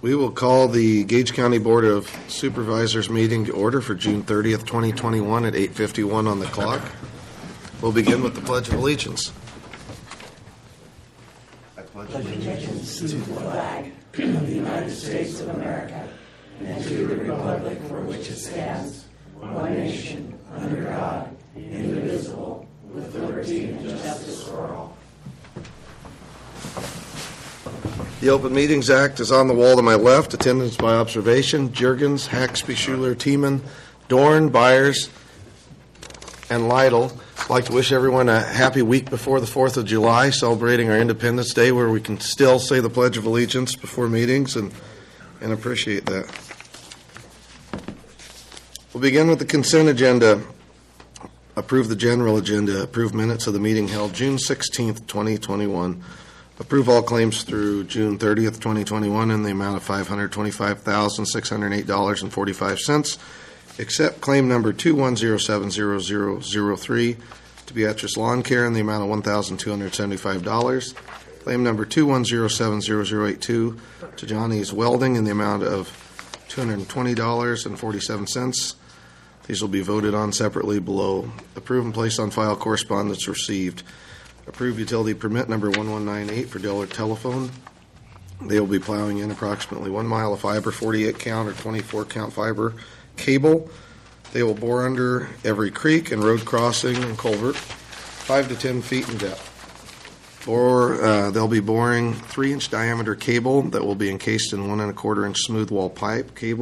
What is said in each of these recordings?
We will call the Gage County Board of Supervisors meeting to order for June 30th, 2021 at 8:51 on the clock. We'll begin with the Pledge of Allegiance. I pledge allegiance to the flag of the United States of America and to the republic for which it stands, one nation, under God, indivisible, with liberty and justice for all. The Open Meetings Act is on the wall to my left. Attendance by observation: Juergens, Haxby, Schuler, Tiemann, Dorn, Byers, and Lytle. I'd like to wish everyone a happy week before the 4th of July, celebrating our Independence Day, where we can still say the Pledge of Allegiance before meetings, and appreciate that. We'll begin with the consent agenda. Approve the general agenda. Approve minutes of the meeting held June 16th, 2021. Approve all claims through June 30th, 2021 in the amount of $525,608.45, except claim number 2107003 to Beatrice Lawn Care in the amount of $1,275. Claim number 2107082 to Johnny's Welding in the amount of $220.47. These will be voted on separately below. Approve and place on file correspondence received. Approve utility permit number 1198 for Delaware Telephone. They will be plowing in approximately 1 mile of fiber, 48 count or 24 count fiber cable. They will bore under every creek and road crossing and culvert, 5 to 10 feet in depth. They'll be boring 3-inch diameter cable that will be encased in 1 1/4 inch smooth wall pipe. The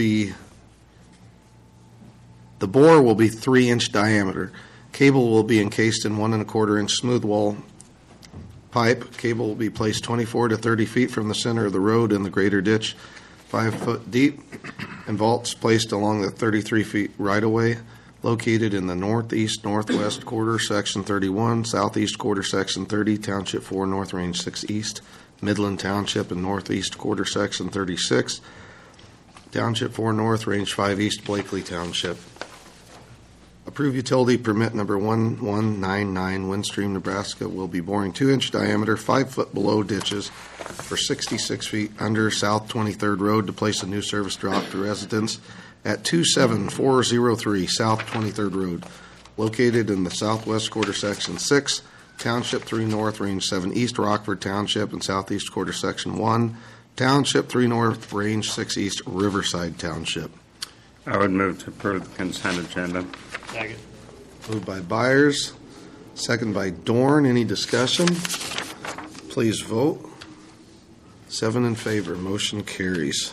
bore will be 3-inch diameter. Cable will be encased in 1 1/4 inch smooth wall pipe. Cable will be placed 24 to 30 feet from the center of the road in the greater ditch, 5 foot deep, and vaults placed along the 33 feet right-of-way, located in the northeast-northwest quarter, section 31, southeast quarter, section 30, township 4, north range 6 east, Midland Township, and northeast quarter, section 36, township 4 north, range 5 east, Blakely Township. Approve utility permit number 1199, Windstream, Nebraska. Will be boring 2-inch diameter, 5 foot below ditches for 66 feet under South 23rd Road to place a new service drop to residents at 27403 South 23rd Road, located in the southwest quarter, section 6, township 3 north, range 7 east, Rockford Township, and southeast quarter, section 1, township 3 north, range 6 east, Riverside Township. I would move to approve the consent agenda. Second. Moved by Byers, second by Dorn. Any discussion? Please vote. 7 in favor. Motion carries.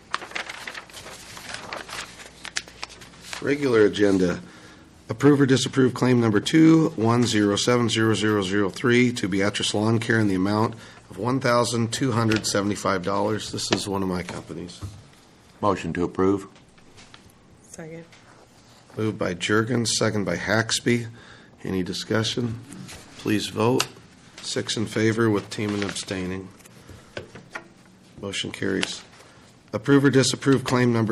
Regular agenda. Approve or disapprove claim number 2107003 to Beatrice Lawn Care in the amount of $1,275. This is one of my companies. Motion to approve. Second. Moved by Juergens, second by Haxby. Any discussion? Please vote. 6 in favor with Tiemann abstaining. Motion carries. Approve or disapprove claim number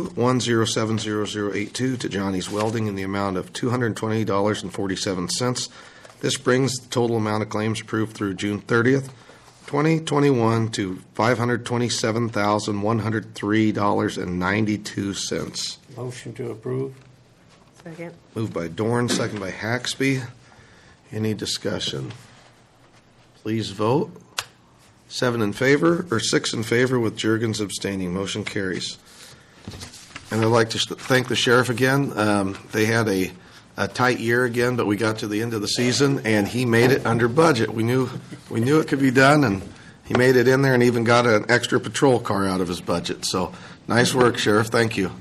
2107082 to Johnny's Welding in the amount of $220.47. This brings the total amount of claims approved through June 30th, 2021 to $527,103.92. Motion to approve. Second. Moved by Dorn, second by Haxby. Any discussion? Please vote. 7 in favor, or 6 in favor with Juergens abstaining. Motion carries. And I'd like to thank the sheriff again. They had a tight year again, but we got to the end of the season, and he made it under budget. We knew it could be done, and he made it in there and even got an extra patrol car out of his budget. So nice work, Sheriff. Thank you.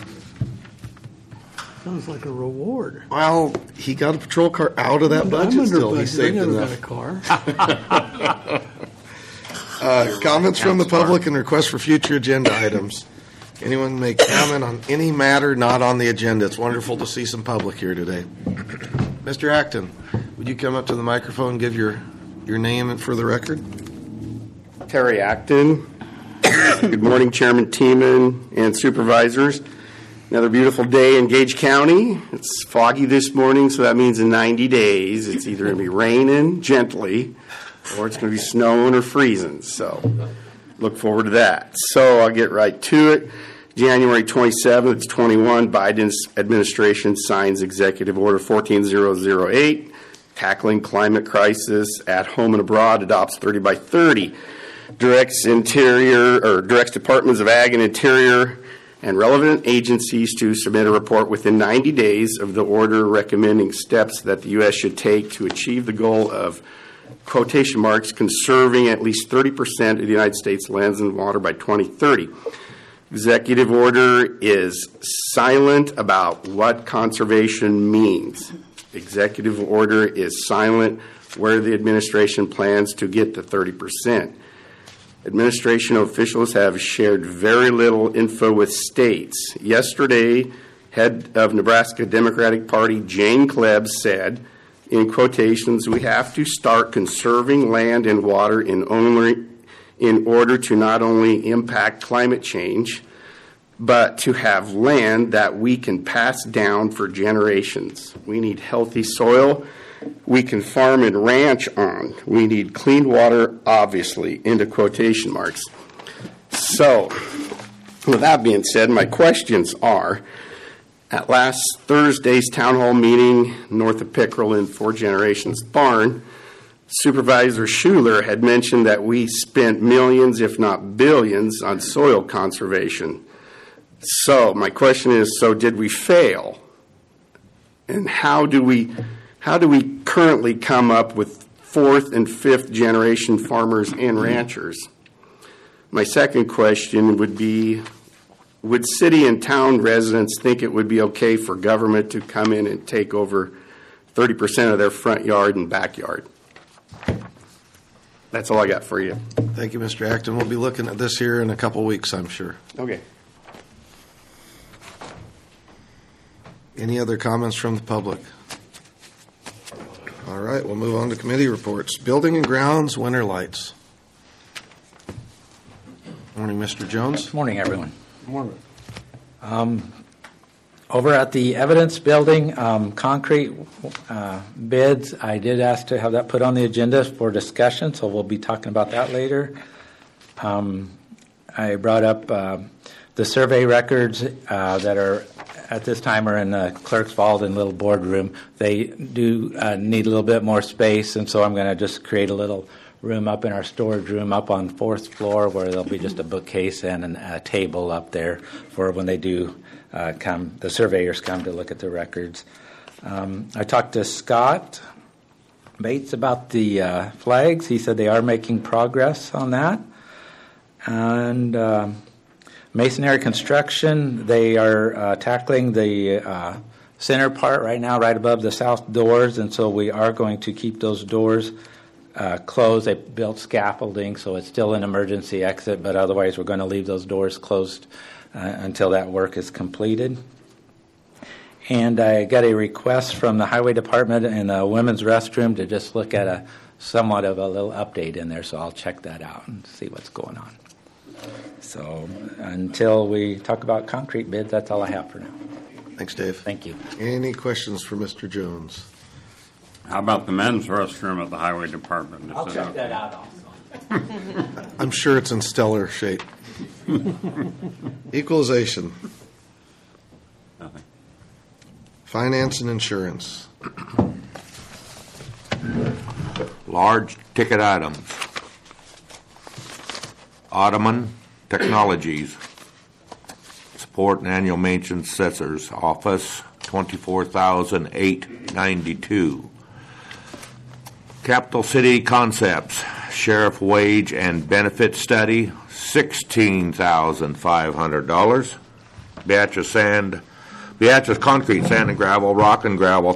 Sounds like a reward. Well, he got a patrol car out of that budget still. He saved enough. I never got a car. Comments from the public and requests for future agenda items. Anyone may comment on any matter not on the agenda. It's wonderful to see some public here today. Mr. Acton, would you come up to the microphone and give your name for the record? Terry Acton. Good morning, Chairman Tiemann and supervisors. Another beautiful day in Gage County. It's foggy this morning, so that means in 90 days it's either going to be raining gently or it's going to be snowing or freezing. So look forward to that. So I'll get right to it. January 27th, 21, Biden's administration signs Executive Order 14008, tackling climate crisis at home and abroad, adopts 30 by 30, directs Departments of Ag and Interior and relevant agencies to submit a report within 90 days of the order recommending steps that the U.S. should take to achieve the goal of, quotation marks, conserving at least 30% of the United States lands and water by 2030. Executive order is silent about what conservation means. Executive order is silent where the administration plans to get the 30%. Administration officials have shared very little info with states. Yesterday, head of Nebraska Democratic Party Jane Klebb said, in quotations, "We have to start conserving land and water in order to not only impact climate change, but to have land that we can pass down for generations. We need healthy soil we can farm and ranch on. We need clean water, obviously," into quotation marks. So, with that being said, my questions are, at last Thursday's town hall meeting north of Pickerel in Four Generations Barn, Supervisor Schuler had mentioned that we spent millions, if not billions, on soil conservation. So my question is, so did we fail? And how do we currently come up with fourth and fifth generation farmers and ranchers? My second question would be, would city and town residents think it would be okay for government to come in and take over 30% of their front yard and backyard? That's all I got for you. Thank you, Mr. Acton. We'll be looking at this here in a couple weeks, I'm sure. Okay. Any other comments from the public? All right, we'll move on to committee reports. Building and Grounds, winter lights. Morning, Mr. Jones. Good morning, everyone. Morning. Over at the evidence building, concrete bids, I did ask to have that put on the agenda for discussion, so we'll be talking about that later. I brought up the survey records that are at this time are in the clerk's vault and little boardroom. They do need a little bit more space, and so I'm going to just create a little room up in our storage room up on 4th floor where there'll be just a bookcase and a table up there for when they do come, the surveyors come to look at the records. I talked to Scott Bates about the flags. He said they are making progress on that. And masonry construction, they are tackling the center part right now, right above the south doors, and so we are going to keep those doors closed. They built scaffolding, so it's still an emergency exit, but otherwise we're going to leave those doors closed until that work is completed. And I got a request from the Highway Department in the women's restroom to just look at somewhat of a little update in there, so I'll check that out and see what's going on. So until we talk about concrete bids, that's all I have for now. Thanks, Dave. Thank you. Any questions for Mr. Jones? How about the men's restroom at the Highway Department? I'll check that out also. I'm sure it's in stellar shape. Equalization. Nothing. Finance and insurance. Large ticket items. Ottoman Technologies. Support and annual maintenance assessor's office, $24,892. Capital City Concepts, sheriff wage and benefit study, $16,500. Beatrice Concrete, Sand and Gravel, Rock and Gravel,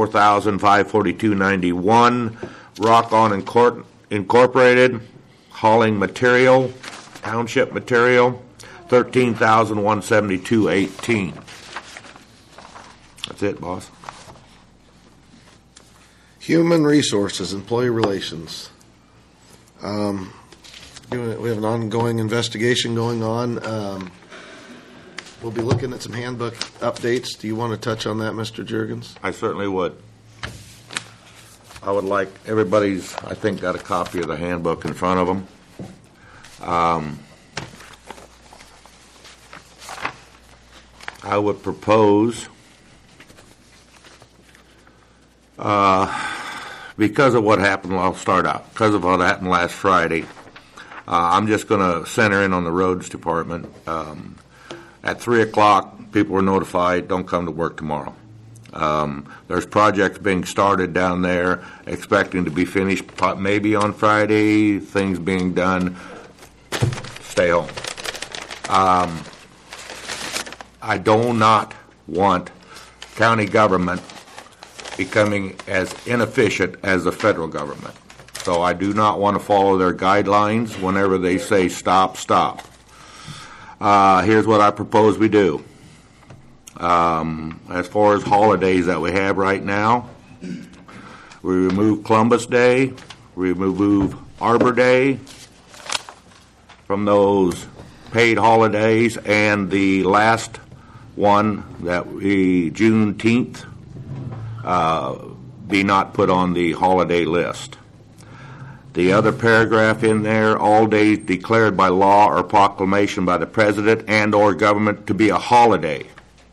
$34,542.91. Rock On Incorporated, hauling material, township material, $13,172.18. That's it, boss. Human resources, employee relations. We have an ongoing investigation going on. We'll be looking at some handbook updates. Do you want to touch on that, Mr. Juergens? I certainly would. I would like everybody's, I think, got a copy of the handbook in front of them. I would propose, because of what happened, I'll start out. Because of what happened last Friday, I'm just going to center in on the roads department. At 3 o'clock, people were notified, don't come to work tomorrow. There's projects being started down there, expecting to be finished maybe on Friday, things being done. Stay home. I do not want county government becoming as inefficient as the federal government. So I do not want to follow their guidelines whenever they say stop, stop. Here's what I propose we do. As far as holidays that we have right now, we remove Columbus Day, we remove Arbor Day from those paid holidays, and the last one that we, Juneteenth, be not put on the holiday list. The other paragraph in there, all days declared by law or proclamation by the president and or government to be a holiday.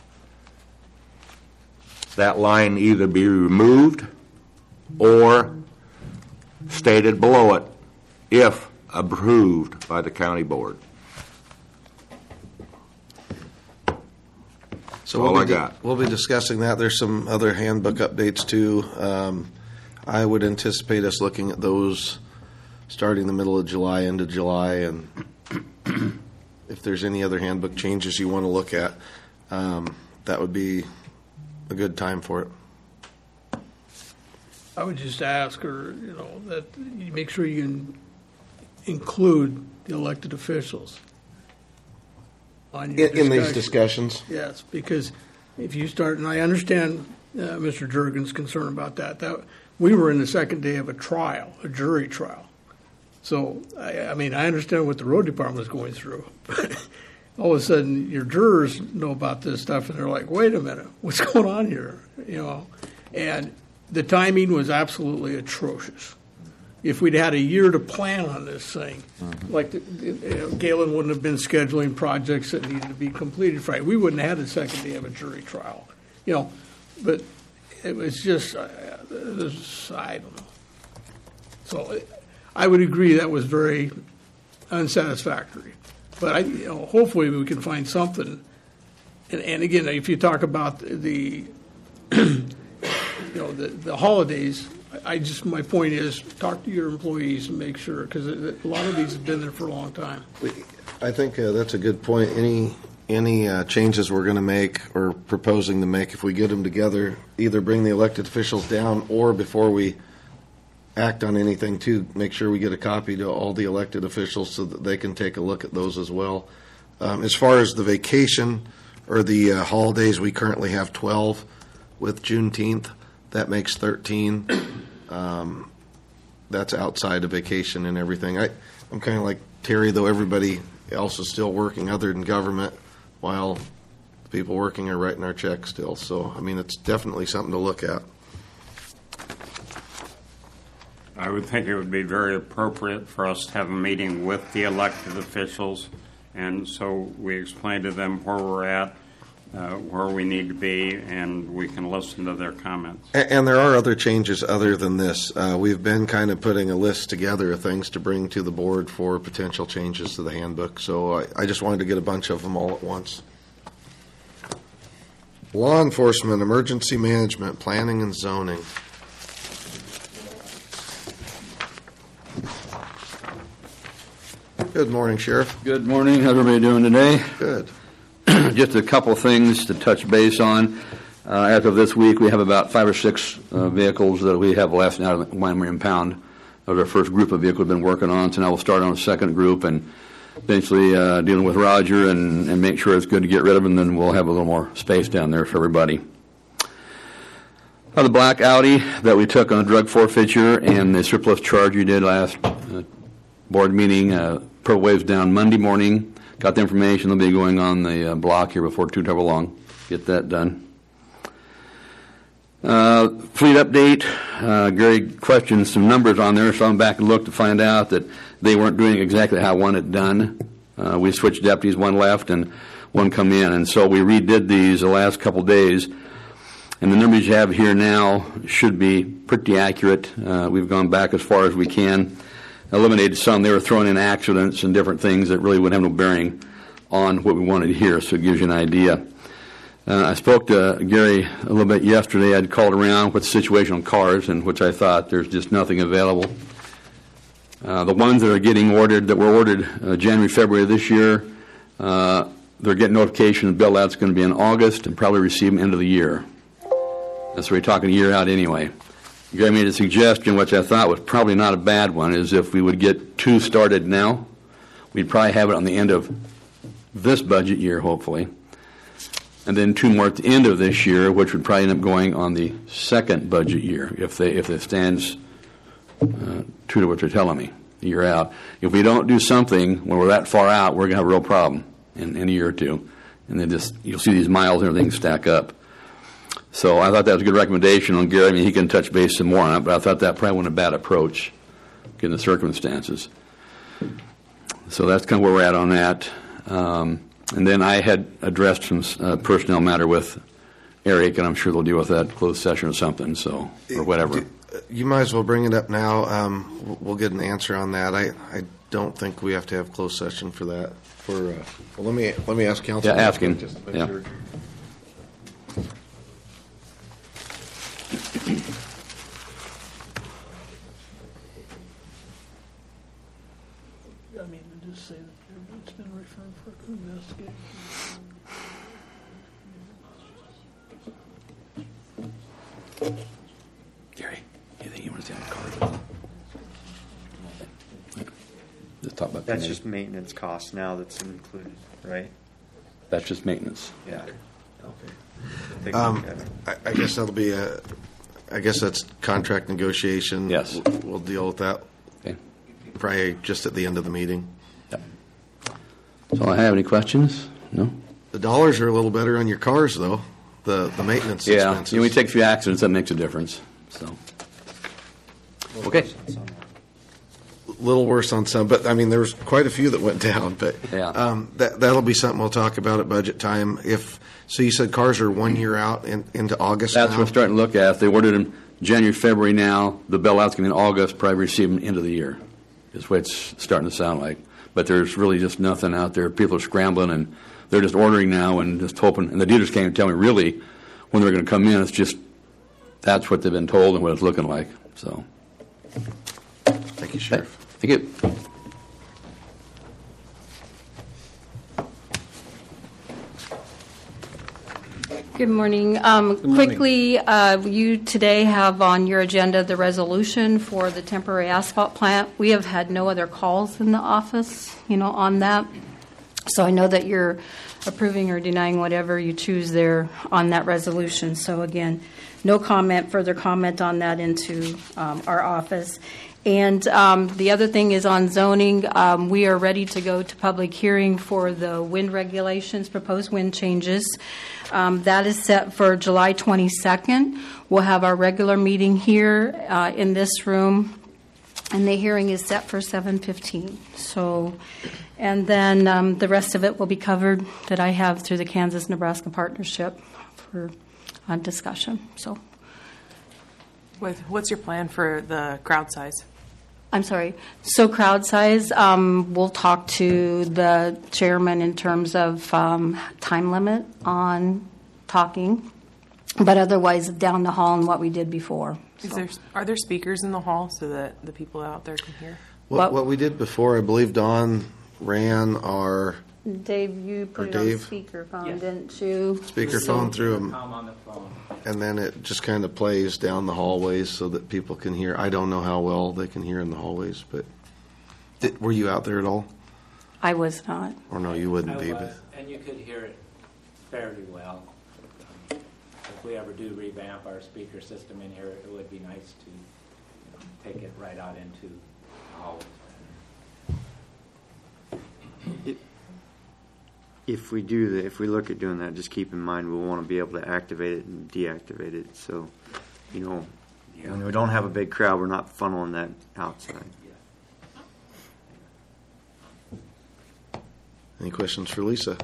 That line either be removed or stated below it, if approved by the county board. So all I got. We'll be discussing that. There's some other handbook updates too. I would anticipate us looking at those starting the middle of July, end of July, and if there's any other handbook changes you want to look at, that would be a good time for it. I would just ask her, that you make sure you can include the elected officials on your In these discussion. discussions. Yes, because if you start, and I understand Mr. Jurgen's concern about that we were in the second day of a jury trial. So, I mean, I understand what the road department was going through. But all of a sudden, your jurors know about this stuff, and they're like, wait a minute, what's going on here? And the timing was absolutely atrocious. If we'd had a year to plan on this thing, like Galen wouldn't have been scheduling projects that needed to be completed Friday. We wouldn't have had the second day of a jury trial. But it was just, I don't know. So I would agree that was very unsatisfactory. But hopefully we can find something. And again, if you talk about the the holidays, my point is talk to your employees and make sure, because a lot of these have been there for a long time. I think that's a good point. Any changes we're going to make or proposing to make, if we get them together, either bring the elected officials down or before we act on anything, to make sure we get a copy to all the elected officials so that they can take a look at those as well. As far as the vacation or the holidays, we currently have 12 with Juneteenth. That makes 13. That's outside of vacation and everything. I'm kind of like Terry, though everybody else is still working other than government, while the people working are writing our checks still. So, I mean, it's definitely something to look at. I would think it would be very appropriate for us to have a meeting with the elected officials, and so we explain to them where we're at, where we need to be, and we can listen to their comments. And there are other changes other than this. We've been kind of putting a list together of things to bring to the board for potential changes to the handbook. So I just wanted to get a bunch of them all at once. Law enforcement, emergency management, planning and zoning. Good morning, Sheriff. Good morning. How's everybody doing today? Good. Just a couple things to touch base on. As of this week, we have about 5 or 6 vehicles that we have left out of the 1 million pound. That was our first group of vehicles we've been working on. So now we'll start on a second group and eventually dealing with Roger and make sure it's good to get rid of, and then we'll have a little more space down there for everybody. The black Audi that we took on the drug forfeiture and the surplus charge you did last board meeting, Pearl Wave's down Monday morning. Got the information. They'll be going on the block here before too terrible long. Get that done. Fleet update, Gary questioned some numbers on there, so I'm back and looked to find out that they weren't doing exactly how I wanted it done. We switched deputies, one left and one come in, and so we redid these the last couple days, and the numbers you have here now should be pretty accurate. We've gone back as far as we can, eliminated some. They were throwing in accidents and different things that really wouldn't have no bearing on what we wanted here, so it gives you an idea. I spoke to Gary a little bit yesterday. I'd called around with the situation on cars, in which I thought there's just nothing available. The ones that are getting ordered, that were ordered January, February of this year, they're getting notification the bill out's going to be in August and probably receive them end of the year. That's what we're talking a year out anyway. Gary made a suggestion, which I thought was probably not a bad one, is if we would get 2 started now, we'd probably have it on the end of this budget year, hopefully, and then 2 more at the end of this year, which would probably end up going on the second budget year if it stands true to what they're telling me a year out. If we don't do something when we're that far out, we're going to have a real problem in a year or two, and then you'll see these miles and everything stack up. So I thought that was a good recommendation on Gary. I mean, he can touch base some more on it, but I thought that probably wasn't a bad approach given the circumstances. So that's kind of where we're at on that. And then I had addressed some personnel matter with Eric, and I'm sure they'll deal with that closed session or something, so, or whatever. You might as well bring it up now. We'll get an answer on that. I don't think we have to have closed session for that. Well, let me ask counsel. Yeah, ask him. Just to make Yeah. sure. I mean, just say that it's been referred for investigation. Gary, anything you want to say on the card? Just talk about That's committee. just maintenance costs now that's included, right? That's just maintenance. Yeah. Okay. I guess that'll be I guess that's contract negotiation. Yes. We'll deal with that Okay. probably just at the end of the meeting. Yep. So I have any questions? No? The dollars are a little better on your cars, though. The maintenance Yeah. expenses. We take a few accidents, that makes a difference. So. Okay. Little worse on some, but I mean, there was quite a few that went down. But Yeah. that'll be something we'll talk about at budget time. So you said cars are 1 year out into August. That's now? what we're starting to look at. If they ordered them January, February now, the bill out's going to be in August, probably receive them end of the year. Is what it's starting to sound like. But there's really just nothing out there. People are scrambling, and they're just ordering now and just hoping. And the dealers can't even tell me really when they're going to come in. It's just that's what they've been told and what it's looking like. So. Thank you, Sheriff. Thank you. Good morning. Quickly, you today have on your agenda the resolution for the temporary asphalt plant. We have had no other calls in the office, on that. So I know that you're approving or denying whatever you choose there on that resolution. So again, no further comment on that into our office. And the other thing is on zoning. We are ready to go to public hearing for the wind regulations, proposed wind changes. That is set for July 22nd. We'll have our regular meeting here in this room, and the hearing is set for 7:15. So, and then the rest of it will be covered that I have through the Kansas-Nebraska Partnership for discussion. So, What's your plan for the crowd size? I'm sorry. So crowd size, we'll talk to the chairman in terms of time limit on talking, but otherwise down the hall and what we did before. Are there speakers in the hall so that the people out there can hear? What we did before, I believe Dawn ran our Dave, you put it on speakerphone, didn't you? speakerphone through them, and then it just kind of plays down the hallways so that people can hear. I don't know how well they can hear in the hallways, but were you out there at all? I was not. Or no, you wouldn't I be. was, But and you could hear it fairly well. If we ever do revamp our speaker system in here, it would be nice to take it right out into the hallways. If we look at doing that, just keep in mind we'll want to be able to activate it and deactivate it. So when we don't have a big crowd, we're not funneling that outside. Any questions for Lisa?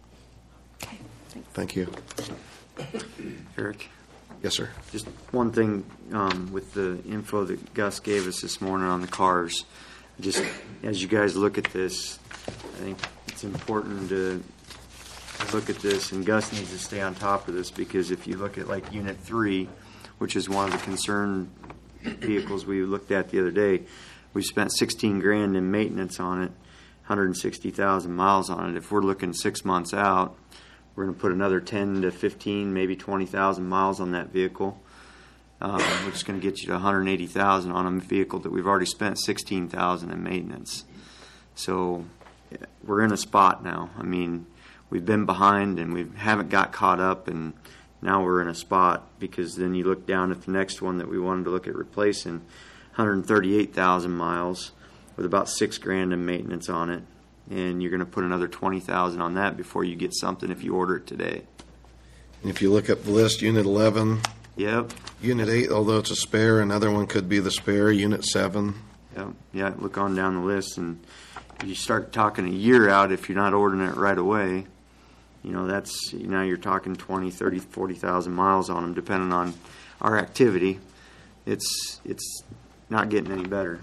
Thank you. Eric? Yes, sir. Just one thing with the info that Gus gave us this morning on the cars. Just as you guys look at this, I think it's important to look at this, and Gus needs to stay on top of this, because if you look at like Unit 3, which is one of the concern vehicles we looked at the other day, we spent $16,000 in maintenance on it, 160,000 miles on it. If we're looking 6 months out, we're going to put another 10 to 15, maybe 20,000 miles on that vehicle, which is going to get you to 180,000 on a vehicle that we've already spent 16,000 in maintenance. So we're in a spot now. I mean, we've been behind and we haven't got caught up, and now we're in a spot, because then you look down at the next one that we wanted to look at replacing, 138,000 miles with about $6,000 in maintenance on it, and you're going to put another 20,000 on that before you get something if you order it today. And if you look at the list, Unit 11. Yep. Unit 8, although it's a spare, another one could be the spare. Unit 7. Yep. Yeah, look on down the list, and you start talking a year out if you're not ordering it right away. That's, now you're talking 20, 30, 40,000 miles on them, depending on our activity. It's not getting any better.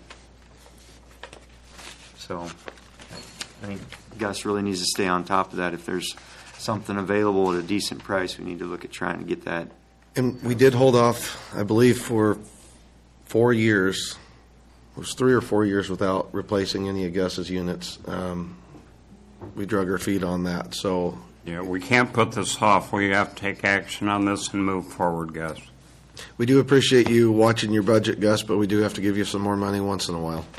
So I think Gus really needs to stay on top of that. If there's something available at a decent price, we need to look at trying to get that. And we did hold off, I believe, for 4 years. It was 3 or 4 years without replacing any of Gus's units. We drug our feet on that. So Yeah, we can't put this off. We have to take action on this and move forward, Gus. we do appreciate you watching your budget, Gus, but we do have to give you some more money once in a while.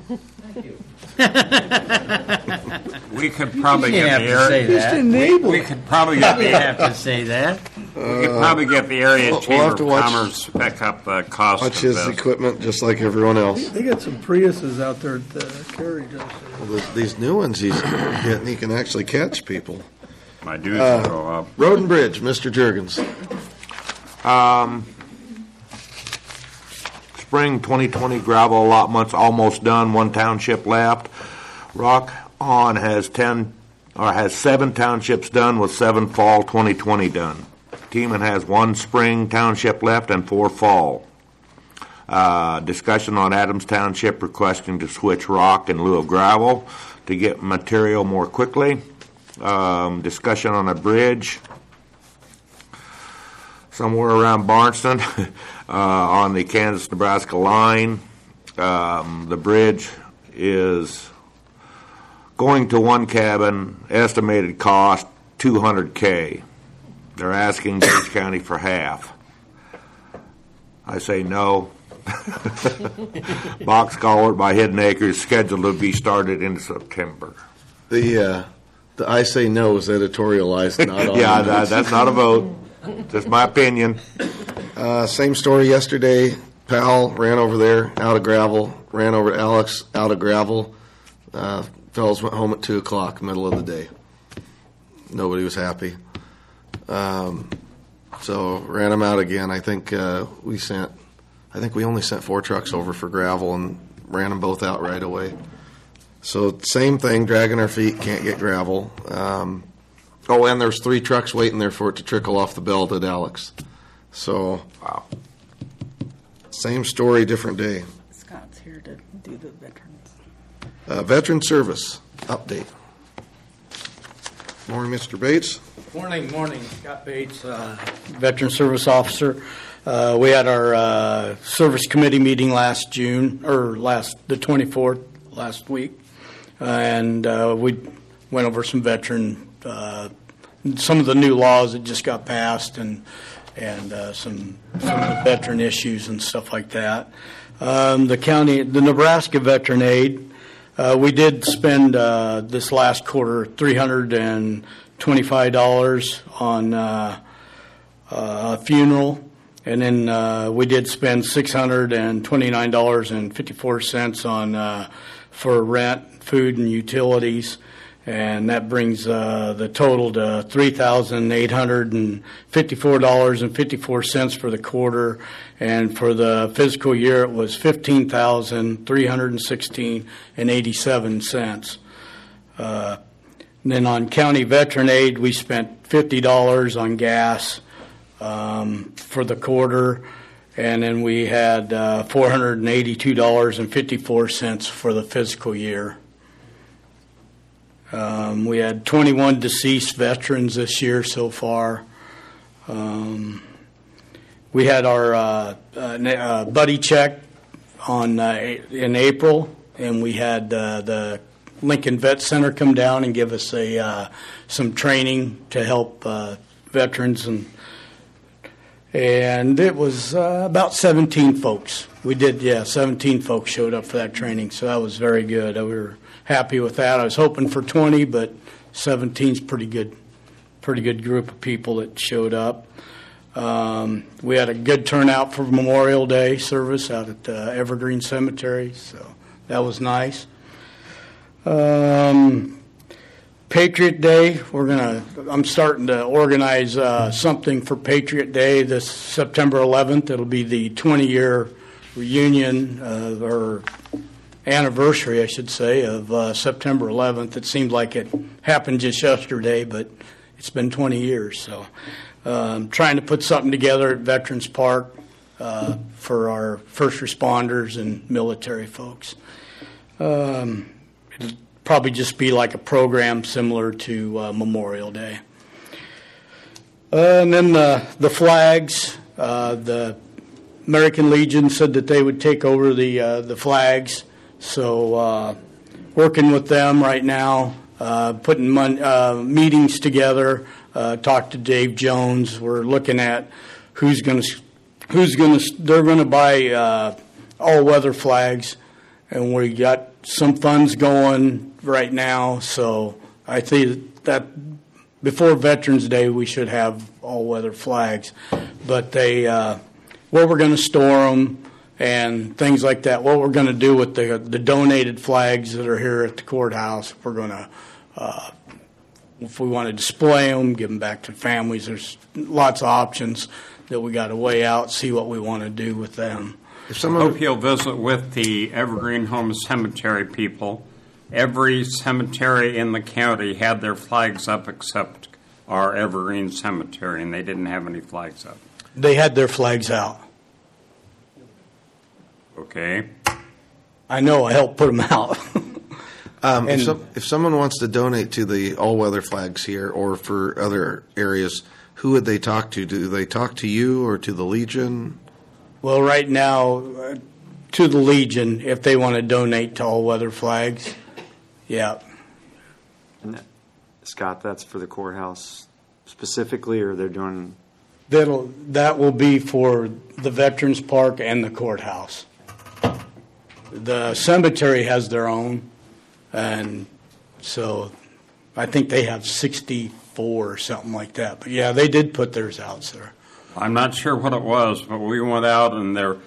We could probably You get didn't the have to say area. that. Enable. We could probably get You the have to say that. we could probably get the area We'll chamber have to of watch- commerce to pick up the cost Watch of his this. equipment just like everyone else. They got some Priuses out there at Kerry just. Well, these new ones he's getting, he can actually catch people. My dues will go up. Road and Bridge, Mr. Juergens. Spring 2020 gravel allotments almost done, one township left. Rock On has 7 townships done with 7 fall 2020 done. Teeman has 1 spring township left and 4 fall. Discussion on Adams Township requesting to switch rock in lieu of gravel to get material more quickly. Discussion on a bridge somewhere around Barnston on the Kansas-Nebraska line. The bridge is going to 1 cabin, estimated cost $200K. They're asking Gage County for half. I say no. Box culvert by Hidden Acres scheduled to be started in September. The I say no is editorialized, not on. Yeah, that's not a vote. Just my opinion. Same story yesterday. Powell ran over there, out of gravel. Ran over to Alex, out of gravel. Fellows went home at 2 o'clock, middle of the day. Nobody was happy. So ran them out again. I think we only sent 4 trucks over for gravel and ran them both out right away. So same thing, dragging our feet, can't get gravel. And there's 3 trucks waiting there for it to trickle off the belt at Alex. So, Wow. Same story, different day. Scott's here to do the veterans. Veteran service update. Morning, Mr. Bates. Morning. Scott Bates, Veteran Service Officer. We had our service committee meeting the 24th, last week, and we went over some some of the new laws that just got passed, and some of the veteran issues and stuff like that. The Nebraska Veteran Aid, we did spend this last quarter $325 on a funeral, and then we did spend $629.54 on for rent, food, and utilities. and that brings the total to $3,854.54 for the quarter, and for the fiscal year it was $15,316.87. And then on county veteran aid, we spent $50 on gas for the quarter, and then we had $482.54 for the fiscal year. We had 21 deceased veterans this year so far. We had our buddy check in April, and we had the Lincoln Vet Center come down and give us some training to help veterans, and it was about 17 folks. 17 folks showed up for that training, so that was very good. We were happy with that. I was hoping for 20, but 17's pretty good group of people that showed up. We had a good turnout for Memorial Day service out at Evergreen Cemetery, so that was nice. Patriot Day, I'm starting to organize something for Patriot Day this September 11th. It'll be the 20-year reunion, or anniversary, I should say, of September 11th. It seemed like it happened just yesterday, but it's been 20 years. So I'm trying to put something together at Veterans Park for our first responders and military folks. It'll probably just be like a program similar to Memorial Day. And then the flags, the American Legion said that they would take over the flags. So working with them right now, putting meetings together, talked to Dave Jones. We're looking at they're going to buy all-weather flags, and we got some funds going right now. So I think that before Veterans Day we should have all-weather flags, but where we're going to store them and things like that, what we're going to do with the donated flags that are here at the courthouse. We're going to, if we want to display them, give them back to families. There's lots of options that we got to weigh out, see what we want to do with them. I hope you'll visit with the Evergreen Home Cemetery people. Every cemetery in the county had their flags up except our Evergreen Cemetery, and they didn't have any flags up. They had their flags out. Okay. I know, I helped put them out. If someone wants to donate to the all-weather flags here or for other areas, who would they talk to? Do they talk to you or to the Legion? Well, right now, to the Legion, if they want to donate to all-weather flags, yeah. And Scott, that's for the courthouse specifically, or they're doing? That will be for the Veterans Park and the courthouse. The cemetery has their own, and so I think they have 64 or something like that. But yeah, they did put theirs out, sir. I'm not sure what it was, but we went out and there,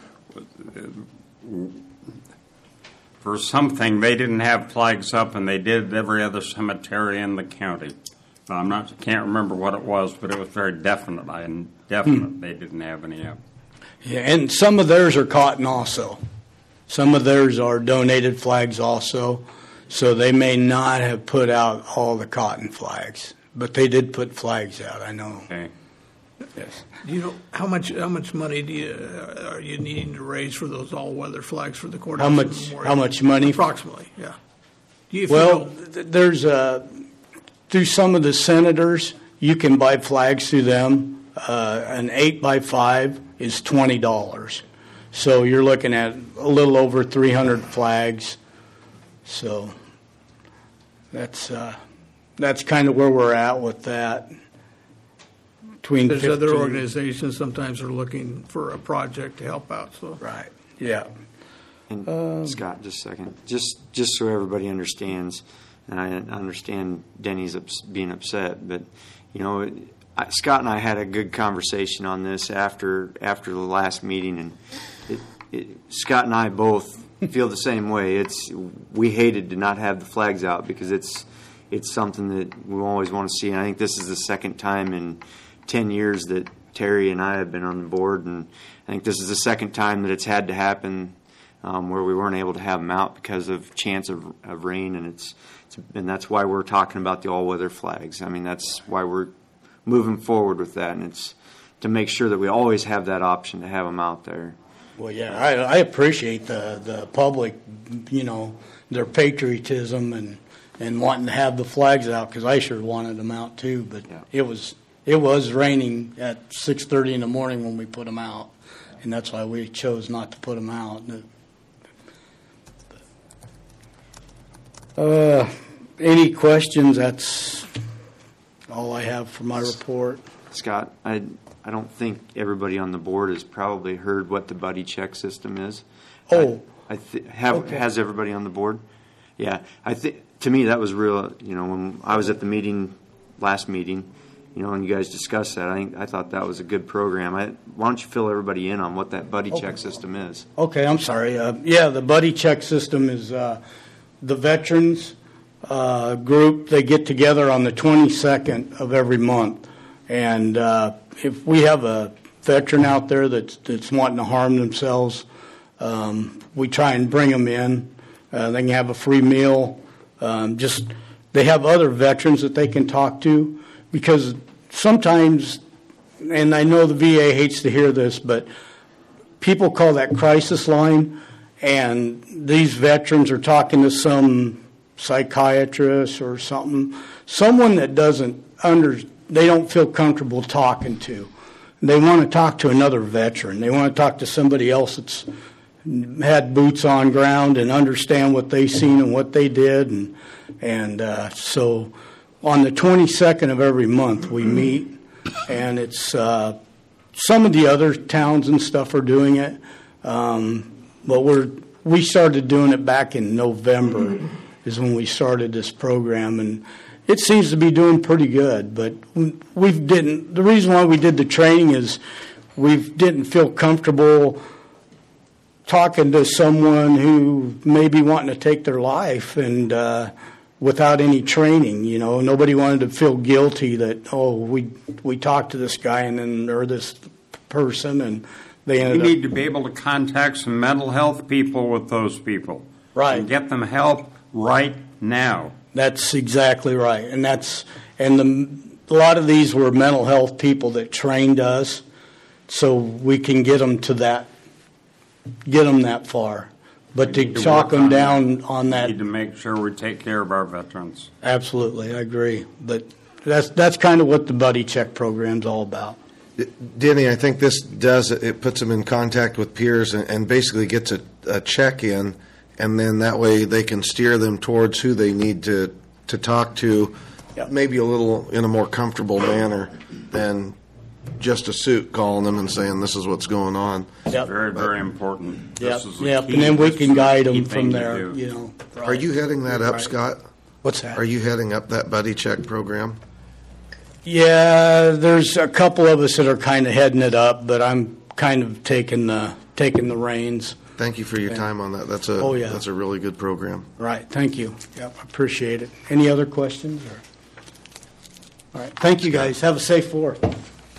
for something, they didn't have flags up, and they did every other cemetery in the county. Can't remember what it was, but it was very definite. They didn't have any up. Yeah, and some of theirs are cotton also. Some of theirs are donated flags also, so they may not have put out all the cotton flags, but they did put flags out, I know. Okay. Yes. Do you know how much money are you needing to raise for those all-weather flags for the courthouse? How much money? Approximately, yeah. There's through some of the senators, you can buy flags through them. An 8x5 is $20. So you're looking at a little over 300 flags. So that's kind of where we're at with that. There's other organizations sometimes are looking for a project to help out. So right, yeah. And Scott, just a second, just so everybody understands, and I understand Denny's being upset, but Scott and I had a good conversation on this after the last meeting, and Scott and I both feel the same way. We hated to not have the flags out because it's something that we always want to see. And I think this is the second time in 10 years that Terry and I have been on the board, and I think this is the second time that it's had to happen where we weren't able to have them out because of chance of rain, and that's why we're talking about the all-weather flags. I mean, that's why we're moving forward with that, and it's to make sure that we always have that option to have them out there. Well, yeah, I appreciate the public, their patriotism and wanting to have the flags out, because I sure wanted them out too. But it was raining at 6:30 in the morning when we put them out, and that's why we chose not to put them out. Any questions? That's all I have for my report. Scott, I don't think everybody on the board has probably heard what the buddy check system is. Oh, has everybody on the board? Yeah, I think to me that was real. When I was at the last meeting, and you guys discussed that, I thought that was a good program. Why don't you fill everybody in on what that buddy check system is? Okay, I'm sorry. The buddy check system is the veterans group. They get together on the 22nd of every month, and if we have a veteran out there that's wanting to harm themselves, we try and bring them in. They can have a free meal. They have other veterans that they can talk to, because sometimes, and I know the VA hates to hear this, but people call that crisis line, and these veterans are talking to some psychiatrist or someone that they don't feel comfortable talking to. They want to talk to another veteran. They want to talk to somebody else that's had boots on ground and understand what they seen and what they did, and so on the 22nd of every month we meet, and it's some of the other towns and stuff are doing it, but we started doing it back in November is when we started this program, and it seems to be doing pretty good. But the reason why we did the training is we didn't feel comfortable talking to someone who may be wanting to take their life, and without any training, nobody wanted to feel guilty that, we talked to this guy or this person, and they ended up. We need to be able to contact some mental health people with those people. Right. And get them help right now. That's exactly right. And a lot of these were mental health people that trained us, so we can get them that far. But to talk them down on that. We need to make sure we take care of our veterans. Absolutely, I agree. But that's kind of what the buddy check program's all about. Denny, I think this it puts them in contact with peers and basically gets a check-in, and then that way they can steer them towards who they need to talk to, maybe a little in a more comfortable manner than just a suit calling them and saying this is what's going on. Yep. Very, very important. Yep. And then we can guide them from there. Right. Are you heading that up, Scott? What's that? Are you heading up that buddy check program? Yeah, there's a couple of us that are kind of heading it up, but I'm kind of taking the reins. Thank you for your time on that. That's a really good program. Right. Thank you. Yep, I appreciate it. Any other questions? All right. Thank you, guys. Have a safe 4th.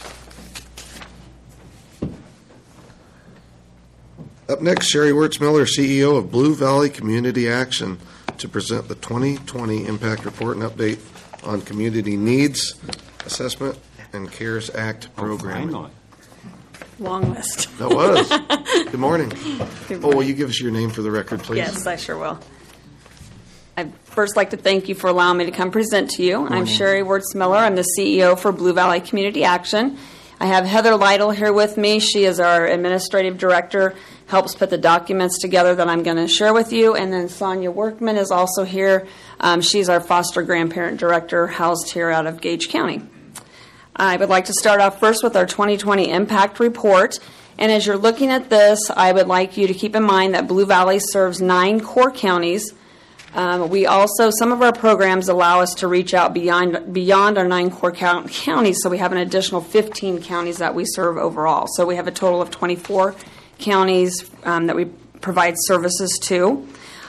Up next, Sherry Wirtz-Miller, CEO of Blue Valley Community Action, to present the 2020 Impact Report and update on community needs assessment and CARES Act programming. Long list. That was. Good morning. Will you give us your name for the record, please? Yes, I sure will. I'd first like to thank you for allowing me to come present to you. I'm Sherry Wirtz-Miller. I'm the CEO for Blue Valley Community Action. I have Heather Lytle here with me. She is our administrative director, helps put the documents together that I'm going to share with you. And then Sonia Workman is also here. She's our foster grandparent director, housed here out of Gage County. I would like to start off first with our 2020 Impact Report. And as you're looking at this, I would like you to keep in mind that Blue Valley serves 9 core counties. We also, some of our programs allow us to reach out beyond our 9 core counties, so we have an additional 15 counties that we serve overall. So we have a total of 24 counties that we provide services to.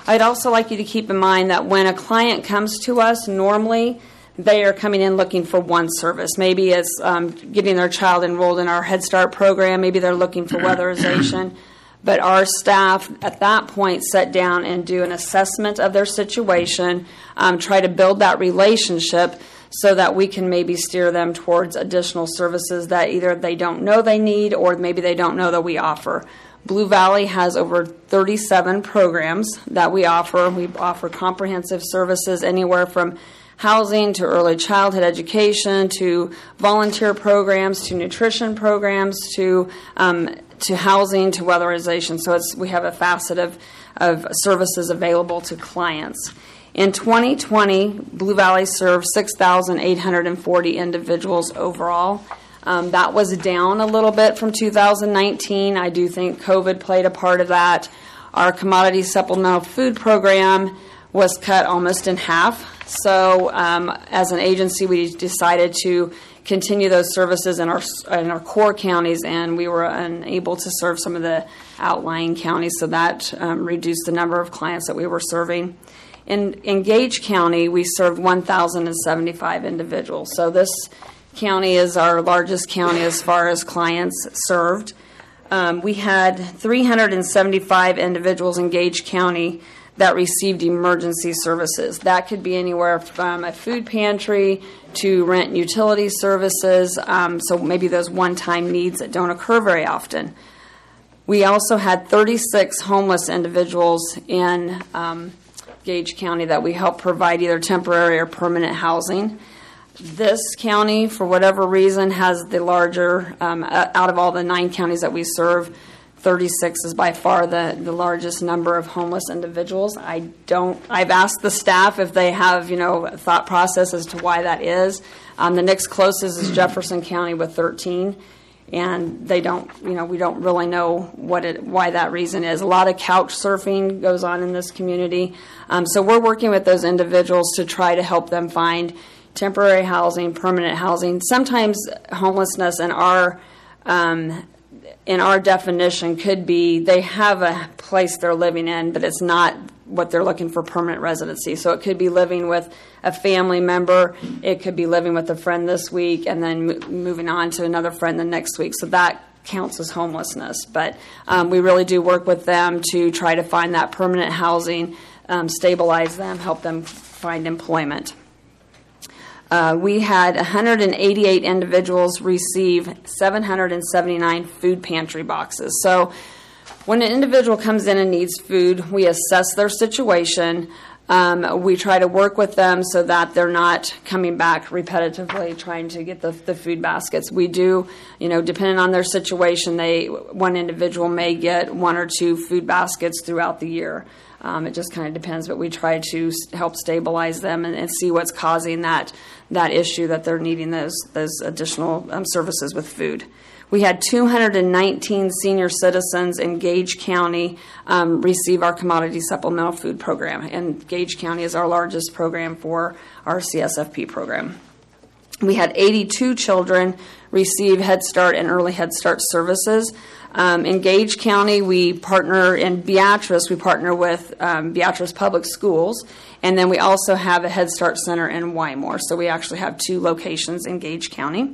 I'd also like you to keep in mind that when a client comes to us, normally they are coming in looking for one service. Maybe it's getting their child enrolled in our Head Start program. Maybe they're looking for weatherization. But our staff at that point sit down and do an assessment of their situation, try to build that relationship so that we can maybe steer them towards additional services that either they don't know they need or maybe they don't know that we offer. Blue Valley has over 37 programs that we offer. We offer comprehensive services anywhere from housing to early childhood education to volunteer programs to nutrition programs to housing to weatherization. So we have a facet of services available to clients. In 2020, Blue Valley served 6,840 individuals overall. That was down a little bit from 2019. I do think COVID played a part of that. Our commodity supplemental food program was cut almost in half. So as an agency, we decided to continue those services in our core counties, and we were unable to serve some of the outlying counties, so that reduced the number of clients that we were serving. In Gage County, we served 1,075 individuals. So this county is our largest county as far as clients served. We had 375 individuals in Gage County that received emergency services. That could be anywhere from a food pantry to rent and utility services, so maybe those one-time needs that don't occur very often. We also had 36 homeless individuals in Gage County that we helped provide either temporary or permanent housing. This county, for whatever reason, has the larger, out of all the 9 counties that we serve, 36 is by far the largest number of homeless individuals. I've asked the staff if they have, a thought process as to why that is. The next closest is Jefferson County with 13, and we don't really know why that reason is. A lot of couch surfing goes on in this community. So we're working with those individuals to try to help them find temporary housing, permanent housing. Sometimes homelessness in our definition could be they have a place they're living in, but it's not what they're looking for permanent residency. So it could be living with a family member, it could be living with a friend this week and then moving on to another friend the next week. So that counts as homelessness. But we really do work with them to try to find that permanent housing, stabilize them, help them find employment. We had 188 individuals receive 779 food pantry boxes. So when an individual comes in and needs food, we assess their situation. We try to work with them so that they're not coming back repetitively trying to get the food baskets. We do, depending on their situation, one individual may get 1 or 2 food baskets throughout the year. It just kind of depends, but we try to help stabilize them and see what's causing that issue that they're needing those additional services with food. We had 219 senior citizens in Gage County receive our commodity supplemental food program, and Gage County is our largest program for our CSFP program. We had 82 children receive Head Start and Early Head Start services. In Gage County, we partner in Beatrice. We partner with Beatrice Public Schools, and then we also have a Head Start Center in Wymore. So we actually have 2 locations in Gage County.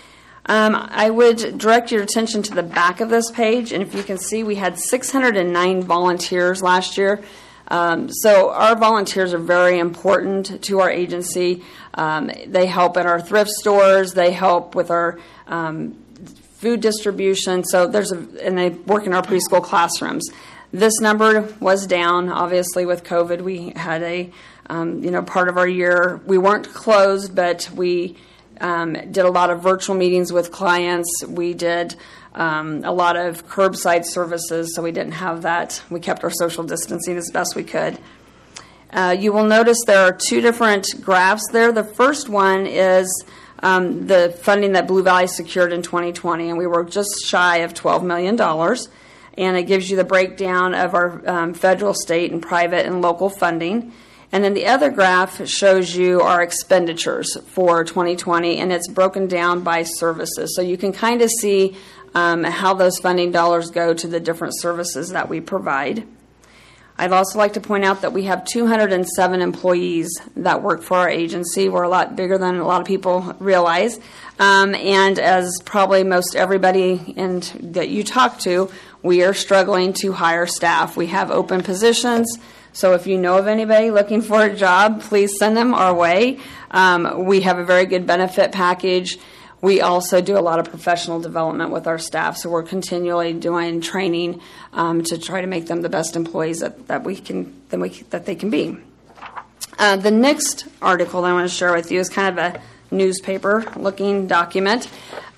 I would direct your attention to the back of this page, and if you can see, we had 609 volunteers last year. So our volunteers are very important to our agency. They help at our thrift stores. They help with our food distribution. So and they work in our preschool classrooms. This number was down, obviously, with COVID. We had part of our year. We weren't closed, but we did a lot of virtual meetings with clients. We did a lot of curbside services, so we didn't have that. We kept our social distancing as best we could. You will notice there are 2 different graphs there. The first one is the funding that Blue Valley secured in 2020, and we were just shy of $12 million. And it gives you the breakdown of our federal, state, and private and local funding. And then the other graph shows you our expenditures for 2020, and it's broken down by services. So you can kind of see how those funding dollars go to the different services that we provide. I'd also like to point out that we have 207 employees that work for our agency. We're a lot bigger than a lot of people realize. And as probably most everybody that you talk to, we are struggling to hire staff. We have open positions. So if you know of anybody looking for a job, please send them our way. We have a very good benefit package. We also do a lot of professional development with our staff, so we're continually doing training to try to make them the best employees that they can be. The next article that I want to share with you is kind of a newspaper-looking document.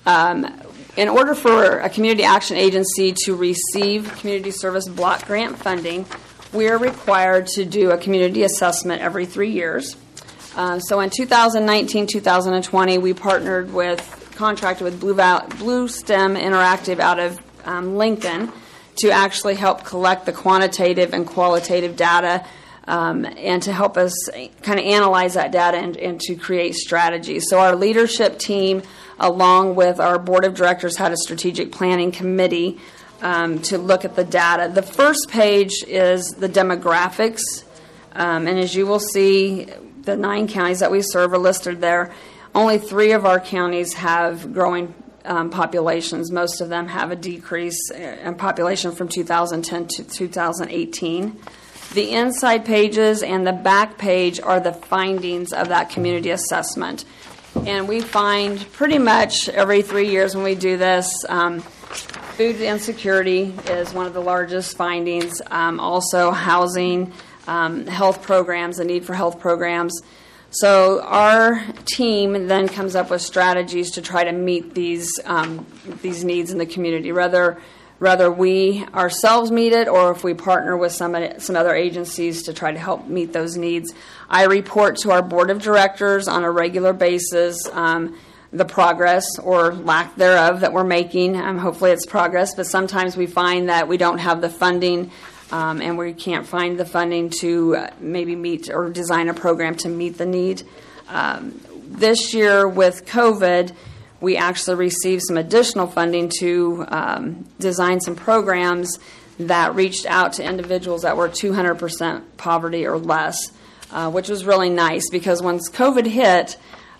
In order for a community action agency to receive community service block grant funding, we are required to do a community assessment every 3 years. So in 2019, 2020, we contracted with Blue STEM Interactive out of Lincoln to actually help collect the quantitative and qualitative data and to help us kind of analyze that data and to create strategies. So our leadership team, along with our board of directors, had a strategic planning committee to look at the data. The first page is the demographics, and as you will see, the 9 counties that we serve are listed there. Only 3 of our counties have growing populations. Most of them have a decrease in population from 2010 to 2018. The inside pages and the back page are the findings of that community assessment. And we find pretty much every 3 years when we do this, food insecurity is one of the largest findings. Also housing, health programs, the need for health programs. So our team then comes up with strategies to try to meet these needs in the community, whether we ourselves meet it or if we partner with some other agencies to try to help meet those needs. I report to our board of directors on a regular basis the progress or lack thereof that we're making. Hopefully it's progress, but sometimes we find that we don't have the funding and we can't find the funding to maybe meet or design a program to meet the need. This year with COVID, we actually received some additional funding to design some programs that reached out to individuals that were 200% poverty or less, which was really nice because once COVID hit,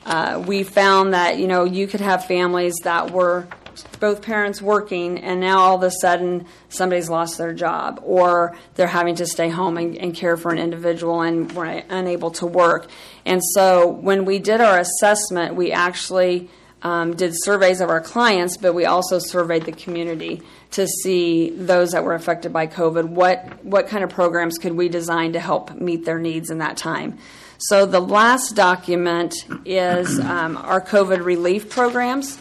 we found that, you could have families that were both parents working and now all of a sudden somebody's lost their job or they're having to stay home and care for an individual and were unable to work. And so when we did our assessment, we actually did surveys of our clients, but we also surveyed the community to see those that were affected by COVID, what kind of programs could we design to help meet their needs in that time. So the last document is our COVID relief programs.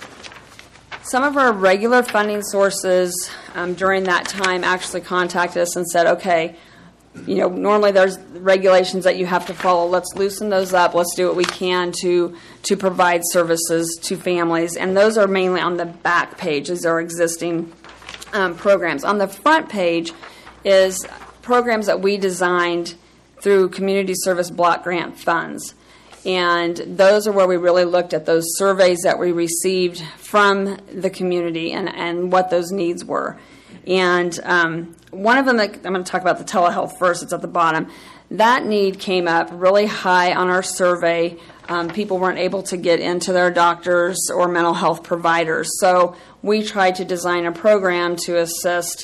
Some of our regular funding sources during that time actually contacted us and said, okay, normally there's regulations that you have to follow. Let's loosen those up. Let's do what we can to provide services to families. And those are mainly on the back page. These are existing programs. On the front page is programs that we designed through community service block grant funds. And those are where we really looked at those surveys that we received from the community and what those needs were. And one of them, I'm going to talk about the telehealth first, it's at the bottom. That need came up really high on our survey. People weren't able to get into their doctors or mental health providers. So we tried to design a program to assist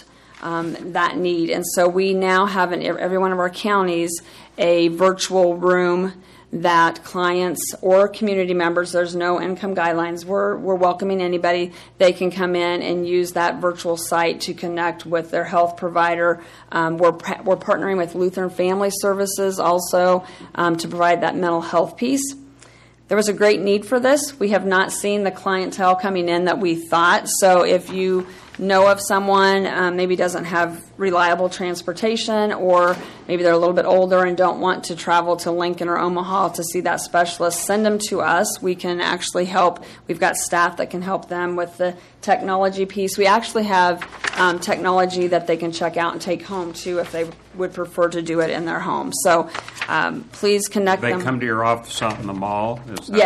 that need. And so we now have in every one of our counties a virtual room that clients or community members, there's no income guidelines, we're welcoming anybody. They can come in and use that virtual site to connect with their health provider. We're partnering with Lutheran Family Services also to provide that mental health piece. There was a great need for this. We have not seen the clientele coming in that we thought. So if you know of someone maybe doesn't have reliable transportation or maybe they're a little bit older and don't want to travel to Lincoln or Omaha to see that specialist, send them to us. We can actually help. We've got staff that can help them with the technology piece. We actually have technology that they can check out and take home too if they would prefer to do it in their home. So please connect them. They come to your office out in the mall?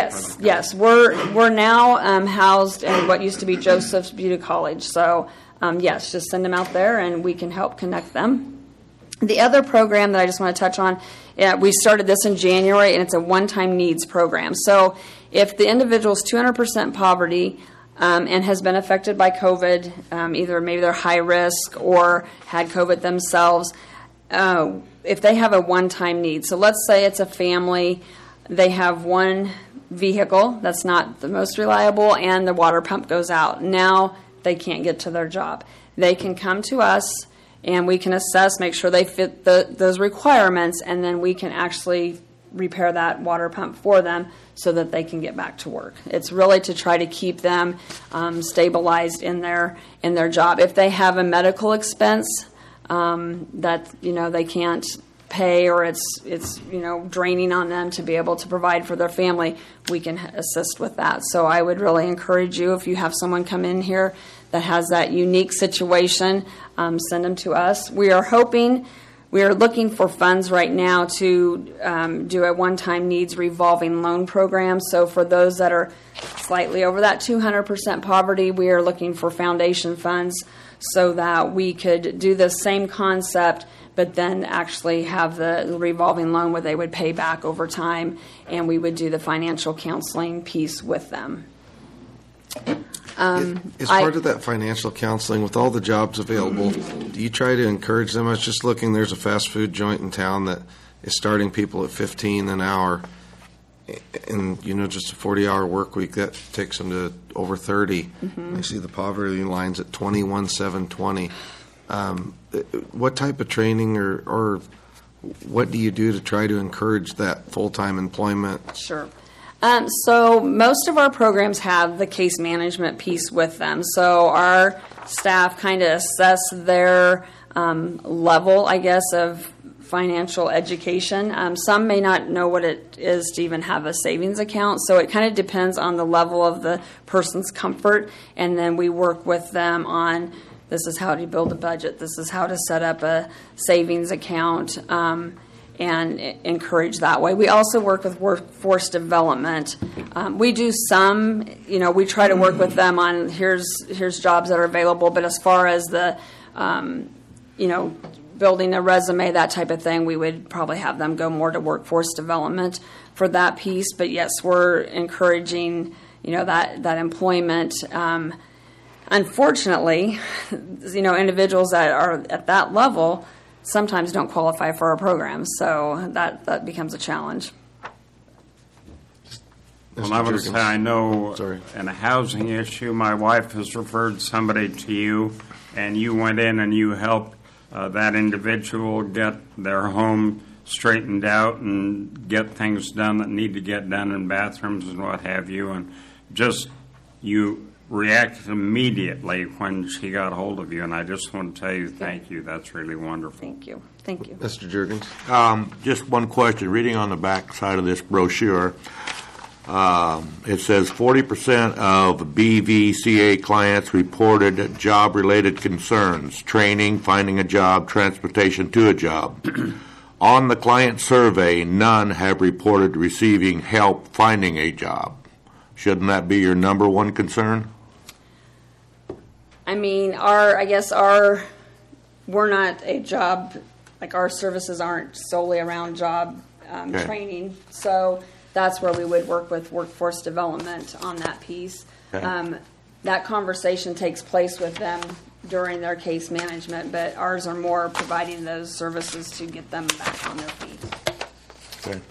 Yes. We're now housed in what used to be Joseph's Beauty College. So yes, just send them out there and we can help connect them. The other program that I just want to touch on, we started this in January, and it's a one-time needs program. So if the individual is 200% poverty and has been affected by COVID, either maybe they're high risk or had COVID themselves, if they have a one-time need. So let's say it's a family, they have one vehicle that's not the most reliable, and the water pump goes out. Now they can't get to their job. They can come to us, and we can assess, make sure they fit those requirements, and then we can actually repair that water pump for them so that they can get back to work. It's really to try to keep them stabilized in their job. If they have a medical expense that they can't pay, or it's draining on them to be able to provide for their family, we can assist with that. So I would really encourage you, if you have someone come in here that has that unique situation, send them to us. We are looking for funds right now to do a one-time needs revolving loan program. So for those that are slightly over that 200% poverty, we are looking for foundation funds so that we could do the same concept, but then actually have the revolving loan where they would pay back over time, and we would do the financial counseling piece with them. As part of that financial counseling, with all the jobs available, do you try to encourage them? I was just looking, there's a fast food joint in town that is starting people at $15 an hour, and just a 40-hour work week, that takes them to over 30. Mm-hmm. I see the poverty lines at 21,720. What type of training or what do you do to try to encourage that full-time employment? Sure. So most of our programs have the case management piece with them. So our staff kind of assess their level, I guess, of financial education. Some may not know what it is to even have a savings account. So it kind of depends on the level of the person's comfort. And then we work with them on, this is how to build a budget, this is how to set up a savings account, and encourage that way. We also work with workforce development. We do some, we try to work with them on here's jobs that are available, but as far as the, building a resume, that type of thing, we would probably have them go more to workforce development for that piece. But yes, we're encouraging, that employment. Unfortunately, individuals that are at that level sometimes don't qualify for our programs, so that becomes a challenge. Well, I would say I know in a housing issue, my wife has referred somebody to you, and you went in and you helped that individual get their home straightened out and get things done that need to get done in bathrooms and what have you, and just you reacted immediately when she got hold of you, and I just want to tell you thank you. That's really wonderful. Thank you. Mr. Juergens? Just one question. Reading on the back side of this brochure, it says 40% of BVCA clients reported job-related concerns, training, finding a job, transportation to a job. On the client survey, none have reported receiving help finding a job. Shouldn't that be your number one concern? I mean, we're not a job, like our services aren't solely around job training. So that's where we would work with workforce development on that piece. Okay. That conversation takes place with them during their case management, but ours are more providing those services to get them back on their feet. Okay.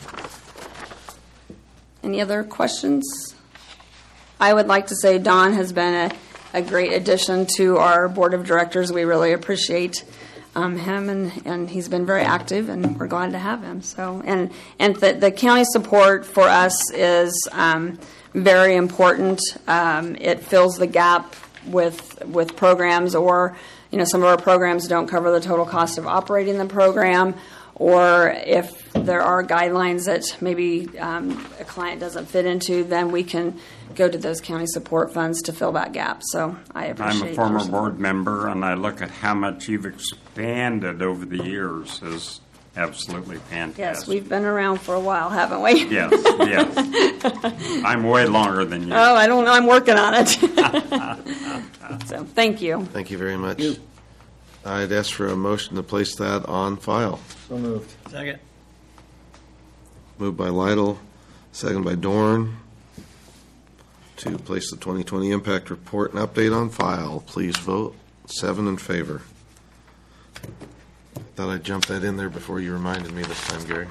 Any other questions? I would like to say Don has been a great addition to our board of directors. We really appreciate him, and he's been very active, and we're glad to have him. So, and the county support for us is very important. It fills the gap with programs, or some of our programs don't cover the total cost of operating the program, or if there are guidelines that maybe a client doesn't fit into, then we can go to those county support funds to fill that gap. So I appreciate I'm a former board member, and I look at how much you've expanded over the years is absolutely fantastic. Yes, we've been around for a while, haven't we? Yes. I'm way longer than you. Oh, I don't know. I'm working on it. So, thank you. Thank you very much. I'd ask for a motion to place that on file. So moved. Second. Moved by Lytle, second by Dorn, to place the 2020 impact report and update on file. Please vote. 7 in favor. Thought I'd jump that in there before you reminded me this time, Gary.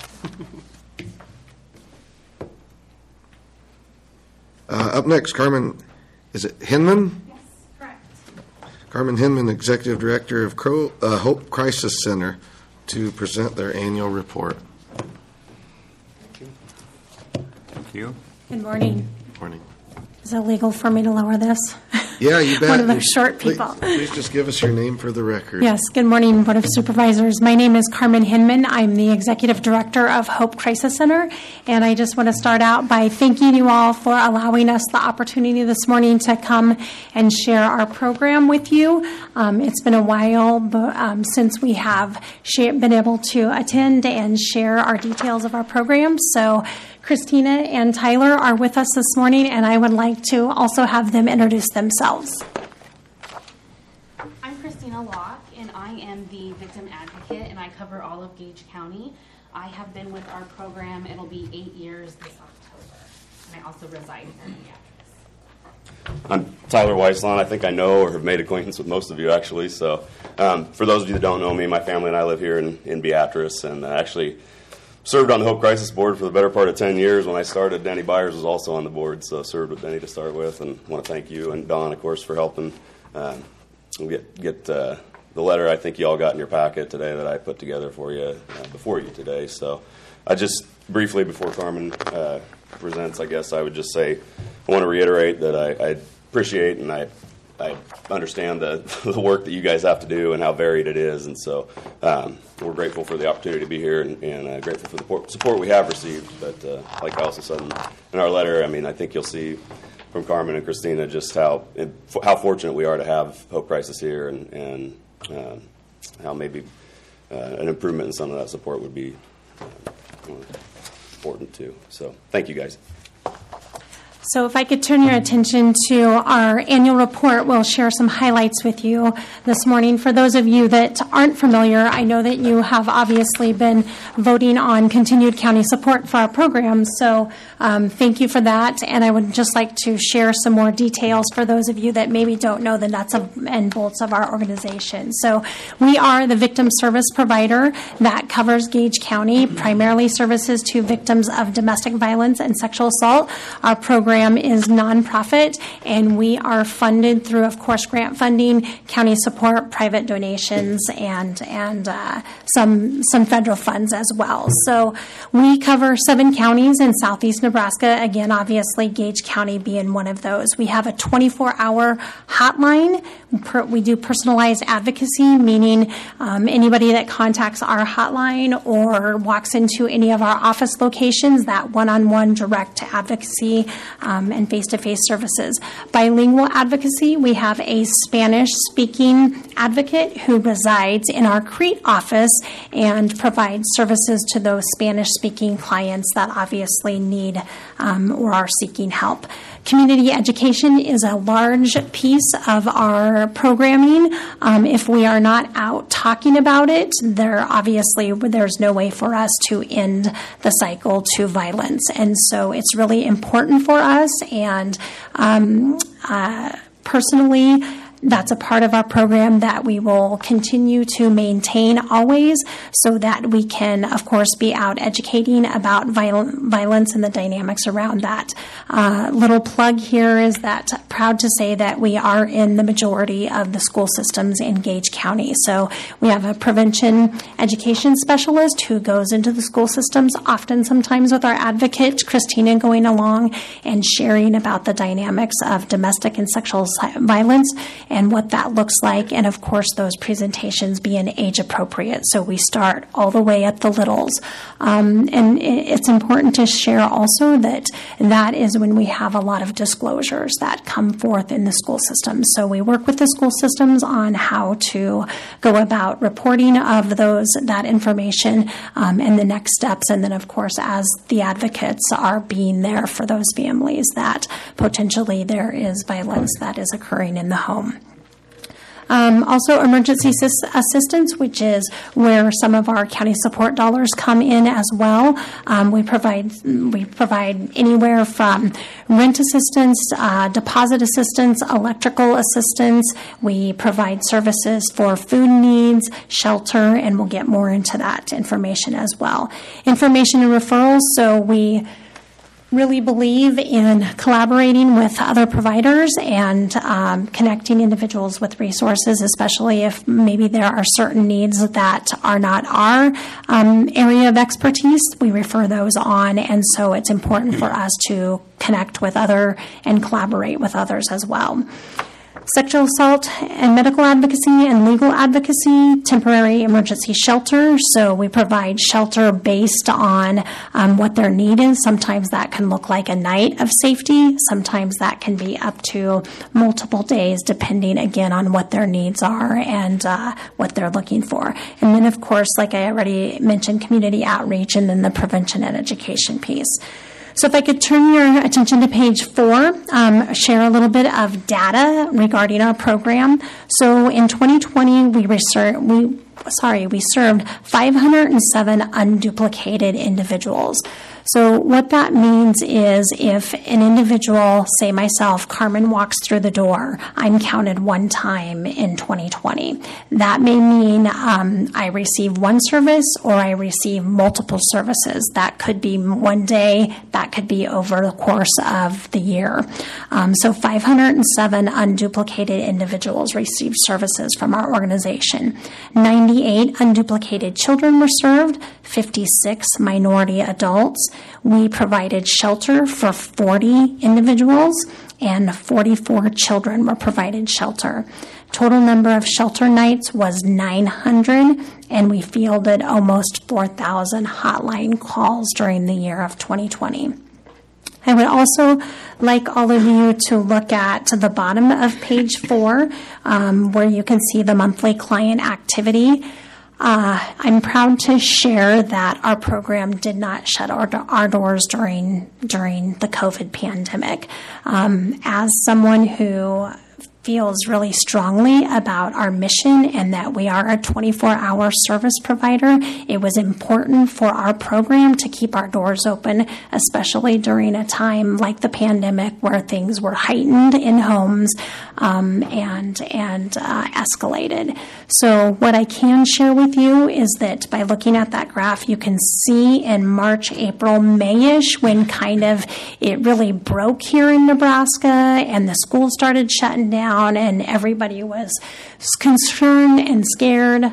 Up next, Carmen, is it Hinman? Yes, correct. Carmen Hinman, Executive Director of Hope Crisis Center, to present their annual report. Thank you. Good morning. Morning. Is it legal for me to lower this? Yeah, you bet. One of those short Please- people. Please just give us your name for the record. Yes, good morning, Board of Supervisors. My name is Carmen Hinman. I'm the Executive Director of Hope Crisis Center, and I just want to start out by thanking you all for allowing us the opportunity this morning to come and share our program with you. It's been a while since we have been able to attend and share our details of our program, so Christina and Tyler are with us this morning, and I would like to also have them introduce themselves. I'm Christina Locke, and I am the victim advocate, and I cover all of Gage County. I have been with our program, it'll be 8 years this October, and I also reside here in Beatrice. I'm Tyler Weisland. I think I know or have made acquaintance with most of you, actually. So for those of you that don't know me, my family and I live here in Beatrice, and actually served on the Hope Crisis Board for the better part of 10 years. When I started, Denny Byers was also on the board, so served with Denny to start with, and want to thank you and Don, of course, for helping get the letter I think you all got in your packet today that I put together for you before you today. So I just briefly, before Carmen presents, I guess I would just say I want to reiterate that I appreciate and I understand the work that you guys have to do and how varied it is, and so we're grateful for the opportunity to be here and grateful for the support we have received. But like I also said in our letter, I mean, I think you'll see from Carmen and Christina just how fortunate we are to have Hope Crisis here, and how maybe an improvement in some of that support would be important too. So thank you guys. So if I could turn your attention to our annual report, we'll share some highlights with you this morning. For those of you that aren't familiar, I know that you have obviously been voting on continued county support for our program, so thank you for that. And I would just like to share some more details for those of you that maybe don't know the nuts and bolts of our organization. So we are the victim service provider that covers Gage County, primarily services to victims of domestic violence and sexual assault. Our program is nonprofit, and we are funded through, of course, grant funding, county support, private donations, and some federal funds as well. So we cover 7 counties in southeast Nebraska. Again, obviously, Gage County being one of those. We have a 24-hour hotline. We do personalized advocacy, meaning anybody that contacts our hotline or walks into any of our office locations, that one-on-one direct advocacy and face-to-face services. Bilingual advocacy, we have a Spanish-speaking advocate who resides in our Crete office and provides services to those Spanish-speaking clients that obviously need or are seeking help. Community education is a large piece of our programming. If we are not out talking about it, there's no way for us to end the cycle to violence. And so it's really important for us. And personally, that's a part of our program that we will continue to maintain always, so that we can, of course, be out educating about violence and the dynamics around that. Little plug here is that proud to say that we are in the majority of the school systems in Gage County. So we have a prevention education specialist who goes into the school systems, often sometimes with our advocate, Christina, going along and sharing about the dynamics of domestic and sexual violence and what that looks like, and of course those presentations being age appropriate. So we start all the way at the littles. And it's important to share also that is when we have a lot of disclosures that come forth in the school system. So we work with the school systems on how to go about reporting of that information and the next steps. And then of course, as the advocates are being there for those families that potentially there is violence that is occurring in the home. Also, emergency assistance, which is where some of our county support dollars come in as well. We provide anywhere from rent assistance, deposit assistance, electrical assistance. We provide services for food needs, shelter, and we'll get more into that information as well. Information and referrals. So we really believe in collaborating with other providers and connecting individuals with resources, especially if maybe there are certain needs that are not our area of expertise. We refer those on, and so it's important for us to connect with other and collaborate with others as well. Sexual assault and medical advocacy and legal advocacy, temporary emergency shelter. So we provide shelter based on what their need is. Sometimes that can look like a night of safety. Sometimes that can be up to multiple days, depending, again, on what their needs are and what they're looking for. And then, of course, like I already mentioned, community outreach and then the prevention and education piece. So if I could turn your attention to page 4, share a little bit of data regarding our program. So in 2020, we served 507 unduplicated individuals. So what that means is if an individual, say myself, Carmen, walks through the door, I'm counted one time in 2020. That may mean I receive one service or I receive multiple services. That could be one day, that could be over the course of the year. So 507 unduplicated individuals received services from our organization. 98 unduplicated children were served, 56 minority adults. We provided shelter for 40 individuals, and 44 children were provided shelter. Total number of shelter nights was 900, and we fielded almost 4,000 hotline calls during the year of 2020. I would also like all of you to look at the bottom of page 4, where you can see the monthly client activity. I'm proud to share that our program did not shut our doors during the COVID pandemic. As someone who feels really strongly about our mission and that we are a 24-hour service provider, it was important for our program to keep our doors open, especially during a time like the pandemic where things were heightened in homes and escalated. So what I can share with you is that by looking at that graph, you can see in March, April, May-ish, when kind of it really broke here in Nebraska and the schools started shutting down and everybody was concerned and scared.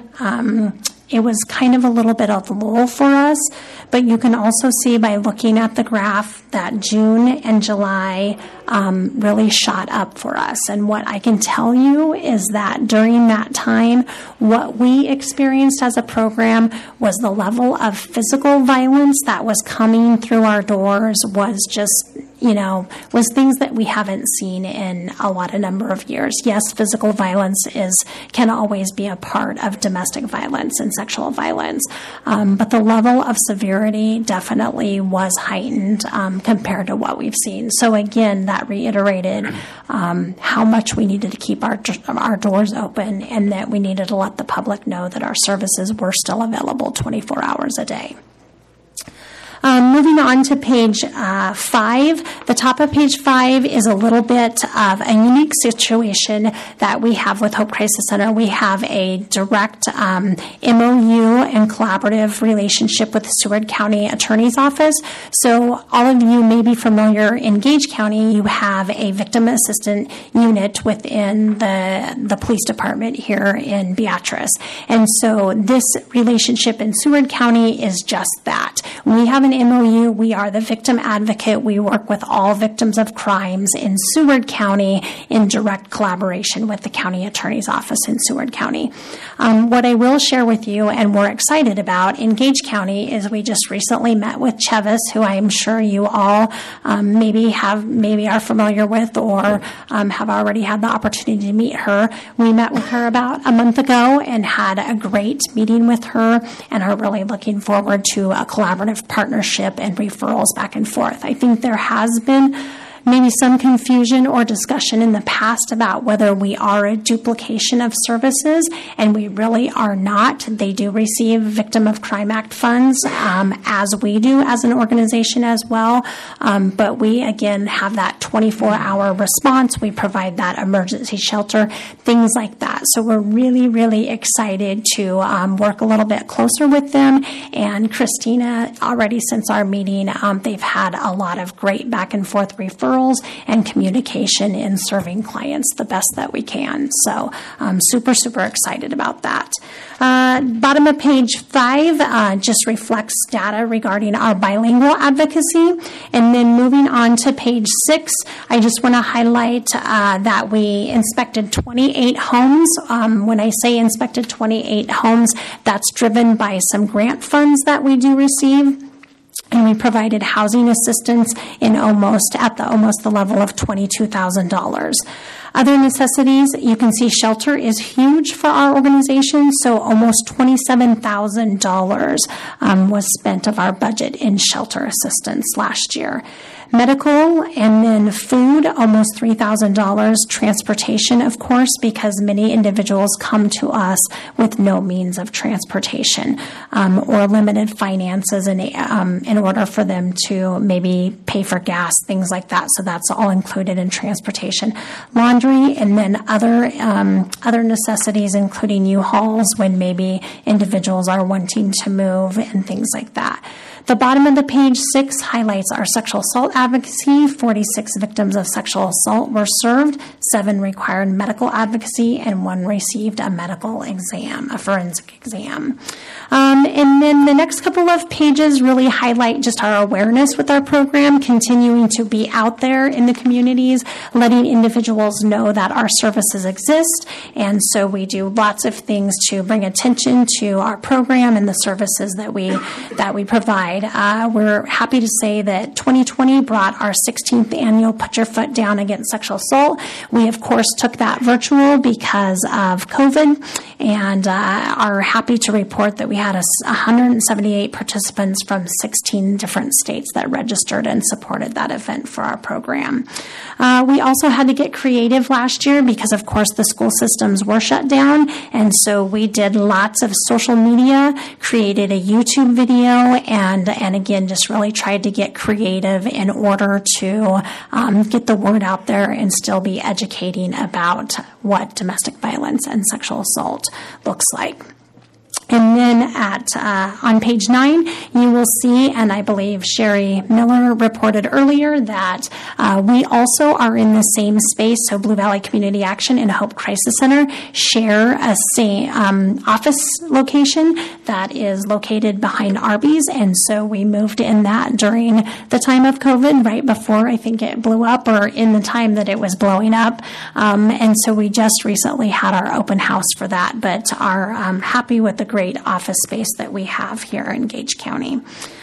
It was kind of a little bit of a lull for us, but you can also see by looking at the graph that June and July really shot up for us. And what I can tell you is that during that time, what we experienced as a program was the level of physical violence that was coming through our doors was just, was things that we haven't seen in a number of years. Yes, physical violence can always be a part of domestic violence and sexual violence, but the level of severity definitely was heightened compared to what we've seen. So again, that reiterated how much we needed to keep our doors open and that we needed to let the public know that our services were still available 24 hours a day. Moving on to page 5, the top of page 5 is a little bit of a unique situation that we have with Hope Crisis Center. We have a direct MOU and collaborative relationship with the Seward County Attorney's Office. So all of you may be familiar in Gage County, you have a victim assistant unit within the police department here in Beatrice. And so this relationship in Seward County is just that. We have an MOU. We are the victim advocate. We work with all victims of crimes in Seward County in direct collaboration with the county attorney's office in Seward County. What I will share with you and we're excited about in Gage County is we just recently met with Chevis, who I am sure you all maybe are familiar with or have already had the opportunity to meet her. We met with her about a month ago and had a great meeting with her and are really looking forward to a collaborative partnership and referrals back and forth. I think there has been maybe some confusion or discussion in the past about whether we are a duplication of services, and we really are not. They do receive Victim of Crime Act funds, as we do as an organization as well. But we, again, have that 24-hour response. We provide that emergency shelter, things like that. So we're really, really excited to work a little bit closer with them. And Christina, already since our meeting, they've had a lot of great back and forth referrals and communication in serving clients the best that we can. So super, super excited about that. Bottom of page 5 just reflects data regarding our bilingual advocacy. And then moving on to page 6, I just want to highlight that we inspected 28 homes. When I say inspected 28 homes, that's driven by some grant funds that we do receive. And we provided housing assistance in almost the level of $22,000. Other necessities, you can see shelter is huge for our organization, so almost $27,000 was spent of our budget in shelter assistance last year. Medical and then food, almost $3,000. Transportation, of course, because many individuals come to us with no means of transportation or limited finances in order for them to maybe pay for gas, things like that. So that's all included in transportation. Laundry, and then other necessities, including U-Hauls when maybe individuals are wanting to move and things like that. The bottom of the page 6 highlights our sexual assault advocacy. 46 victims of sexual assault were served, 7 required medical advocacy, and 1 received a medical exam, a forensic exam. And then the next couple of pages really highlight just our awareness with our program, continuing to be out there in the communities, letting individuals know that our services exist. And so we do lots of things to bring attention to our program and the services that we provide. We're happy to say that 2020 brought our 16th annual Put Your Foot Down Against Sexual Assault. We, of course, took that virtual because of COVID, and are happy to report that we had 178 participants from 16 different states that registered and supported that event for our program. We also had to get creative last year because, of course, the school systems were shut down, and so we did lots of social media, created a YouTube video, and again, just really tried to get creative in order to get the word out there and still be educating about what domestic violence and sexual assault looks like. And then on page 9, you will see, and I believe Sherry Miller reported earlier, that we also are in the same space. So Blue Valley Community Action and Hope Crisis Center share a same office location that is located behind Arby's. And so we moved in that during the time of COVID, right before I think it blew up, or in the time that it was blowing up. And so we just recently had our open house for that, but are happy with the great office space that we have here in Gage County.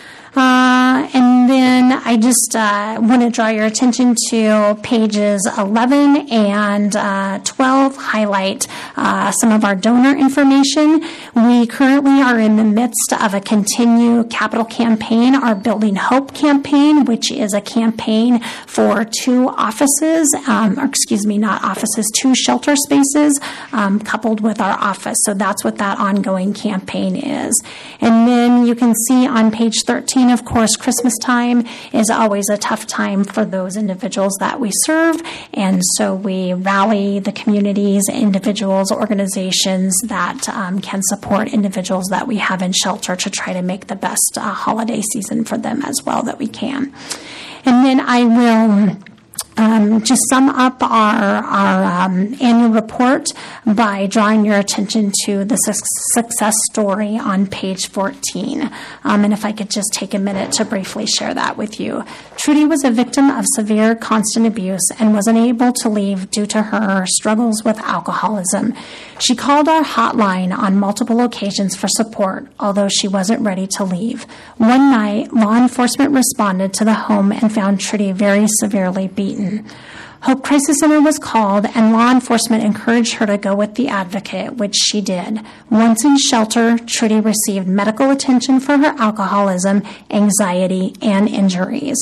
And then I just want to draw your attention to pages 11 and 12, highlight some of our donor information. We currently are in the midst of a Continue Capital campaign, our Building Hope campaign, which is a campaign for 2 offices, not offices, 2 shelter spaces, coupled with our office. So that's what that ongoing campaign is. And then you can see on page 13, of course, Christmas time is always a tough time for those individuals that we serve, and so we rally the communities, individuals, organizations that can support individuals that we have in shelter to try to make the best holiday season for them as well that we can. And then I will just sum up our annual report by drawing your attention to the success story on page 14. And if I could just take a minute to briefly share that with you. Trudy was a victim of severe constant abuse and was unable to leave due to her struggles with alcoholism. She called our hotline on multiple occasions for support, although she wasn't ready to leave. One night, law enforcement responded to the home and found Trudy very severely beaten. Hope Crisis Center was called, and law enforcement encouraged her to go with the advocate, which she did. Once in shelter, Trudy received medical attention for her alcoholism, anxiety, and injuries.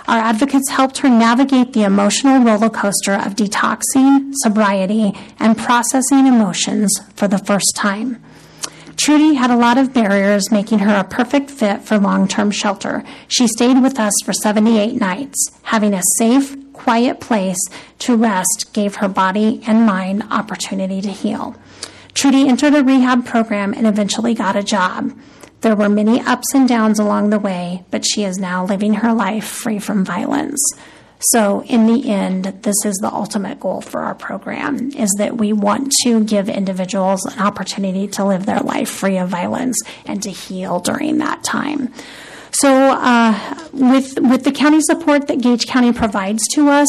Our advocates helped her navigate the emotional roller coaster of detoxing, sobriety, and processing emotions for the first time. Trudy had a lot of barriers, making her a perfect fit for long-term shelter. She stayed with us for 78 nights. Having a safe, quiet place to rest gave her body and mind opportunity to heal. Trudy entered a rehab program and eventually got a job. There were many ups and downs along the way, but she is now living her life free from violence. So in the end, this is the ultimate goal for our program, is that we want to give individuals an opportunity to live their life free of violence and to heal during that time. So with the county support that Gage County provides to us,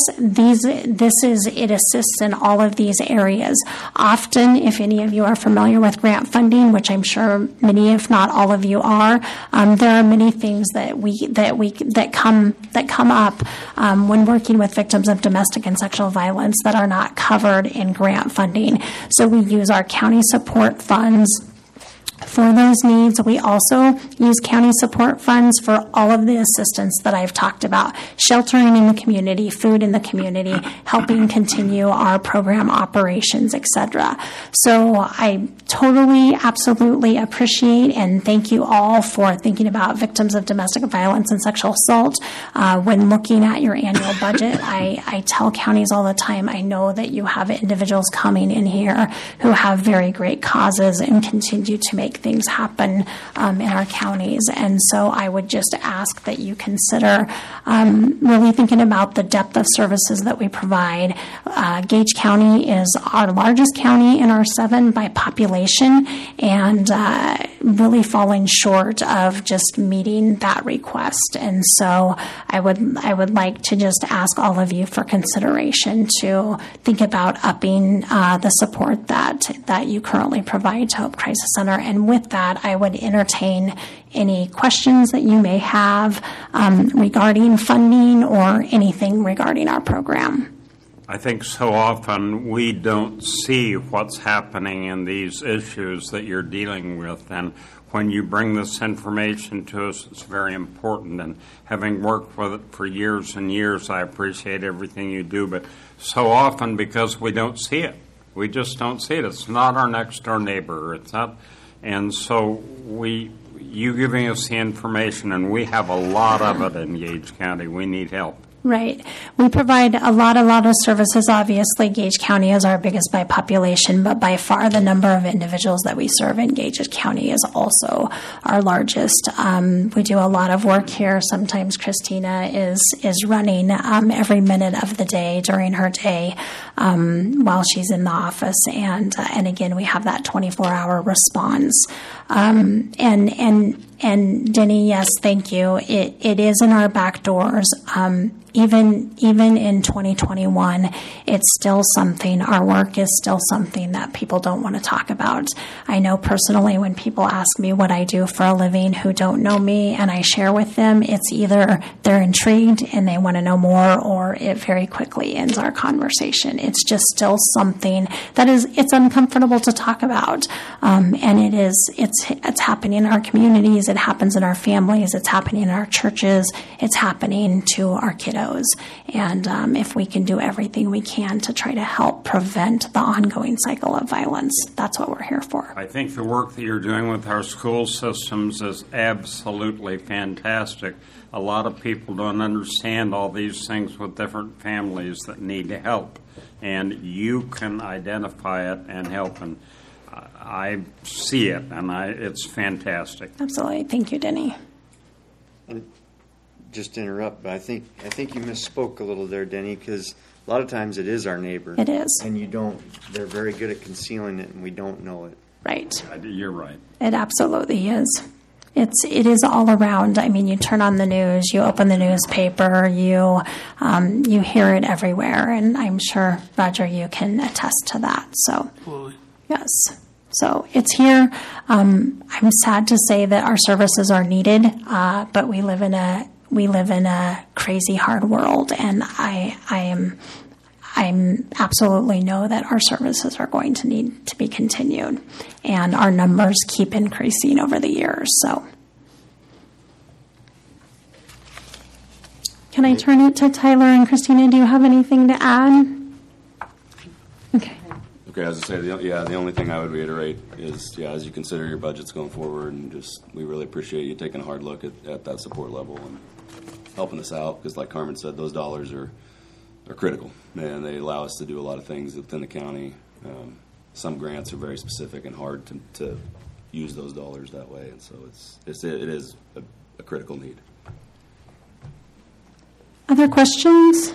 it assists in all of these areas. Often, if any of you are familiar with grant funding, which I'm sure many, if not all of you are, there are many things that come up when working with victims of domestic and sexual violence that are not covered in grant funding. So we use our county support funds for those needs. We also use county support funds for all of the assistance that I've talked about: sheltering in the community, food in the community, helping continue our program operations, etc. So I totally, absolutely appreciate and thank you all for thinking about victims of domestic violence and sexual assault. When looking at your annual budget, I tell counties all the time, I know that you have individuals coming in here who have very great causes and continue to make things happen in our counties. And so I would just ask that you consider really thinking about the depth of services that we provide. Gage County is our largest county in R7 by population, and really falling short of just meeting that request. And so I would like to just ask all of you for consideration to think about upping the support that you currently provide to Hope Crisis Center. And with that, I would entertain any questions that you may have regarding funding or anything regarding our program. I think so often we don't see what's happening in these issues that you're dealing with, and when you bring this information to us, it's very important. And having worked with it for years and years, I appreciate everything you do, but so often because we don't see it, we just don't see it. It's not our next door neighbor. It's not, and so you giving us the information, and we have a lot of it in Gage County. We need help. Right. We provide a lot of services. Obviously, Gage County is our biggest by population, but by far the number of individuals that we serve in Gage County is also our largest. We do a lot of work here. Sometimes Christina is running every minute of the day during her day while she's in the office, and again, we have that 24-hour response. And Denny, yes, thank you. It is in our back doors. Even in 2021, it's still something, our work is still something that people don't want to talk about. I know personally when people ask me what I do for a living who don't know me and I share with them, it's either they're intrigued and they want to know more, or it very quickly ends our conversation. It's just still something that it's uncomfortable to talk about. And it's happening in our communities, it happens in our families, it's happening in our churches, it's happening to our kiddos. And if we can do everything we can to try to help prevent the ongoing cycle of violence, that's what we're here for. I think the work that you're doing with our school systems is absolutely fantastic. A lot of people don't understand all these things with different families that need help, and you can identify it and help, and I see it, and it's fantastic. Absolutely. Thank you, Denny. Just to interrupt, but I think you misspoke a little there, Denny, because a lot of times it is our neighbor. It is. And they're very good at concealing it, and we don't know it. Right. You're right. It absolutely is. It is all around. I mean, you turn on the news, you open the newspaper, you hear it everywhere, and I'm sure, Roger, you can attest to that. So, yes. So it's here. I'm sad to say that our services are needed, but we live in a crazy hard world, and I'm absolutely know that our services are going to need to be continued, and our numbers keep increasing over the years. So, can Can I turn it to Tyler and Christina? Do you have anything to add? Okay. Okay, as I say, the only thing I would reiterate is, as you consider your budgets going forward, and we really appreciate you taking a hard look at that support level and helping us out, because like Carmen said, those dollars are critical, and they allow us to do a lot of things within the county. Some grants are very specific and hard to use those dollars that way, and so it is a critical need. Other questions?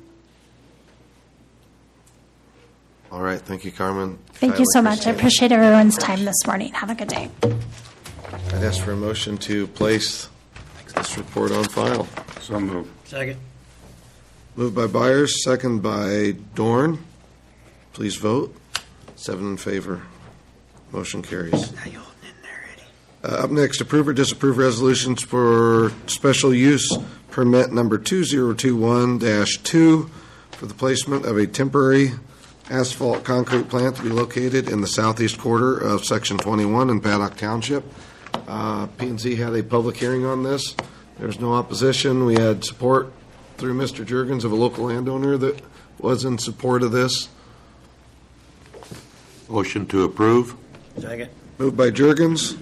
All right, thank you, Carmen. Thank you so much. I appreciate everyone's time this morning. Have a good day. I'd ask for a motion to place this report on file. So moved. Second. Moved by Byers, second by Dorn. Please vote. 7 in favor. Motion carries. Up next, approve or disapprove resolutions for special use permit number 2021-2 for the placement of a temporary asphalt concrete plant to be located in the southeast quarter of Section 21 in Paddock Township. P&Z had a public hearing on this. There's no opposition. We had support through Mr. Juergens of a local landowner that was in support of this. Motion to approve. Second. Moved by Juergens,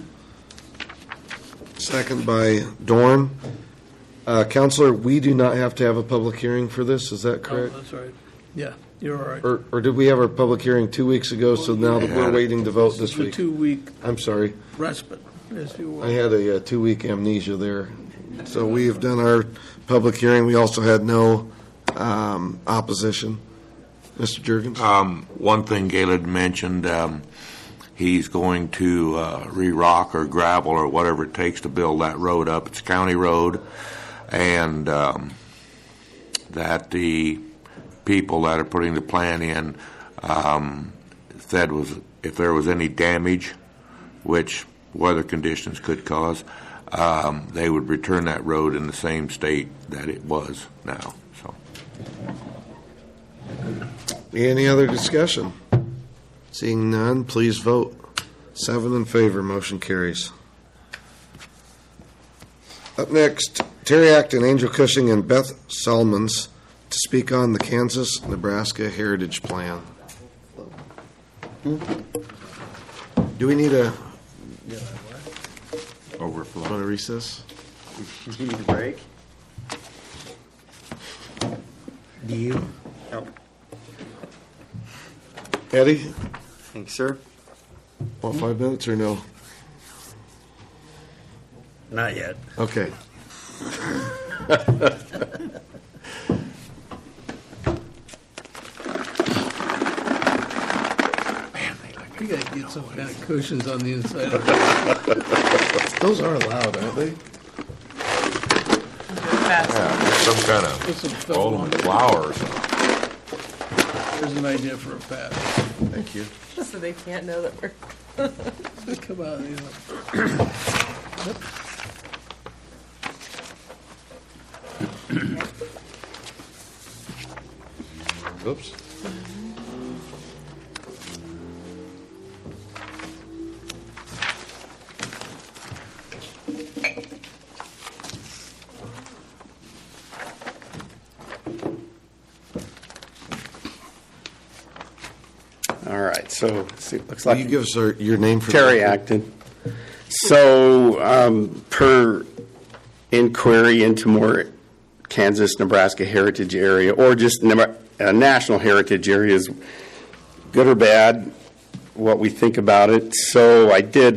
second by Dorn. Counselor, we do not have to have a public hearing for this, is that correct? Oh, that's right. Yeah, you're all right. Or did we have our public hearing 2 weeks ago, so now that we're waiting to vote this It's a week? 2-week I'm sorry. respite, as you will. I had a 2-week amnesia there. So we have done our public hearing. We also had no opposition. Mr. Juergens? One thing Galen mentioned, he's going to re-rock or gravel or whatever it takes to build that road up. It's a county road, and that the people that are putting the plan in said was if there was any damage, which weather conditions could cause, they would return that road in the same state that it was now. So, any other discussion? Seeing none, please vote. 7 in favor, motion carries. Up next, Terry Acton, Angel Cushing, and Beth Salmons to speak on the Kansas-Nebraska Heritage Plan. Do we need a overflow? Want a recess? Do you need a break? Do you? Nope. Eddie? Thank you, sir. Want 5 minutes or no? Not yet. Okay. We got to get some kind of cushions on the inside of it. Those are loud, aren't they? some kind Put some of stuff golden on it. flower or something. There's an idea for a pad. Thank you. So they can't know that we're. Come on, you know. Oops. All right, so it looks Will like you give us your name for Terry the- Acton. So, per inquiry into more Kansas, Nebraska heritage area, or just national heritage areas, good or bad, what we think about it. So I did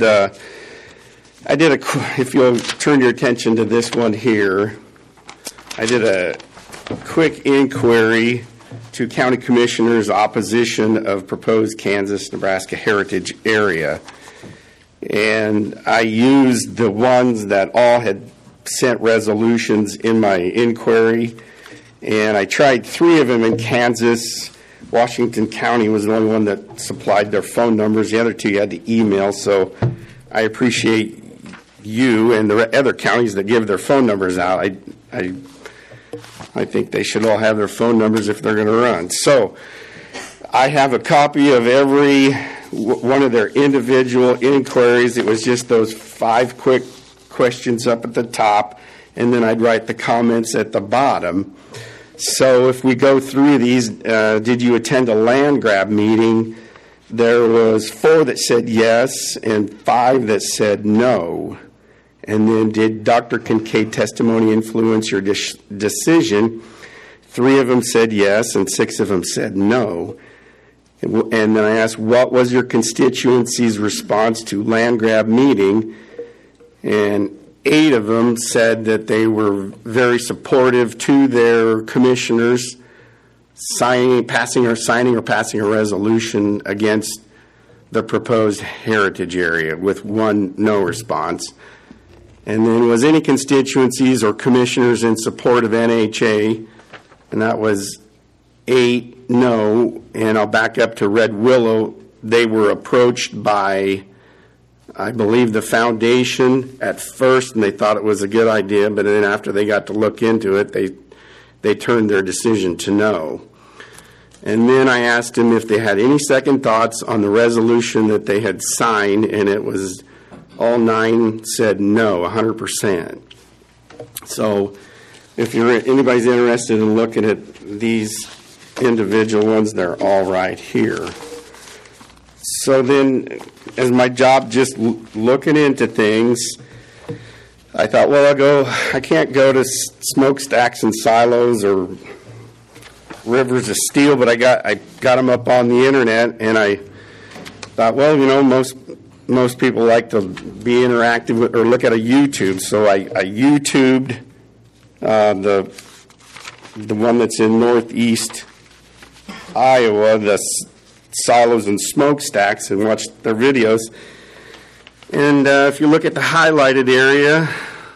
if you'll turn your attention to this one here, I did a quick inquiry to county commissioners' opposition of proposed Kansas, Nebraska heritage area. And I used the ones that all had sent resolutions in my inquiry. And I tried 3 of them in Kansas. Washington County was the only one that supplied their phone numbers. The other 2 you had to email. So I appreciate you and the other counties that give their phone numbers out. I think they should all have their phone numbers if they're going to run. So I have a copy of every one of their individual inquiries. It was just those 5 quick questions up at the top. and then I'd write the comments at the bottom. So if we go through these, did you attend a land grab meeting? There was 4 that said yes and 5 that said no. And then did Dr. Kincaid testimony influence your decision? 3 of them said yes and 6 of them said no. And then I asked, what was your constituency's response to land grab meeting? And 8 of them said that they were very supportive to their commissioners passing a resolution against the proposed heritage area, with 1 no response. And then was any constituencies or commissioners in support of NHA? And that was 8 no. And I'll back up to Red Willow. They were approached by, I believe, the foundation at first, and they thought it was a good idea, but then after they got to look into it, they turned their decision to no. And then I asked them if they had any second thoughts on the resolution that they had signed, and it was all 9 said no, 100%. So if anybody's interested in looking at these individual ones, they're all right here. So then, as my job just looking into things, I thought, well, I can't go to smokestacks and silos or rivers of steel, but I got them up on the internet, and I thought, well, most people like to be interactive with, or look at a YouTube, so I YouTubed the one that's in northeast Iowa, the silos and smokestacks, and watched their videos. And if you look at the highlighted area,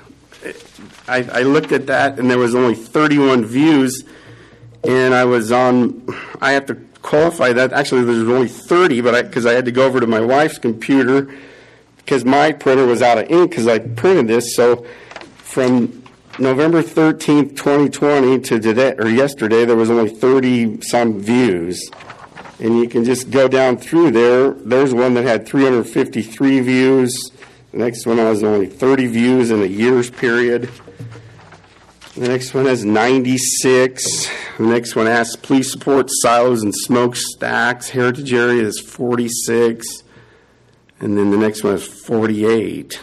I looked at that, and there was only 31 views, and I have to qualify that. Actually, there's only 30, but because I had to go over to my wife's computer because my printer was out of ink because I printed this. So from November 13th, 2020 to today, or yesterday, there was only 30 some views. And you can just go down through there. There's one that had 353 views. The next one has only 30 views in a year's period. The next one has 96. The next one asks, please support silos and smokestacks. Heritage area is 46. And then the next one is 48.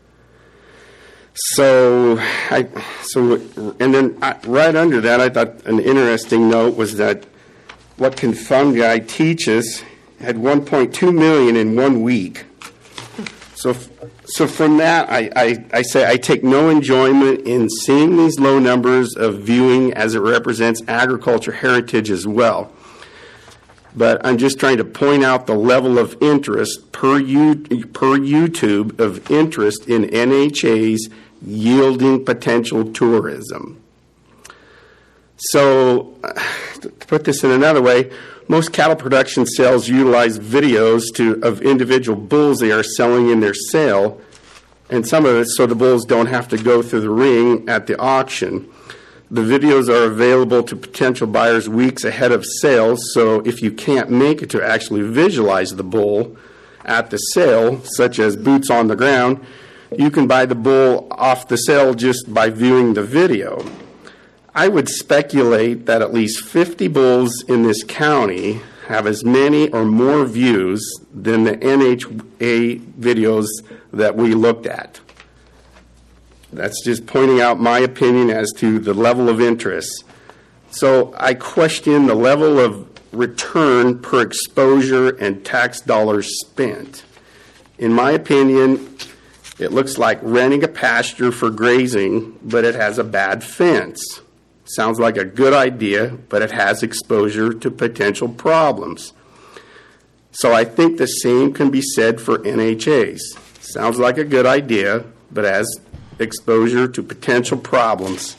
Right under that, I thought an interesting note was that what Can Fungi teaches had 1.2 million in 1 week. So from that, I say I take no enjoyment in seeing these low numbers of viewing as it represents agriculture heritage as well. But I'm just trying to point out the level of interest per YouTube of interest in NHA's yielding potential tourism. So, to put this in another way, most cattle production sales utilize videos of individual bulls they are selling in their sale, and some of it so the bulls don't have to go through the ring at the auction. The videos are available to potential buyers weeks ahead of sales, so if you can't make it to actually visualize the bull at the sale, such as boots on the ground, you can buy the bull off the sale just by viewing the video. I would speculate that at least 50 bulls in this county have as many or more views than the NHA videos that we looked at. That's just pointing out my opinion as to the level of interest. So I question the level of return per exposure and tax dollars spent. In my opinion, it looks like renting a pasture for grazing, but it has a bad fence. Sounds like a good idea, but it has exposure to potential problems. So I think the same can be said for NHAs. Sounds like a good idea, but has exposure to potential problems.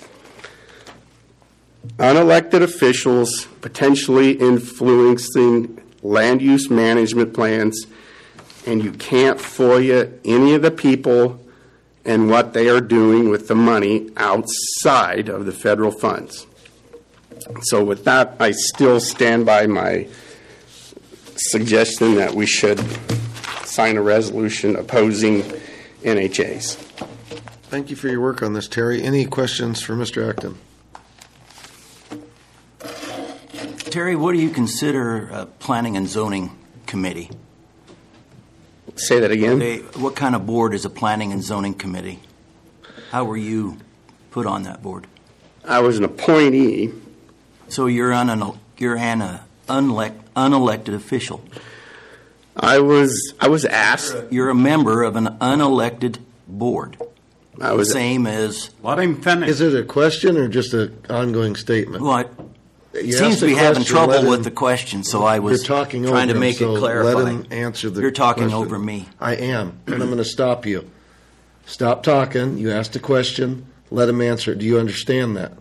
Unelected officials potentially influencing land use management plans, and you can't FOIA any of the people and what they are doing with the money outside of the federal funds. So with that, I still stand by my suggestion that we should sign a resolution opposing NHAs. Thank you for your work on this, Terry. Any questions for Mr. Acton? Terry, what do you consider a planning and zoning committee? Say that again. What kind of board is a planning and zoning committee? How were you put on that board? I was an appointee. So you're an unelected official. I was asked. You're a member of an unelected board. I was the same as. Let him finish. Is it a question or just an ongoing statement? Well, it seems to be having trouble with the question, so I was trying to make it clarify. Let him answer the You're talking question. over me. I am, and I'm going to stop you. Stop talking. You asked a question. Let him answer it. Do you understand that?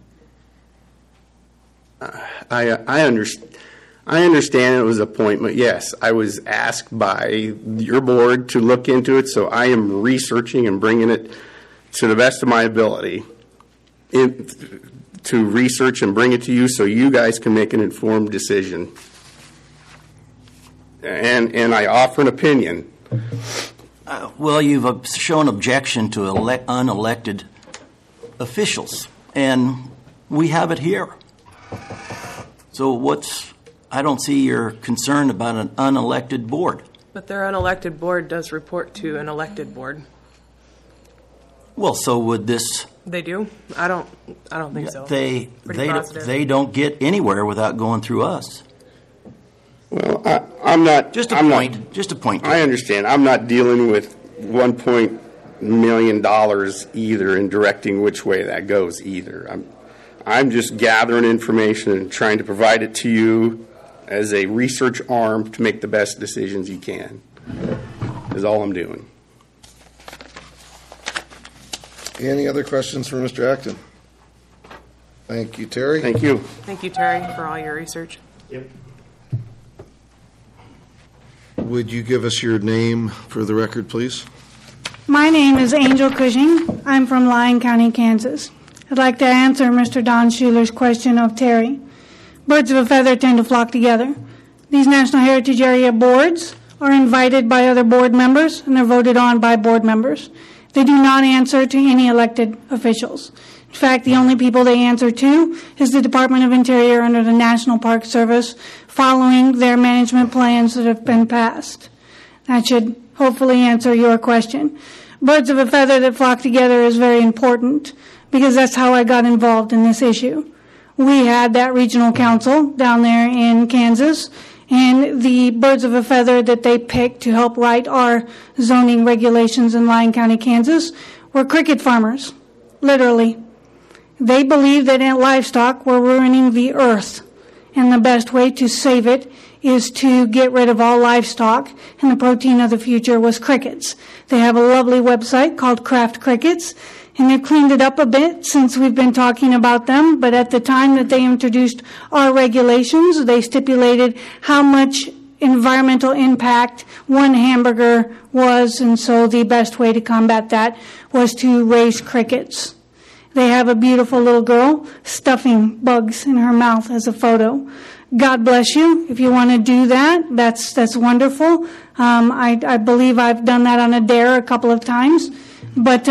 I understand it was an appointment. Yes, I was asked by your board to look into it, so I am researching and bringing it to the best of my ability to research and bring it to you so you guys can make an informed decision. And I offer an opinion. Well, you've shown objection to unelected officials, and we have it here. So I don't see your concern about an unelected board. But their unelected board does report to an elected board. Well, so would this. They do? I don't think so. They don't get anywhere without going through us. Well, I'm not. Just a point. I understand. I'm not dealing with $1 million either in directing which way that goes either. I'm just gathering information and trying to provide it to you as a research arm to make the best decisions you can. Is all I'm doing. Any other questions for Mr. Acton? Thank you, Terry. Thank you. Thank you, Terry, for all your research. Yep. Would you give us your name for the record, please? My name is Angel Cushing. I'm from Lyon County, Kansas. I'd like to answer Mr. Don Schuler's question of Terry. Birds of a feather tend to flock together. These National Heritage Area boards are invited by other board members, and they're voted on by board members. They do not answer to any elected officials. In fact, the only people they answer to is the Department of Interior under the National Park Service, following their management plans that have been passed. That should hopefully answer your question. Birds of a feather that flock together is very important, because that's how I got involved in this issue. We had that regional council down there in Kansas, and the birds of a feather that they picked to help write our zoning regulations in Lyon County, Kansas, were cricket farmers, literally. They believe that livestock were ruining the earth, and the best way to save it is to get rid of all livestock, and the protein of the future was crickets. They have a lovely website called Craft Crickets, and they've cleaned it up a bit since we've been talking about them, but at the time that they introduced our regulations, they stipulated how much environmental impact one hamburger was, and so the best way to combat that was to raise crickets. They have a beautiful little girl stuffing bugs in her mouth as a photo. God bless you. If you want to do that, that's wonderful. I believe I've done that on a dare a couple of times. But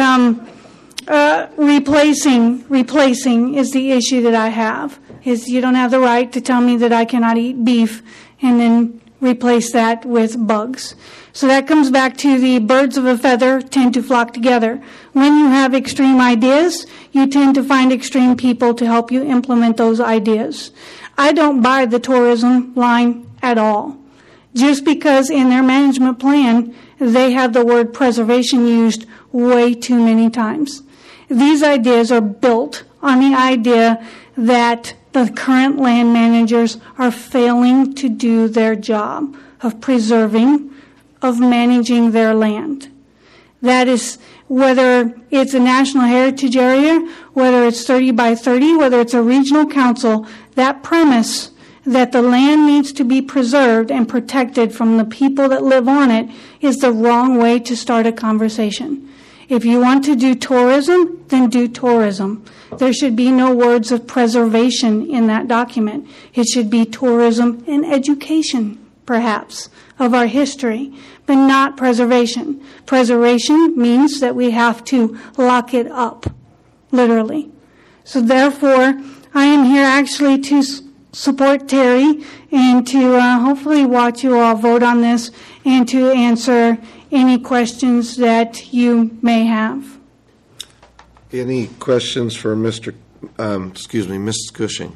replacing is the issue that I have. Is you don't have the right to tell me that I cannot eat beef and then replace that with bugs. So that comes back to the birds of a feather tend to flock together. When you have extreme ideas, you tend to find extreme people to help you implement those ideas. I don't buy the tourism line at all. Just because in their management plan, they have the word preservation used way too many times. These ideas are built on the idea that the current land managers are failing to do their job of preserving, of managing their land. That is, whether it's a National Heritage Area, whether it's 30 by 30, whether it's a regional council, that premise that the land needs to be preserved and protected from the people that live on it is the wrong way to start a conversation. If you want to do tourism, then do tourism. There should be no words of preservation in that document. It should be tourism and education perhaps, of our history, but not preservation. Preservation means that we have to lock it up, literally. So therefore, I am here actually to support Terry and to hopefully watch you all vote on this and to answer any questions that you may have. Any questions for Mrs. Cushing?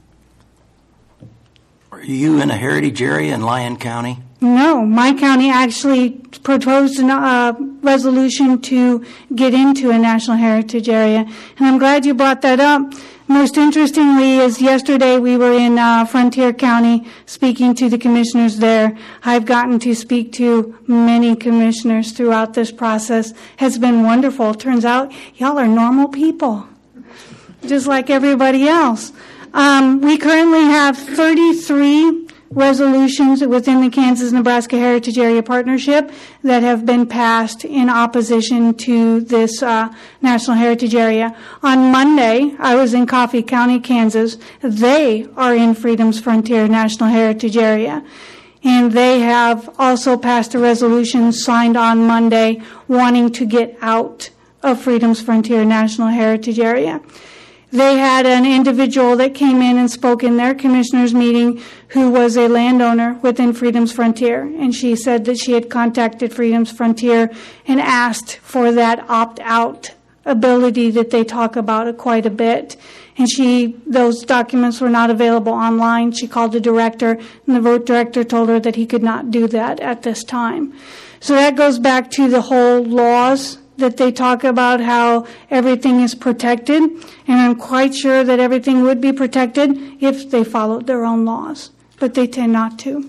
Are you in a heritage area in Lyon County? No, my county actually proposed a resolution to get into a National Heritage Area, and I'm glad you brought that up. Most interestingly is yesterday we were in Frontier County speaking to the commissioners there. I've gotten to speak to many commissioners throughout this process. Has been wonderful. Turns out y'all are normal people, just like everybody else. We currently have 33 resolutions within the Kansas-Nebraska Heritage Area Partnership that have been passed in opposition to this National Heritage Area. On Monday, I was in Coffee County, Kansas. They are in Freedom's Frontier National Heritage Area. And they have also passed a resolution signed on Monday wanting to get out of Freedom's Frontier National Heritage Area. They had an individual that came in and spoke in their commissioners meeting who was a landowner within Freedom's Frontier. And she said that she had contacted Freedom's Frontier and asked for that opt-out ability that they talk about quite a bit. And those documents were not available online. She called the director, and the director told her that he could not do that at this time. So that goes back to the whole laws that they talk about, how everything is protected, and I'm quite sure that everything would be protected if they followed their own laws, but they tend not to.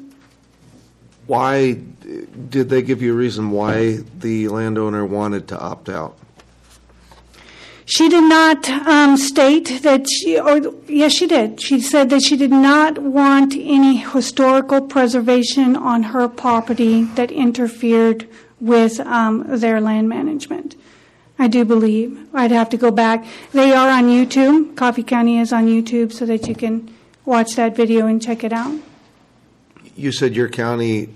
Why did they give you a reason why the landowner wanted to opt out? She did not state that yes, she did. She said that she did not want any historical preservation on her property that interfered with their land management. I do believe. I'd have to go back. They are on YouTube. Coffee County is on YouTube so that you can watch that video and check it out. You said your county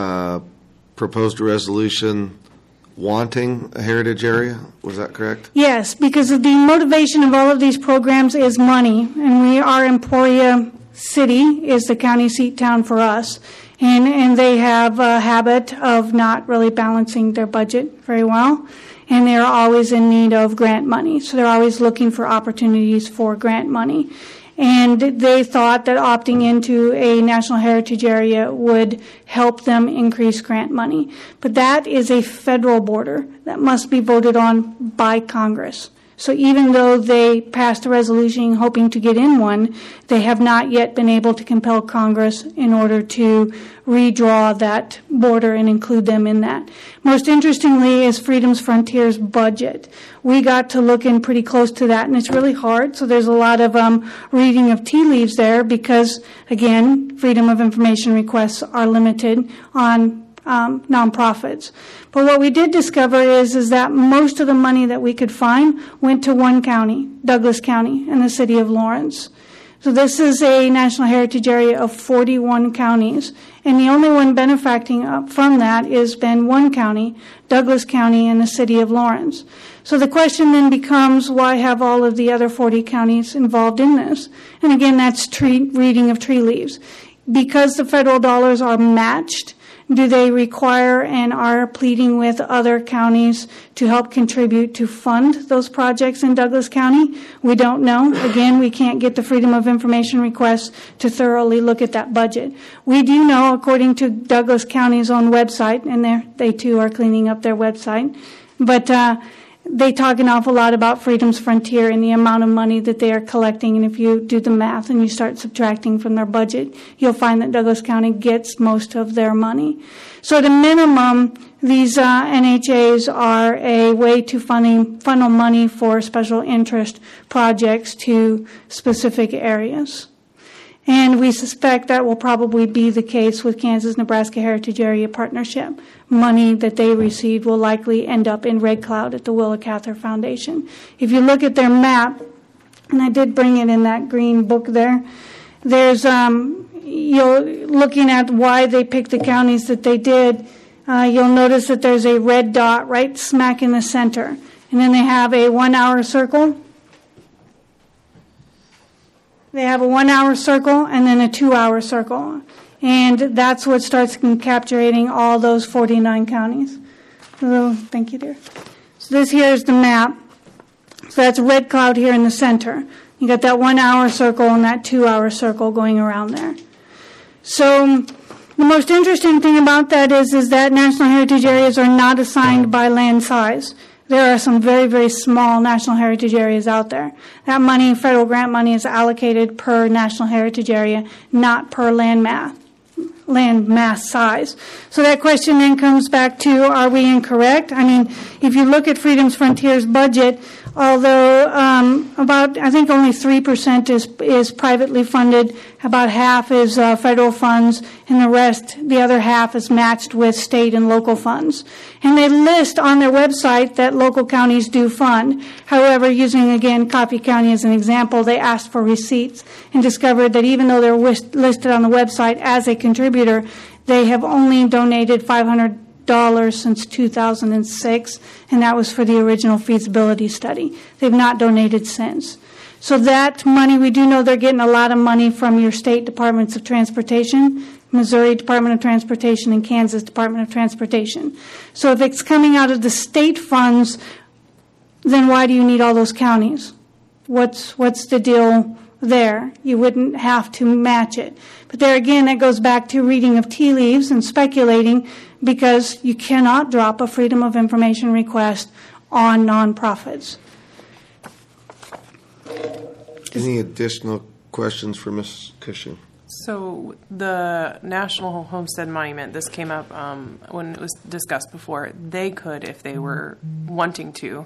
proposed a resolution wanting a heritage area. Was that correct? Yes, because of the motivation of all of these programs is money. And we are Emporia City is the county seat town for us. And they have a habit of not really balancing their budget very well. And they're always in need of grant money. So they're always looking for opportunities for grant money. And they thought that opting into a National Heritage Area would help them increase grant money. But that is a federal border that must be voted on by Congress. So even though they passed a resolution hoping to get in one, they have not yet been able to compel Congress in order to redraw that border and include them in that. Most interestingly is Freedom's Frontier's budget. We got to look in pretty close to that, and it's really hard. So there's a lot of reading of tea leaves there because, again, freedom of information requests are limited on nonprofits. But what we did discover is that most of the money that we could find went to one county, Douglas County, and the city of Lawrence. So this is a National Heritage Area of 41 counties, and the only one benefiting from that has been one county, Douglas County, and the city of Lawrence. So the question then becomes, why have all of the other 40 counties involved in this? And again, that's reading of tree leaves. Because the federal dollars are matched, do they require and are pleading with other counties to help contribute to fund those projects in Douglas County? We don't know. Again, we can't get the Freedom of Information requests to thoroughly look at that budget. We do know, according to Douglas County's own website, and they too are cleaning up their website, but they talk an awful lot about Freedom's Frontier and the amount of money that they are collecting. And if you do the math and you start subtracting from their budget, you'll find that Douglas County gets most of their money. So at a minimum, these NHAs are a way to funnel money for special interest projects to specific areas. And we suspect that will probably be the case with Kansas-Nebraska Heritage Area Partnership. Money that they received will likely end up in Red Cloud at the Willa Cather Foundation. If you look at their map, and I did bring it in that green book there, there's looking at why they picked the counties that they did, you'll notice that there's a red dot right smack in the center. And then they have a 1 hour circle. They have a 1 hour circle and then a 2 hour circle. And that's what starts encapsulating all those 49 counties. So, thank you, dear. So this here is the map. So that's Red Cloud here in the center. You got that 1 hour circle and that 2 hour circle going around there. So the most interesting thing about that is that National Heritage Areas are not assigned by land size. There are some very, very small National Heritage Areas out there. That money, federal grant money, is allocated per National Heritage Area, not per land mass size. So that question then comes back to, are we incorrect? I mean, if you look at Freedom's Frontiers budget, although I think only 3% is privately funded, about half is federal funds, and the other half is matched with state and local funds. And they list on their website that local counties do fund. However, using, again, Coffee County as an example, they asked for receipts and discovered that even though they're listed on the website as a contributor, they have only donated $500 since 2006, and that was for the original feasibility study. They've not donated since. So that money, we do know they're getting a lot of money from your state departments of transportation, Missouri Department of Transportation and Kansas Department of Transportation. So if it's coming out of the state funds, then why do you need all those counties? What's the deal there? You wouldn't have to match it. But there again, that goes back to reading of tea leaves and speculating, because you cannot drop a Freedom of Information request on nonprofits. Any additional questions for Ms. Cushing? So the National Homestead Monument, this came up when it was discussed before. They could, if they were wanting to,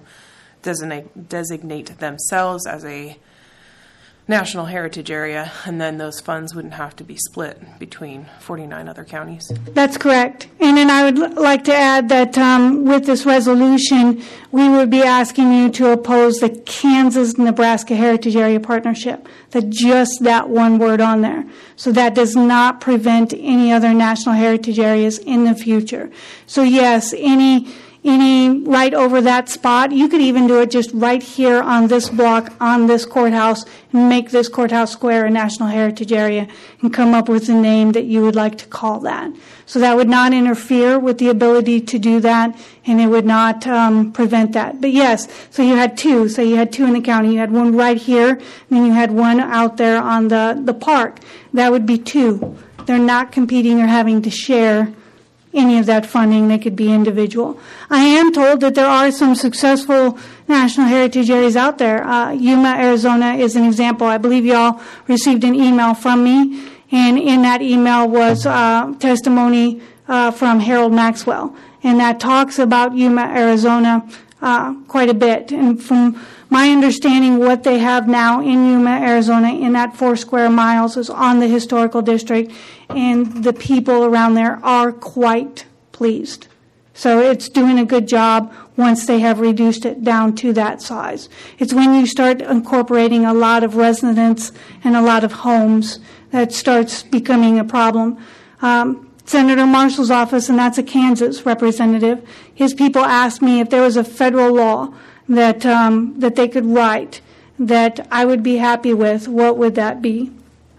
designate themselves as a National Heritage Area, and then those funds wouldn't have to be split between 49 other counties. That's correct. And then I would like to add that with this resolution, we would be asking you to oppose the Kansas-Nebraska Heritage Area Partnership. Just that one word on there. So that does not prevent any other National Heritage Areas in the future. So yes, any right over that spot. You could even do it just right here on this block, on this courthouse, and make this courthouse square a National Heritage Area and come up with a name that you would like to call that. So that would not interfere with the ability to do that, and it would not prevent that. But yes, so you had two. So you had two in the county. You had one right here, and then you had one out there on the park. That would be two. They're not competing or having to share any of that funding. They could be individual. I am told that there are some successful National Heritage Areas out there. Yuma, Arizona is an example. I believe y'all received an email from me, and in that email was testimony from Harold Maxwell, and that talks about Yuma, Arizona quite a bit. And from my understanding, what they have now in Yuma, Arizona, in that 4 square miles, is on the historical district, and the people around there are quite pleased. So it's doing a good job once they have reduced it down to that size. It's when you start incorporating a lot of residents and a lot of homes that starts becoming a problem. Senator Marshall's office, and that's a Kansas representative, his people asked me if there was a federal law that they could write that I would be happy with, what would that be?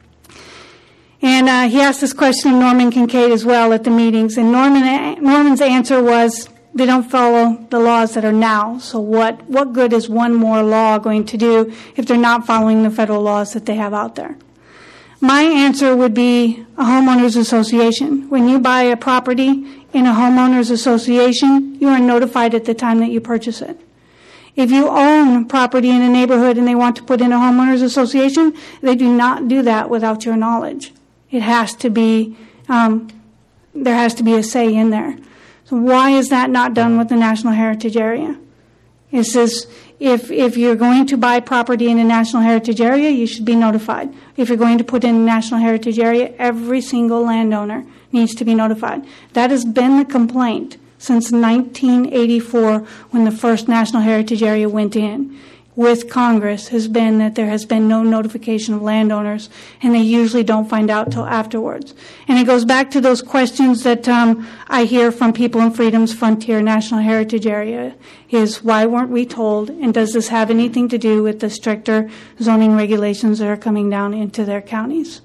And he asked this question of Norman Kincaid as well at the meetings, and Norman's answer was, they don't follow the laws that are now, so what good is one more law going to do if they're not following the federal laws that they have out there? My answer would be a homeowners association. When you buy a property in a homeowners association, you are notified at the time that you purchase it. If you own property in a neighborhood and they want to put in a homeowners association, they do not do that without your knowledge. It has to be, there has to be a say in there. So why is that not done with the National Heritage Area? It says if you're going to buy property in a National Heritage Area, you should be notified. If you're going to put in a National Heritage Area, every single landowner needs to be notified. That has been the complaint since 1984 when the first National Heritage Area went in. with Congress has been that there has been no notification of landowners, and they usually don't find out till afterwards. And it goes back to those questions that I hear from people in Freedom's Frontier National Heritage Area, is why weren't we told, and does this have anything to do with the stricter zoning regulations that are coming down into their counties?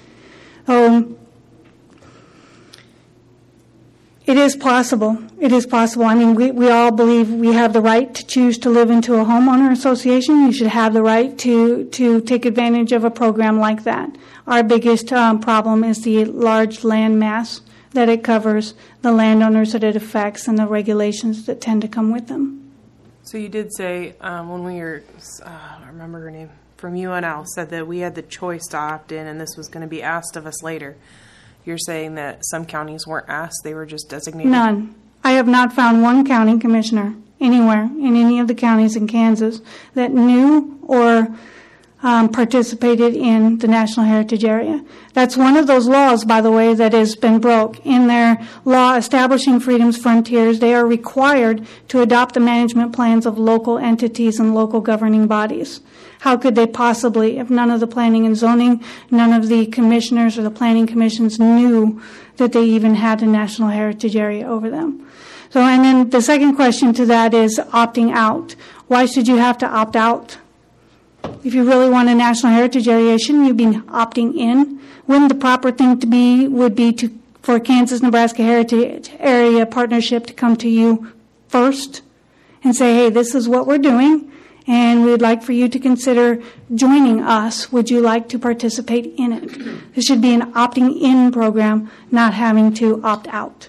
It is possible. It is possible. I mean, we all believe we have the right to choose to live into a homeowner association. You should have the right to take advantage of a program like that. Our biggest problem is the large land mass that it covers, the landowners that it affects, and the regulations that tend to come with them. So you did say when we were, I remember her name, from UNL, said that we had the choice to opt in and this was going to be asked of us later. You're saying that some counties weren't asked, they were just designated? None. I have not found one county commissioner anywhere in any of the counties in Kansas that knew or participated in the National Heritage Area. That's one of those laws, by the way, that has been broke. In their law establishing Freedom's Frontiers, they are required to adopt the management plans of local entities and local governing bodies. How could they possibly, if none of the planning and zoning, none of the commissioners or the planning commissions knew that they even had a National Heritage Area over them? So, and then the second question to that is opting out. Why should you have to opt out? If you really want a National Heritage Area, shouldn't you be opting in? Wouldn't the proper thing to be would be for Kansas-Nebraska Heritage Area Partnership to come to you first and say, hey, this is what we're doing, and we'd like for you to consider joining us. Would you like to participate in it? This should be an opting in program, not having to opt out.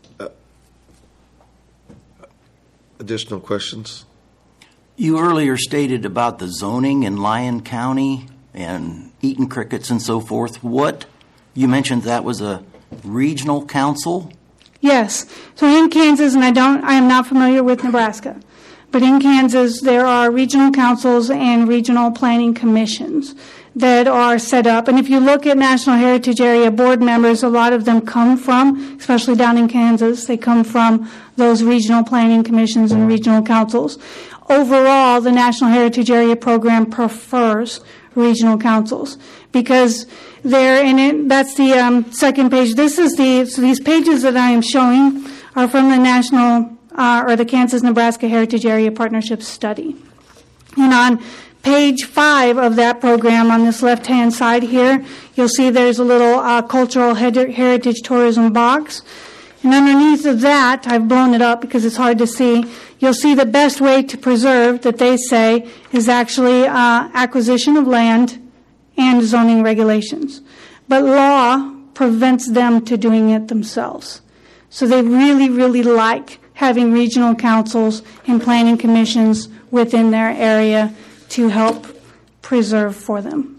Additional questions? You earlier stated about the zoning in Lyon County and eating crickets and so forth. You mentioned that was a regional council? Yes. So in Kansas, and I am not familiar with Nebraska, but in Kansas there are regional councils and regional planning commissions that are set up. And if you look at National Heritage Area board members, a lot of them come from, especially down in Kansas, they come from those regional planning commissions and regional councils. Overall, the National Heritage Area program prefers regional councils because they're in it. That's the second page. So these pages that I am showing are from the National or the Kansas-Nebraska Heritage Area Partnership Study. And on page 5 of that program, on this left-hand side here, you'll see there's a little cultural heritage tourism box. And underneath of that, I've blown it up because it's hard to see, you'll see the best way to preserve, that they say, is actually acquisition of land and zoning regulations. But law prevents them to doing it themselves. So they really, really like having regional councils and planning commissions within their area to help preserve for them.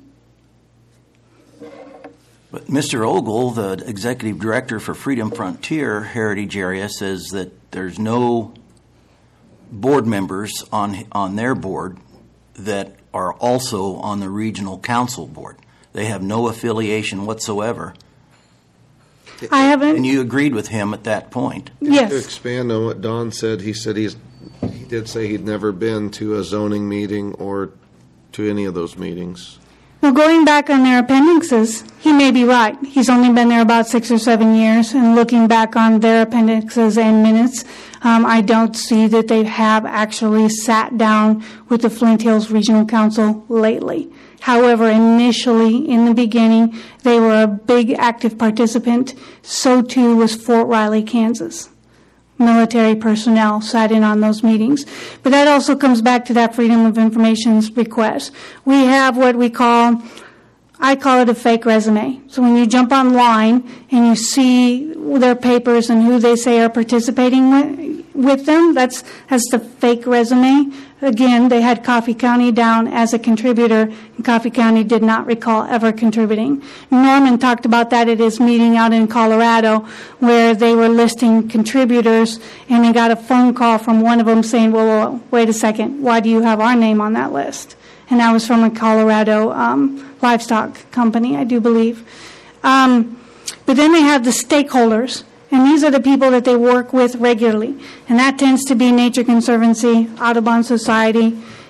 But Mr. Ogle, the executive director for Freedom Frontier Heritage Area, says that there's no board members on their board that are also on the regional council board. They have no affiliation whatsoever. I haven't. And you agreed with him at that point. Yes. To expand on what Don said, he did say he'd never been to a zoning meeting or to any of those meetings. Well, going back on their appendixes, he may be right. He's only been there about 6 or 7 years, and looking back on their appendixes and minutes, I don't see that they have actually sat down with the Flint Hills Regional Council lately. However, initially, in the beginning, they were a big active participant. So too was Fort Riley, Kansas. Military personnel sat in on those meetings. But that also comes back to that Freedom of Information's request. We have what I call it a fake resume. So when you jump online and you see their papers and who they say are participating with them, that's the fake resume. Again, they had Coffee County down as a contributor, and Coffee County did not recall ever contributing. Norman talked about that at his meeting out in Colorado, where they were listing contributors, and they got a phone call from one of them saying, well, wait a second, why do you have our name on that list? And that was from a Colorado livestock company, I do believe. But then they have the stakeholders. And these are the people that they work with regularly. And that tends to be Nature Conservancy, Audubon Society,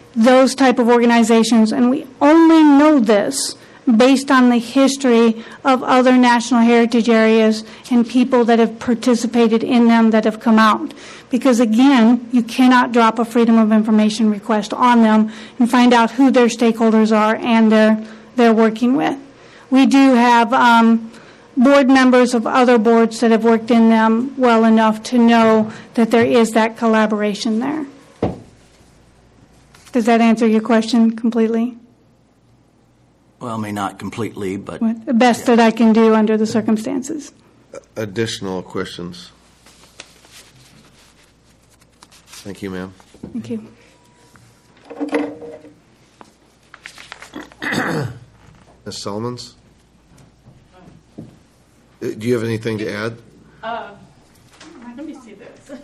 those type of organizations, and we only know this based on the history of other national heritage areas and people that have participated in them that have come out. Because again, you cannot drop a Freedom of Information request on them and find out who their stakeholders are and they're working with. We do have board members of other boards that have worked in them well enough to know that there is that collaboration there. Does that answer your question completely? Well, may not completely, but The best that I can do under the circumstances. Additional questions? Thank you, ma'am. Thank you. Ms. Solomons? Do you have anything to add? Let me see this.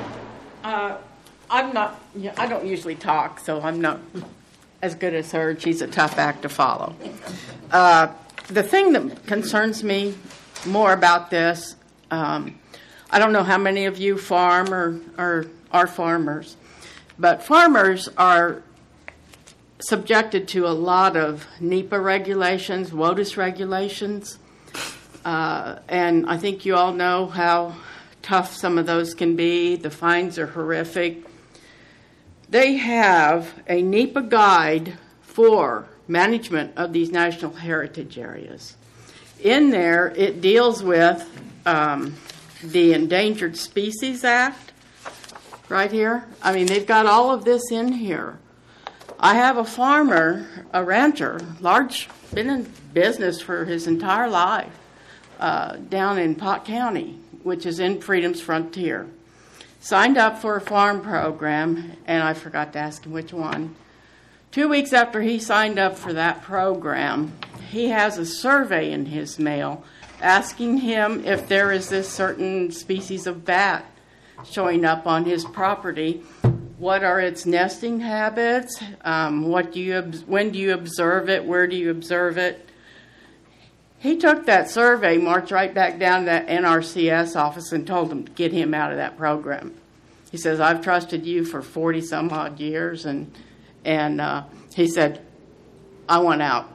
I'm not, I don't usually talk, so I'm not as good as her. She's a tough act to follow. The thing that concerns me more about this, I don't know how many of you farm or are farmers, but farmers are subjected to a lot of NEPA regulations, WOTUS regulations, and I think you all know how tough some of those can be. The fines are horrific. They have a NEPA guide for management of these national heritage areas. In there, it deals with the Endangered Species Act right here. I mean, they've got all of this in here. I have a farmer, a rancher, been in business for his entire life down in Pot County, which is in Freedom's Frontier. Signed up for a farm program, and I forgot to ask him which one. 2 weeks after he signed up for that program, he has a survey in his mail asking him if there is this certain species of bat showing up on his property. What are its nesting habits? When do you observe it? Where do you observe it? He took that survey, marched right back down to that NRCS office and told them to get him out of that program. He says, I've trusted you for 40 some odd years, and he said, I want out.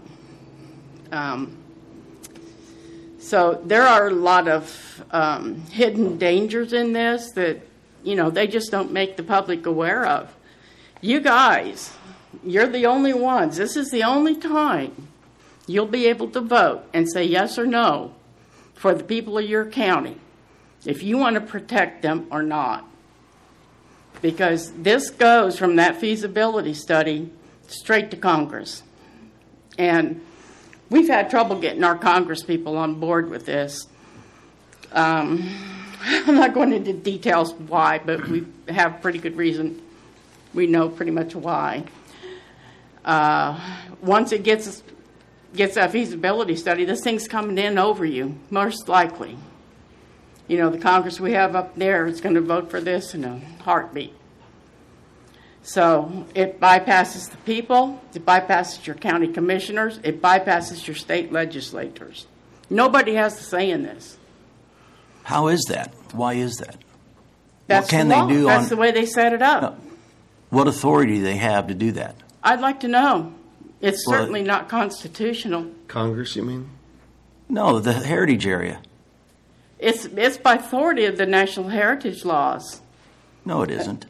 So there are a lot of hidden dangers in this that, they just don't make the public aware of. You guys, you're the only ones. This is the only time you'll be able to vote and say yes or no for the people of your county, if you want to protect them or not. Because this goes from that feasibility study straight to Congress. And we've had trouble getting our Congress people on board with this. I'm not going into details why, but we have pretty good reason. We know pretty much why. Once it gets that feasibility study, this thing's coming in over you, most likely. The Congress we have up there is going to vote for this in a heartbeat. So it bypasses the people, it bypasses your county commissioners, it bypasses your state legislators. Nobody has a say in this. how is that? Why is that? That's what can the law. they do? That's the way they set it up. No. What authority do they have to do that? I'd like to know. It's certainly not constitutional. Congress, you mean? No, the heritage area. It's by authority of the national heritage laws. No, it isn't.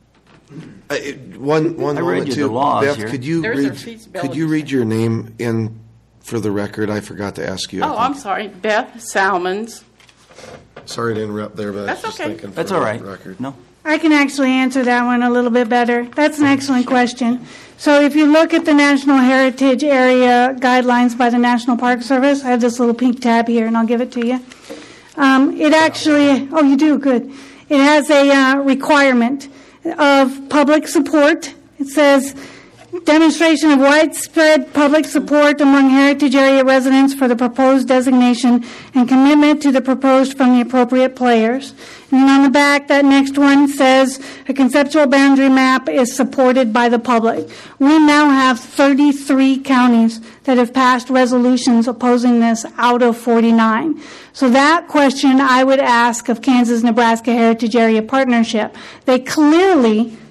One I read moment you too. the laws Beth, here. could you read your name in for the record? I forgot to ask you. Oh, I'm sorry, Beth Salmons. Sorry to interrupt there, but That's I was just okay. thinking. That's for all the right. Record. No. I can actually answer that one a little bit better. That's an excellent question. So if you look at the National Heritage Area Guidelines by the National Park Service, I have this little pink tab here, and I'll give it to you. It actually, oh, you do, good. It has a requirement of public support. It says, demonstration of widespread public support among heritage area residents for the proposed designation and commitment to the proposed from the appropriate players. And then on the back, that next one says a conceptual boundary map is supported by the public. We now have 33 counties that have passed resolutions opposing this out of 49. So that question I would ask of Kansas-Nebraska Heritage Area Partnership. They clearly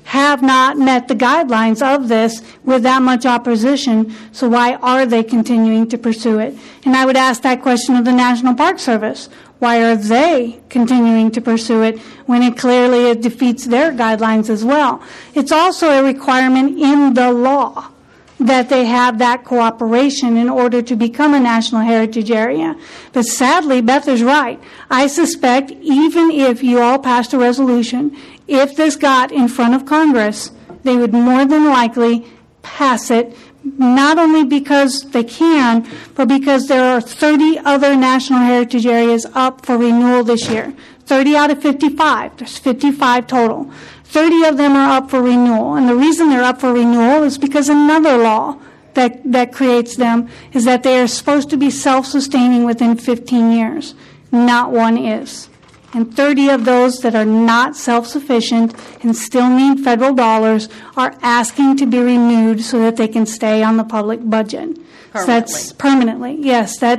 have not met the guidelines of this with that much opposition, so why are they continuing to pursue it? And I would ask that question of the National Park Service. Why are they continuing to pursue it when it defeats their guidelines as well? It's also a requirement in the law that they have that cooperation in order to become a National Heritage Area. But sadly, Beth is right. I suspect even if you all passed a resolution, if this got in front of Congress, they would more than likely pass it, not only because they can, but because there are 30 other National Heritage Areas up for renewal this year. 30 out of 55. There's 55 total. 30 of them are up for renewal. And the reason they're up for renewal is because another law that creates them is that they are supposed to be self-sustaining within 15 years. Not one is. And 30 of those that are not self-sufficient and still need federal dollars are asking to be renewed so that they can stay on the public budget. So that's permanently. Yes, the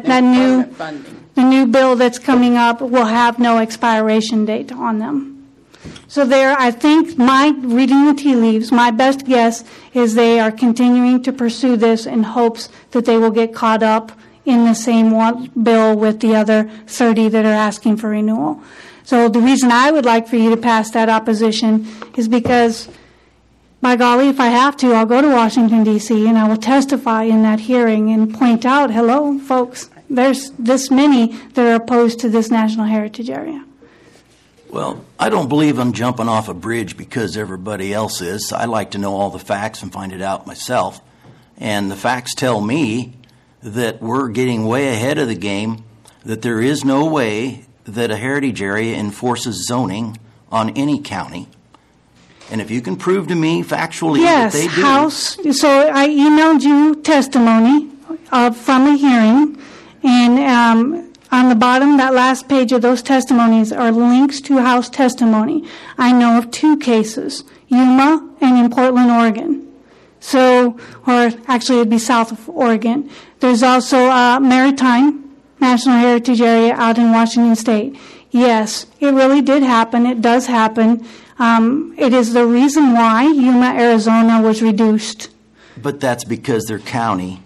new bill that's coming up will have no expiration date on them. So there, I think, reading the tea leaves, my best guess is they are continuing to pursue this in hopes that they will get caught up in the same bill with the other 30 that are asking for renewal. So the reason I would like for you to pass that opposition is because, by golly, if I have to, I'll go to Washington, D.C., and I will testify in that hearing and point out, hello, folks, there's this many that are opposed to this National Heritage Area. Well, I don't believe I'm jumping off a bridge because everybody else is. I like to know all the facts and find it out myself. And the facts tell me that we're getting way ahead of the game, that there is no way that a heritage area enforces zoning on any county. And if you can prove to me factually that they do. So I emailed you testimony from a hearing, and on the bottom, that last page of those testimonies are links to House testimony. I know of 2 cases, Yuma and in Portland, Oregon. So, or actually it'd be south of Oregon. There's also Maritime National Heritage Area out in Washington State. Yes, it really did happen. It does happen. It is the reason why Yuma, Arizona was reduced. But that's because they're county.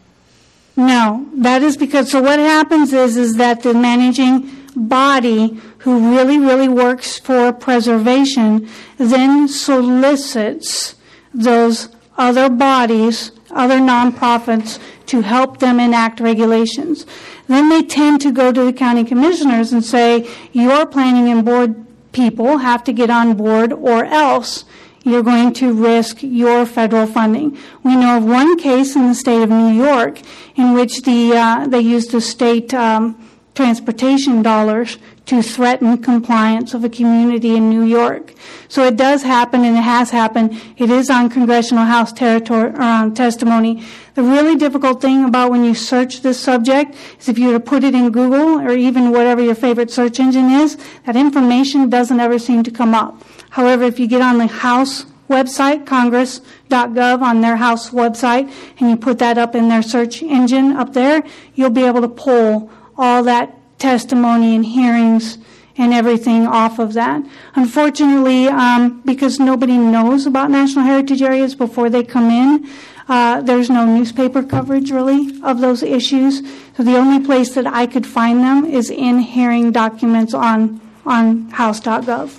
No, that is because, so what happens is that the managing body who really works for preservation then solicits those other bodies, other nonprofits, to help them enact regulations. Then they tend to go to the county commissioners and say, your planning and board people have to get on board or else you're going to risk your federal funding. We know of one case in the state of New York in which they used the state transportation dollars to threaten compliance of a community in New York. So it does happen, and it has happened. It is on Congressional House testimony. The really difficult thing about when you search this subject is if you were to put it in Google or even whatever your favorite search engine is, that information doesn't ever seem to come up. However, if you get on the House website, congress.gov, on their House website, and you put that up in their search engine up there, you'll be able to pull all that testimony and hearings and everything off of that. Unfortunately, because nobody knows about National Heritage Areas before they come in, there's no newspaper coverage, really, of those issues. So the only place that I could find them is in hearing documents on house.gov.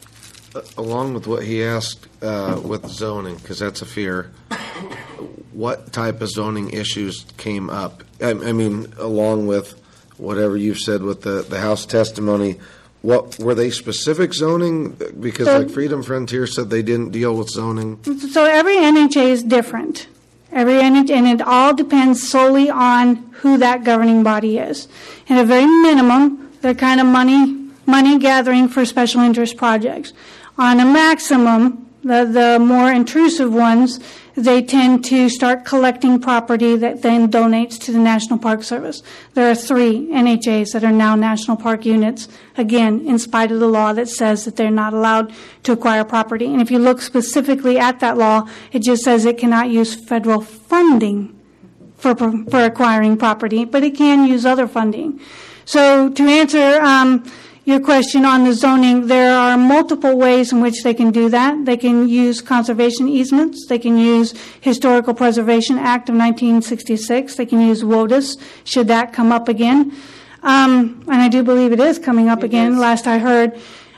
Along with what he asked with zoning, because that's a fear, what type of zoning issues came up? I mean, along with whatever you've said with the House testimony, what were they specific zoning? Because like Freedom Frontier said they didn't deal with zoning. So every NHA is different. Every NHA, and it all depends solely on who that governing body is. At a very minimum, they're kind of money gathering for special interest projects. On a maximum, the more intrusive ones, they tend to start collecting property that then donates to the National Park Service. There are 3 NHAs that are now national park units, again, in spite of the law that says that they're not allowed to acquire property. And if you look specifically at that law, it just says it cannot use federal funding for acquiring property, but it can use other funding. So to answer, your question on the zoning, there are multiple ways in which they can do that. They can use conservation easements. They can use Historical Preservation Act of 1966. They can use WOTUS, should that come up again. And I do believe it is coming up again, last I heard.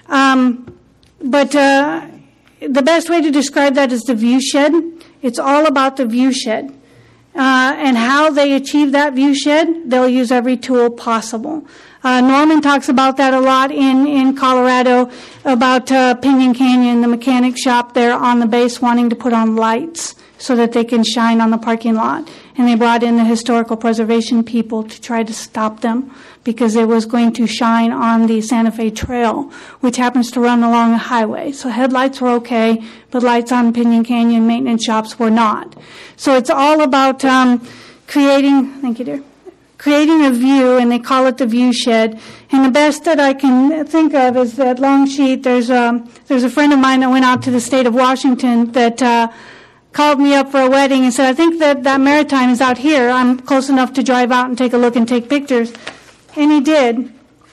But the best way to describe that is the view shed. It's all about the view shed. And how they achieve that view shed, they'll use every tool possible. Norman talks about that a lot in Colorado, about Pinyon Canyon, the mechanic shop there on the base wanting to put on lights so that they can shine on the parking lot. And they brought in the historical preservation people to try to stop them because it was going to shine on the Santa Fe Trail, which happens to run along a highway. So headlights were okay, but lights on Pinyon Canyon maintenance shops were not. So it's all about creating, thank you, dear, creating a view, and they call it the view shed. And the best that I can think of is that long sheet. There's a friend of mine that went out to the state of Washington that called me up for a wedding and said, I think that Maritime is out here. I'm close enough to drive out and take a look and take pictures. And he did.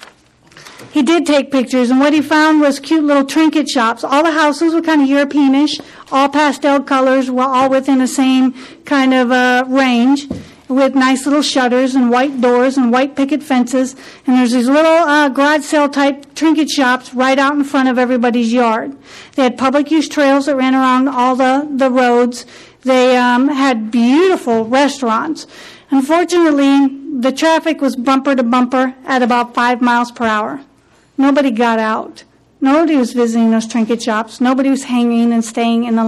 He did take pictures, and what he found was cute little trinket shops. All the houses were kind of Europeanish, all pastel colors, were all within the same kind of range, with nice little shutters and white doors and white picket fences. And there's these little garage sale type trinket shops right out in front of everybody's yard. They had public use trails that ran around all the roads. They had beautiful restaurants. Unfortunately, the traffic was bumper to bumper at about 5 miles per hour. Nobody got out. Nobody was visiting those trinket shops. Nobody was hanging and staying in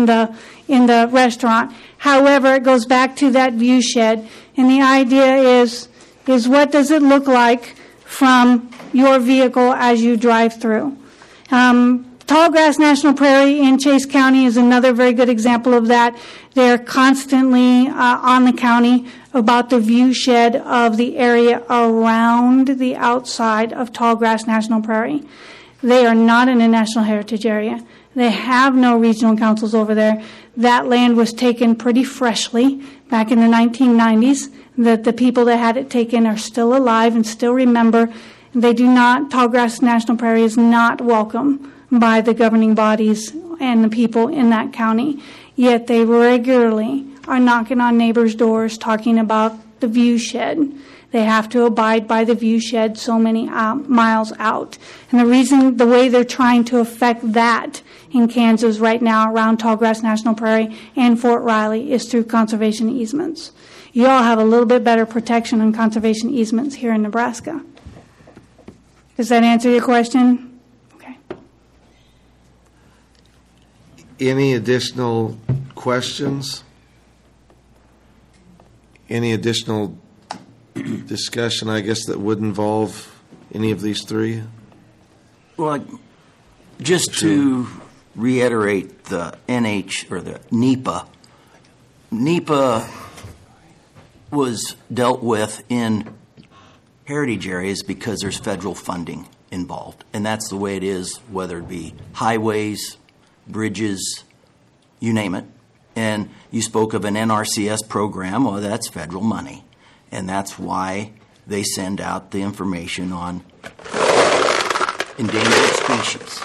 the restaurant. However, it goes back to that view shed, and the idea is what does it look like from your vehicle as you drive through? Tallgrass National Prairie in Chase County is another very good example of that. They're constantly on the county about the view shed of the area around the outside of Tallgrass National Prairie. They are not in a National Heritage Area. They have no regional councils over there. That land was taken pretty freshly back in the 1990s. The people that had it taken are still alive and still remember. They do not, Tallgrass National Prairie is not welcome by the governing bodies and the people in that county. Yet they regularly are knocking on neighbors' doors talking about the view shed. They have to abide by the view shed so many miles out. And the way they're trying to affect that in Kansas right now around Tallgrass National Prairie and Fort Riley is through conservation easements. You all have a little bit better protection on conservation easements here in Nebraska. Does that answer your question? Okay. Any additional questions? Any additional discussion, I guess, that would involve any of these three? Well, just to reiterate the NH or the NEPA. NEPA was dealt with in heritage areas because there's federal funding involved. And that's the way it is, whether it be highways, bridges, you name it. And you spoke of an NRCS program. Well, that's federal money. And that's why they send out the information on endangered species.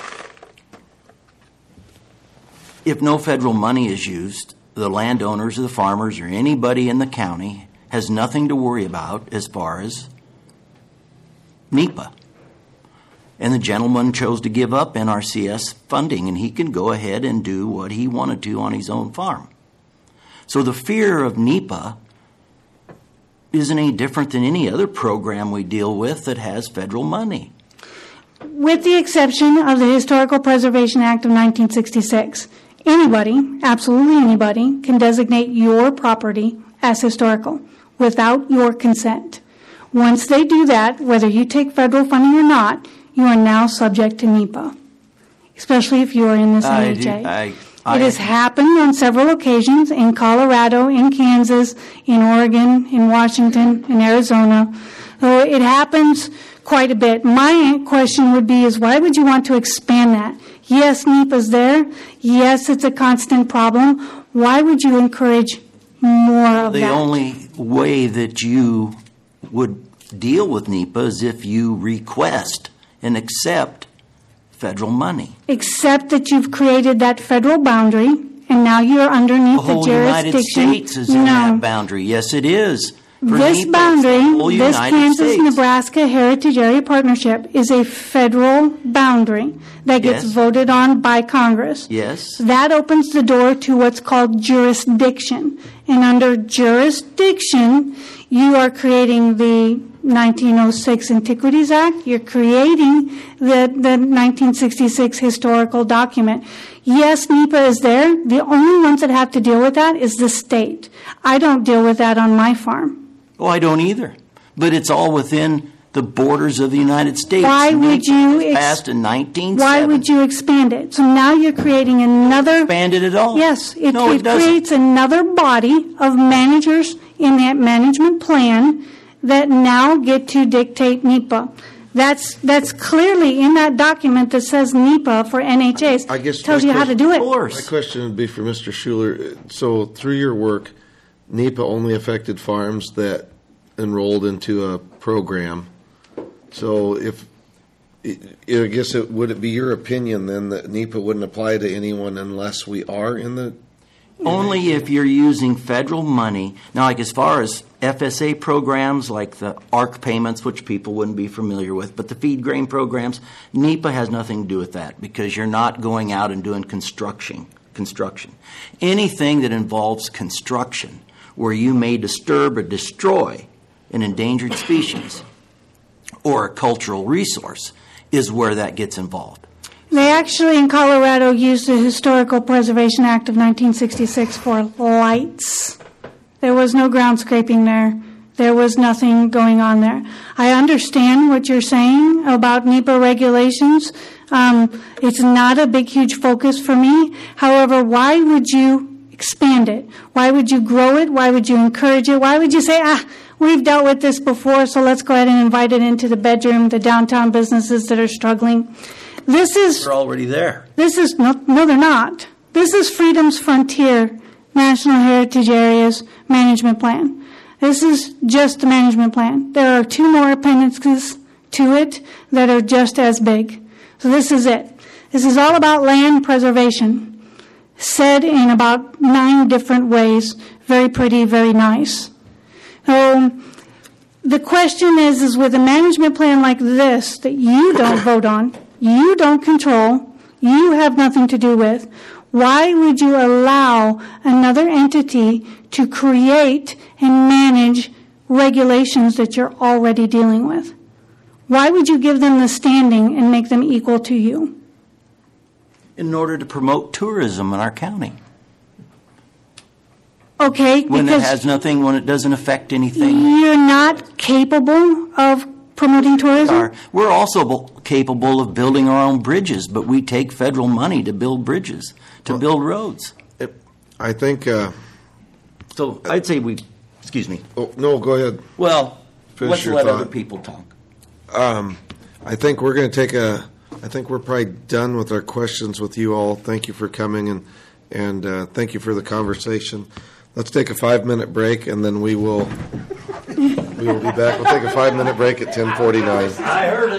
If no federal money is used, the landowners or the farmers or anybody in the county has nothing to worry about as far as NEPA. And the gentleman chose to give up NRCS funding, and he can go ahead and do what he wanted to on his own farm. So the fear of NEPA isn't any different than any other program we deal with that has federal money. With the exception of the Historical Preservation Act of 1966, anybody, absolutely anybody, can designate your property as historical without your consent. Once they do that, whether you take federal funding or not, you are now subject to NEPA, especially if you are in this NHA. It has happened on several occasions in Colorado, in Kansas, in Oregon, in Washington, in Arizona. So it happens quite a bit. My question would be is why would you want to expand that? Yes, NEPA's there. Yes, it's a constant problem. Why would you encourage more of that? The only way that you would deal with NEPA is if you request and accept federal money. Except that you've created that federal boundary, and now you're underneath The whole the jurisdiction. United States is in that boundary. Yes, it is. For This NEPA, boundary, it's the whole this United States. Kansas-Nebraska Heritage Area Partnership is a federal boundary that gets Yes. voted on by Congress. Yes. That opens the door to what's called jurisdiction. And under jurisdiction, you are creating the 1906 Antiquities Act. You're creating the 1966 historical document. Yes, NEPA is there. The only ones that have to deal with that is the state. I don't deal with that on my farm. Oh, I don't either. But it's all within the borders of the United States. Why would you passed in 1970. Why would you expand it? So now you're creating another. Expand it at all? Yes, it doesn't. creates another body of managers in that management plan that now get to dictate NEPA. That's clearly in that document that says NEPA for NHAs. I guess tells you how to do it. My question would be for Mr. Schuler. So through your work, NEPA only affected farms that enrolled into a program. So I guess would it be your opinion then that NEPA wouldn't apply to anyone unless we are in the... Only if you're using federal money. Now, like as far as FSA programs like the ARC payments, which people wouldn't be familiar with, but the feed grain programs, NEPA has nothing to do with that because you're not going out and doing construction. Anything that involves construction where you may disturb or destroy an endangered species or a cultural resource is where that gets involved. They actually, in Colorado, used the Historical Preservation Act of 1966 for lights. There was no ground scraping there. There was nothing going on there. I understand what you're saying about NEPA regulations. It's not a big, huge focus for me. However, why would you expand it? Why would you grow it? Why would you encourage it? Why would you say, we've dealt with this before, so let's go ahead and invite it into the bedroom, the downtown businesses that are struggling? They're already there. This is, no, they're not. This is Freedom's Frontier National Heritage Areas Management Plan. This is just the management plan. There are 2 more appendices to it that are just as big. So this is it. This is all about land preservation, said in about 9 different ways. Very pretty, very nice. The question is with a management plan like this that you don't vote on, you don't control, you have nothing to do with, why would you allow another entity to create and manage regulations that you're already dealing with? Why would you give them the standing and make them equal to you? In order to promote tourism in our county. Okay, when it has nothing, when it doesn't affect anything. You're not capable of promoting tourism? We're also capable of building our own bridges, but we take federal money to build bridges, to build roads. I think... so I'd say excuse me. Oh, no, go ahead. Well, let's let thought. other people talk. I think we're going to take I think we're probably done with our questions with you all. Thank you for coming and thank you for the conversation. Let's take a 5-minute break and then we will be back. We'll take a 5-minute break at 10:49. I heard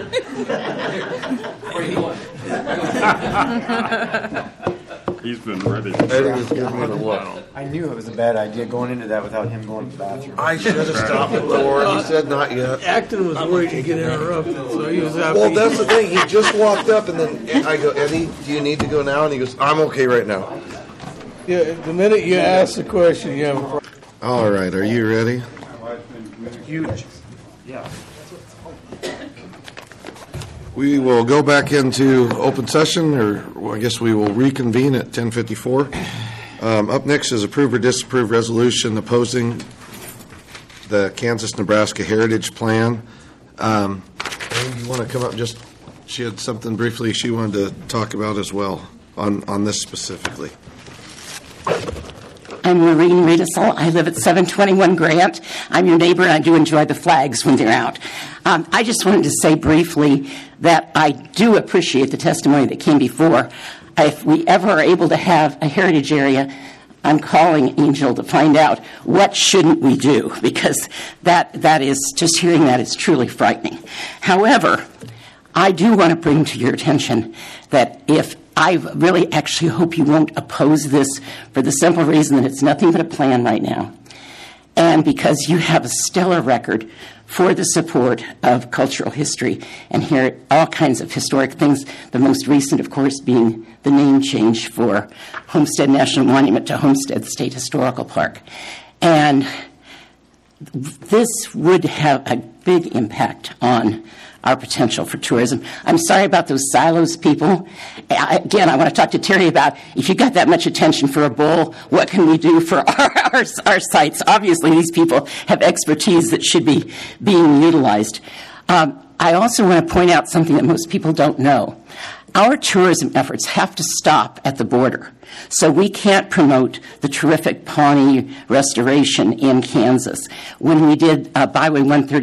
it. He's been ready. Eddie was giving me the look. I knew it was a bad idea going into that without him going to the bathroom. I should have stopped before. He said not yet. Acton was worried to get interrupted, so he was happy. Well, that's the thing. He just walked up, and then I go, Eddie, do you need to go now? And he goes, I'm okay right now. Yeah, the minute you ask the question, you have a problem. All right, are you ready? Huge. Yeah. We will go back into open session, or I guess we will reconvene at 10:54. Up next is approve or disapprove resolution opposing the Kansas-Nebraska Heritage Plan. Amy, you want to come up? She had something briefly she wanted to talk about as well on this specifically. I'm Maureen Riedesel. I live at 721 Grant. I'm your neighbor, and I do enjoy the flags when they're out. I just wanted to say briefly that I do appreciate the testimony that came before. If we ever are able to have a heritage area, I'm calling Angel to find out what shouldn't we do, because that is, just hearing that is truly frightening. However, I do want to bring to your attention that I really actually hope you won't oppose this for the simple reason that it's nothing but a plan right now. And because you have a stellar record for the support of cultural history and hear all kinds of historic things, the most recent, of course, being the name change for Homestead National Monument to Homestead State Historical Park. And this would have a big impact on our potential for tourism. I'm sorry about those silos people. Again, I want to talk to Terry about, if you got that much attention for a bull, what can we do for our sites? Obviously, these people have expertise that should be being utilized. I also want to point out something that most people don't know. Our tourism efforts have to stop at the border. So we can't promote the terrific Pawnee restoration in Kansas. When we did Byway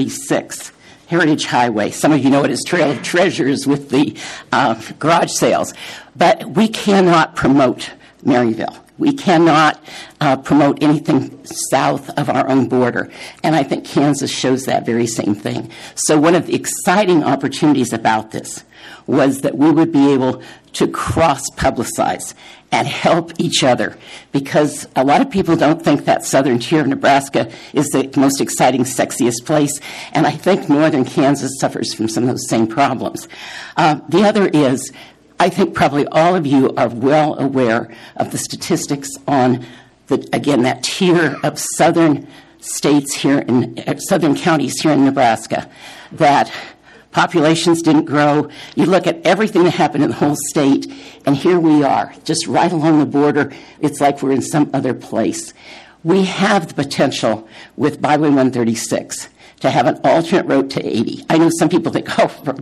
136, Heritage Highway, some of you know it as Trail of Treasures with the garage sales, but we cannot promote Maryville. We cannot promote anything south of our own border. And I think Kansas shows that very same thing. So one of the exciting opportunities about this was that we would be able to cross-publicize and help each other, because a lot of people don't think that southern tier of Nebraska is the most exciting, sexiest place, and I think northern Kansas suffers from some of those same problems. The other is, I think probably all of you are well aware of the statistics on, that tier of southern states here in southern counties here in Nebraska, that populations didn't grow. You look at everything that happened in the whole state, and here we are, just right along the border. It's like we're in some other place. We have the potential with Byway 136 to have an alternate route to 80. I know some people think,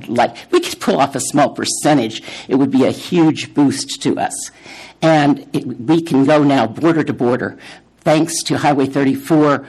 we could pull off a small percentage. It would be a huge boost to us. And we can go now border to border, thanks to Highway 34,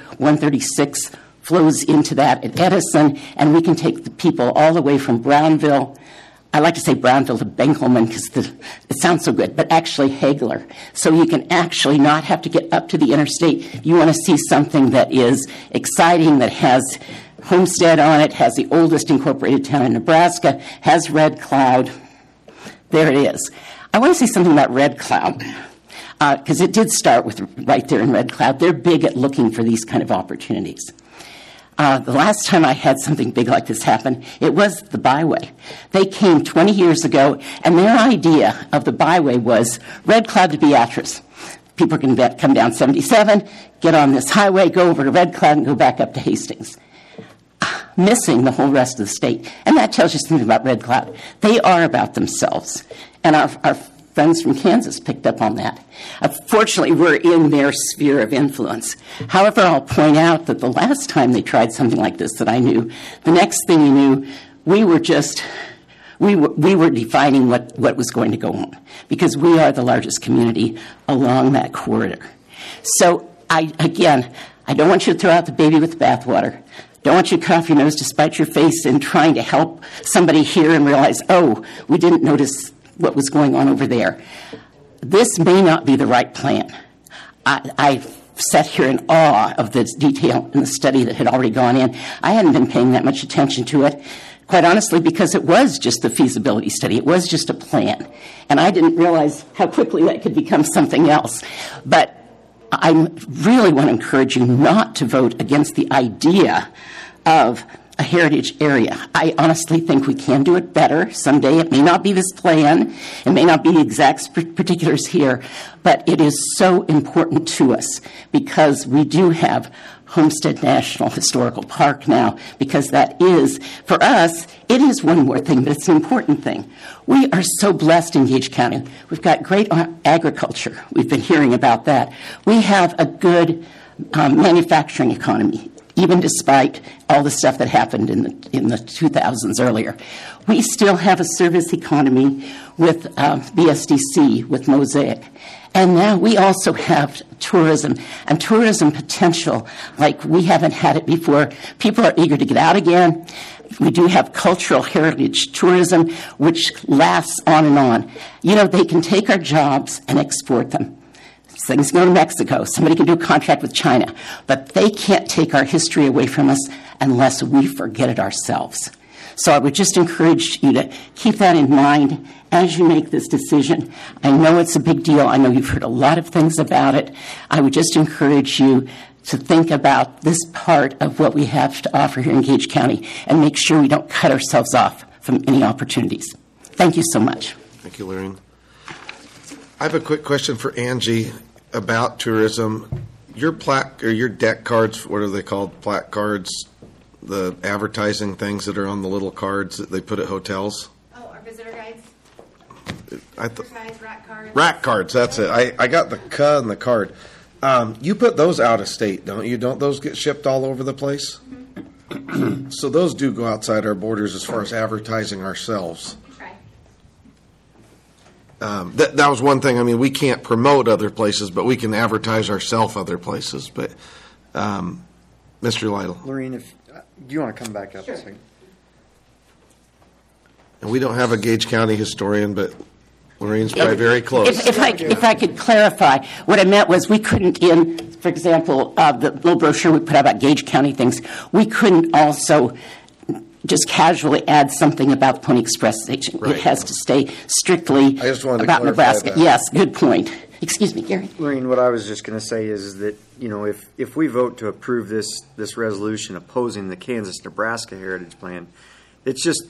136, flows into that at Edison, and we can take the people all the way from Brownville. I like to say Brownville to Benkelman because it sounds so good, but actually Hagler. So you can actually not have to get up to the interstate. You want to see something that is exciting, that has Homestead on it, has the oldest incorporated town in Nebraska, has Red Cloud. There it is. I want to say something about Red Cloud, because it did start with right there in Red Cloud. They're big at looking for these kind of opportunities. The last time I had something big like this happen, it was the Byway. They came 20 years ago, and their idea of the Byway was Red Cloud to Beatrice. People can come down 77, get on this highway, go over to Red Cloud, and go back up to Hastings, missing the whole rest of the state. And that tells you something about Red Cloud. They are about themselves. And our friends from Kansas picked up on that. Fortunately, we're in their sphere of influence. However, I'll point out that the last time they tried something like this that I knew, the next thing you knew, we were defining what was going to go on, because we are the largest community along that corridor. So, I don't want you to throw out the baby with the bathwater. Don't want you to cut off your nose to spite your face in trying to help somebody here and realize, we didn't notice what was going on over there. This may not be the right plan. I sat here in awe of the detail in the study that had already gone in. I hadn't been paying that much attention to it, quite honestly, because it was just a feasibility study. It was just a plan. And I didn't realize how quickly that could become something else. But I really want to encourage you not to vote against the idea of a heritage area. I honestly think we can do it better someday. It may not be this plan. It may not be the exact particulars here, but it is so important to us because we do have Homestead National Historical Park now, because that is, for us, it is one more thing, but it's an important thing. We are so blessed in Gage County. We've got great agriculture. We've been hearing about that. We have a good manufacturing economy, even despite all the stuff that happened in the 2000s earlier. We still have a service economy with BSDC, with Mosaic. And now we also have tourism, and tourism potential like we haven't had it before. People are eager to get out again. We do have cultural heritage tourism, which lasts on and on. You know, they can take our jobs and export them. Things go to Mexico. Somebody can do a contract with China. But they can't take our history away from us unless we forget it ourselves. So I would just encourage you to keep that in mind as you make this decision. I know it's a big deal. I know you've heard a lot of things about it. I would just encourage you to think about this part of what we have to offer here in Gage County and make sure we don't cut ourselves off from any opportunities. Thank you so much. Thank you, Lorraine. I have a quick question for Angie about tourism. Your plaque or your deck cards, what are they called? Plaque cards, the advertising things that are on the little cards that they put at hotels? Oh, our visitor guides. Rack cards. Rack cards, that's it. I got the C and the card. You put those out of state, don't you? Don't those get shipped all over the place? Mm-hmm. So those do go outside our borders as far as advertising ourselves. That was one thing. I mean, we can't promote other places, but we can advertise ourselves other places. But, Mr. Lytle. Lorraine, do you want to come back up a second? And we don't have a Gage County historian, but Lorraine's probably very close. If I could clarify, what I meant was we couldn't, for example, the little brochure we put out about Gage County things, we couldn't also just casually add something about the Pony Express station. Right. It has to stay strictly about Nebraska. Yes, good point. Excuse me, Gary. Lorraine, what I was just going to say is that, if we vote to approve this resolution opposing the Kansas-Nebraska Heritage Plan, it's just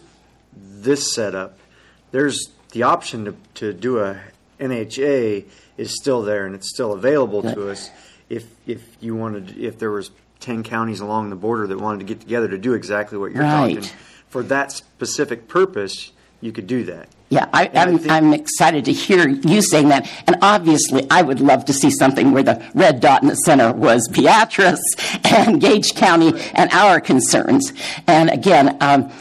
this setup. There's the option to do a NHA is still there, and it's still available to us if you wanted, if there was 10 counties along the border that wanted to get together to do exactly what you're talking. For that specific purpose, you could do that. Yeah, I'm excited to hear you saying that. And obviously, I would love to see something where the red dot in the center was Beatrice and Gage County and our concerns. And again,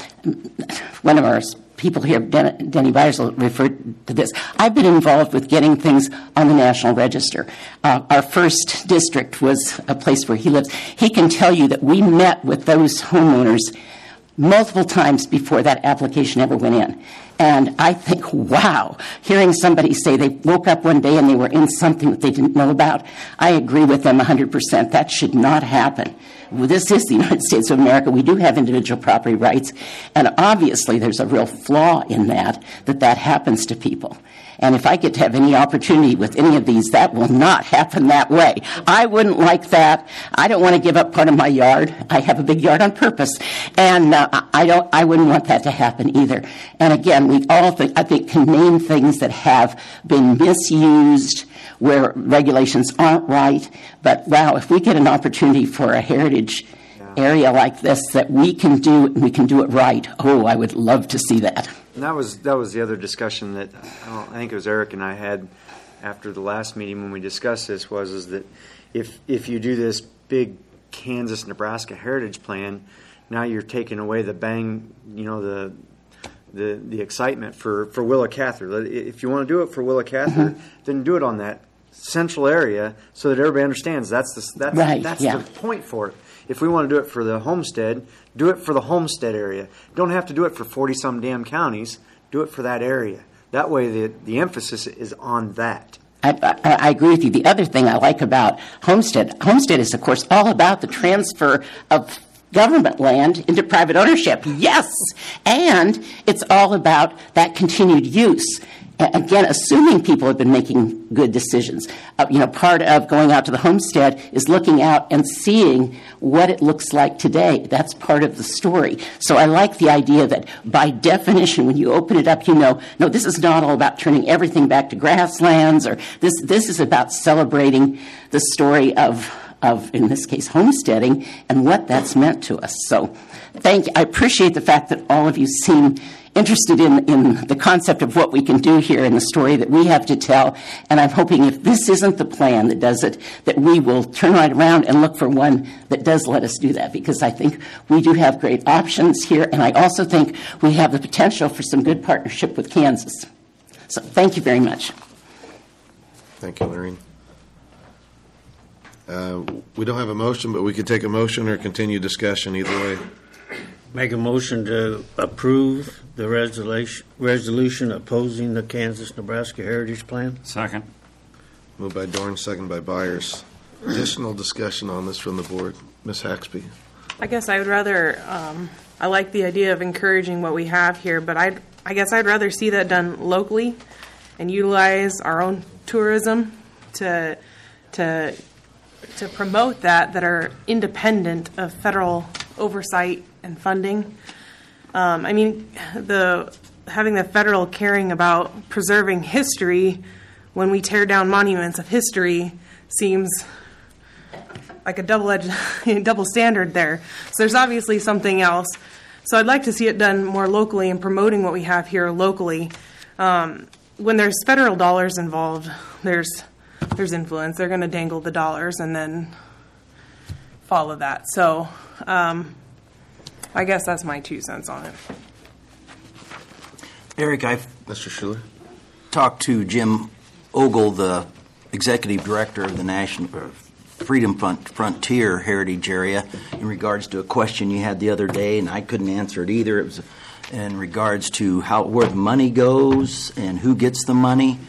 one of our people here, Denny Byers, referred to this. I've been involved with getting things on the National Register. Our first district was a place where he lives. He can tell you that we met with those homeowners multiple times before that application ever went in. And I think, wow, hearing somebody say they woke up one day and they were in something that they didn't know about, I agree with them 100%. That should not happen. Well, this is the United States of America. We do have individual property rights. And obviously there's a real flaw in that happens to people. And if I get to have any opportunity with any of these, that will not happen that way. I wouldn't like that. I don't want to give up part of my yard. I have a big yard on purpose. And I wouldn't want that to happen either. And again, we all can name things that have been misused, where regulations aren't right. But wow, if we get an opportunity for a heritage area like this that we can do it right, oh, I would love to see that. And that was the other discussion that I think it was Eric and I had after the last meeting when we discussed this is that if you do this big Kansas-Nebraska Heritage Plan, now you're taking away the bang, the excitement for Willa Cather. If you want to do it for Willa Cather, then do it on that central area so that everybody understands that's the point for it. If we want to do it for the homestead, do it for the homestead area. Don't have to do it for 40-some damn counties. Do it for that area. That way the emphasis is on that. I agree with you. The other thing I like about homestead is, of course, all about the transfer of government land into private ownership. Yes. And it's all about that continued use. Again, assuming people have been making good decisions. Part of going out to the homestead is looking out and seeing what it looks like today. That's part of the story. So I like the idea that by definition, when you open it up, no, this is not all about turning everything back to grasslands, or this is about celebrating the story of, in this case, homesteading and what that's meant to us. So thank you. I appreciate the fact that all of you seem interested in the concept of what we can do here and the story that we have to tell. And I'm hoping if this isn't the plan that does it, that we will turn right around and look for one that does let us do that, because I think we do have great options here. And I also think we have the potential for some good partnership with Kansas. So thank you very much. Thank you, Lorraine. We don't have a motion, but we could take a motion or continue discussion either way. Make a motion to approve the resolution opposing the Kansas-Nebraska Heritage Plan. Second. Moved by Dorn, second by Byers. Additional discussion on this from the board. Ms. Haxby. I guess I would rather, I like the idea of encouraging what we have here, but I guess I'd rather see that done locally and utilize our own tourism to promote that are independent of federal oversight and funding. I mean, having the federal caring about preserving history when we tear down monuments of history seems like a double standard there. So there's obviously something else. So I'd like to see it done more locally and promoting what we have here locally. When there's federal dollars involved, there's influence. They're going to dangle the dollars and then follow that. So I guess that's my 2 cents on it. Eric, I've Mr. Schuler talked to Jim Ogle, the executive director of the National Freedom Frontier Heritage Area, in regards to a question you had the other day, and I couldn't answer it either. It was in regards to where the money goes and who gets the money.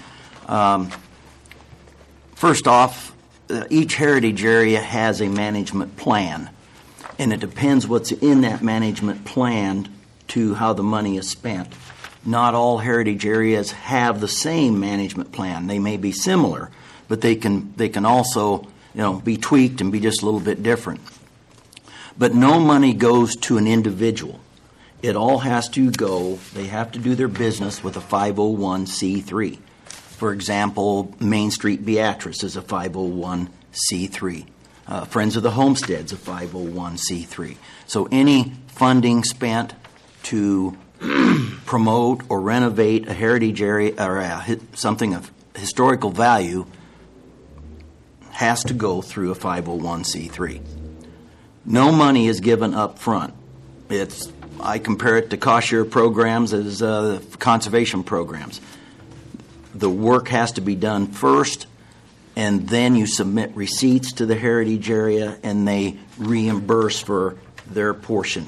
First off, each heritage area has a management plan, and it depends what's in that management plan to how the money is spent. Not all heritage areas have the same management plan. They may be similar, but they can also be tweaked and be just a little bit different. But no money goes to an individual. It all has to go, they have to do their business with a 501c3. For example, Main Street Beatrice is a 501c3. Friends of the Homestead's a 501c3. So any funding spent to promote or renovate a heritage area or something of historical value has to go through a 501c3. No money is given up front. I compare it to cost share programs as conservation programs. The work has to be done first, and then you submit receipts to the heritage area, and they reimburse for their portion.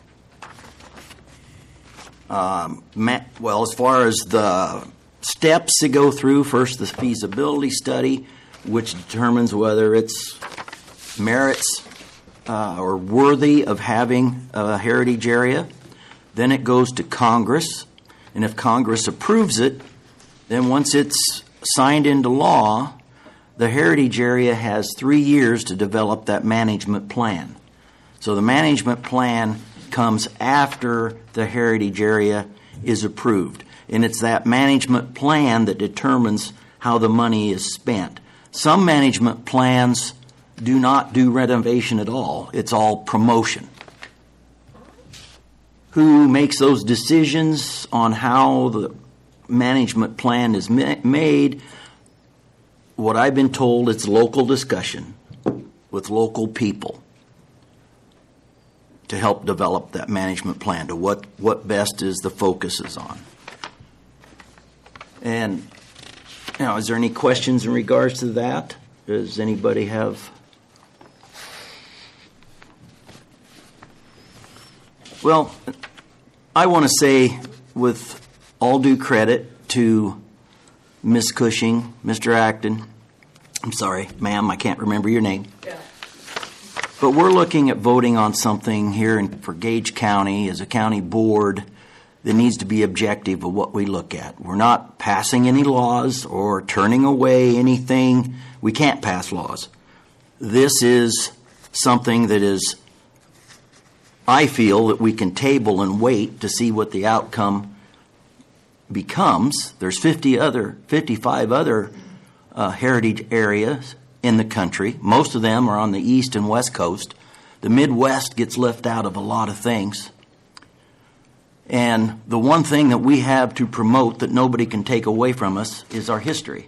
As far as the steps to go through, first the feasibility study, which determines whether it's merits or worthy of having a heritage area. Then it goes to Congress, and if Congress approves it, then once it's signed into law, the heritage area has 3 years to develop that management plan. So the management plan comes after the heritage area is approved, and it's that management plan that determines how the money is spent. Some management plans do not do renovation at all. It's all promotion. Who makes those decisions on how the management plan is made? What I've been told, it's local discussion with local people to help develop that management plan to what best is the focus is on. And now, is there any questions in regards to that? Does anybody have? Well, I want to say, with all due credit to Ms. Cushing, Mr. Acton, I'm sorry, ma'am, I can't remember your name. Yeah. But we're looking at voting on something here for Gage County as a county board that needs to be objective of what we look at. We're not passing any laws or turning away anything. We can't pass laws. This is something that is, I feel, that we can table and wait to see what the outcome becomes. There's 55 other heritage areas in the country. Most of them are on the east and west coast. The Midwest gets left out of a lot of things. And the one thing that we have to promote that nobody can take away from us is our history.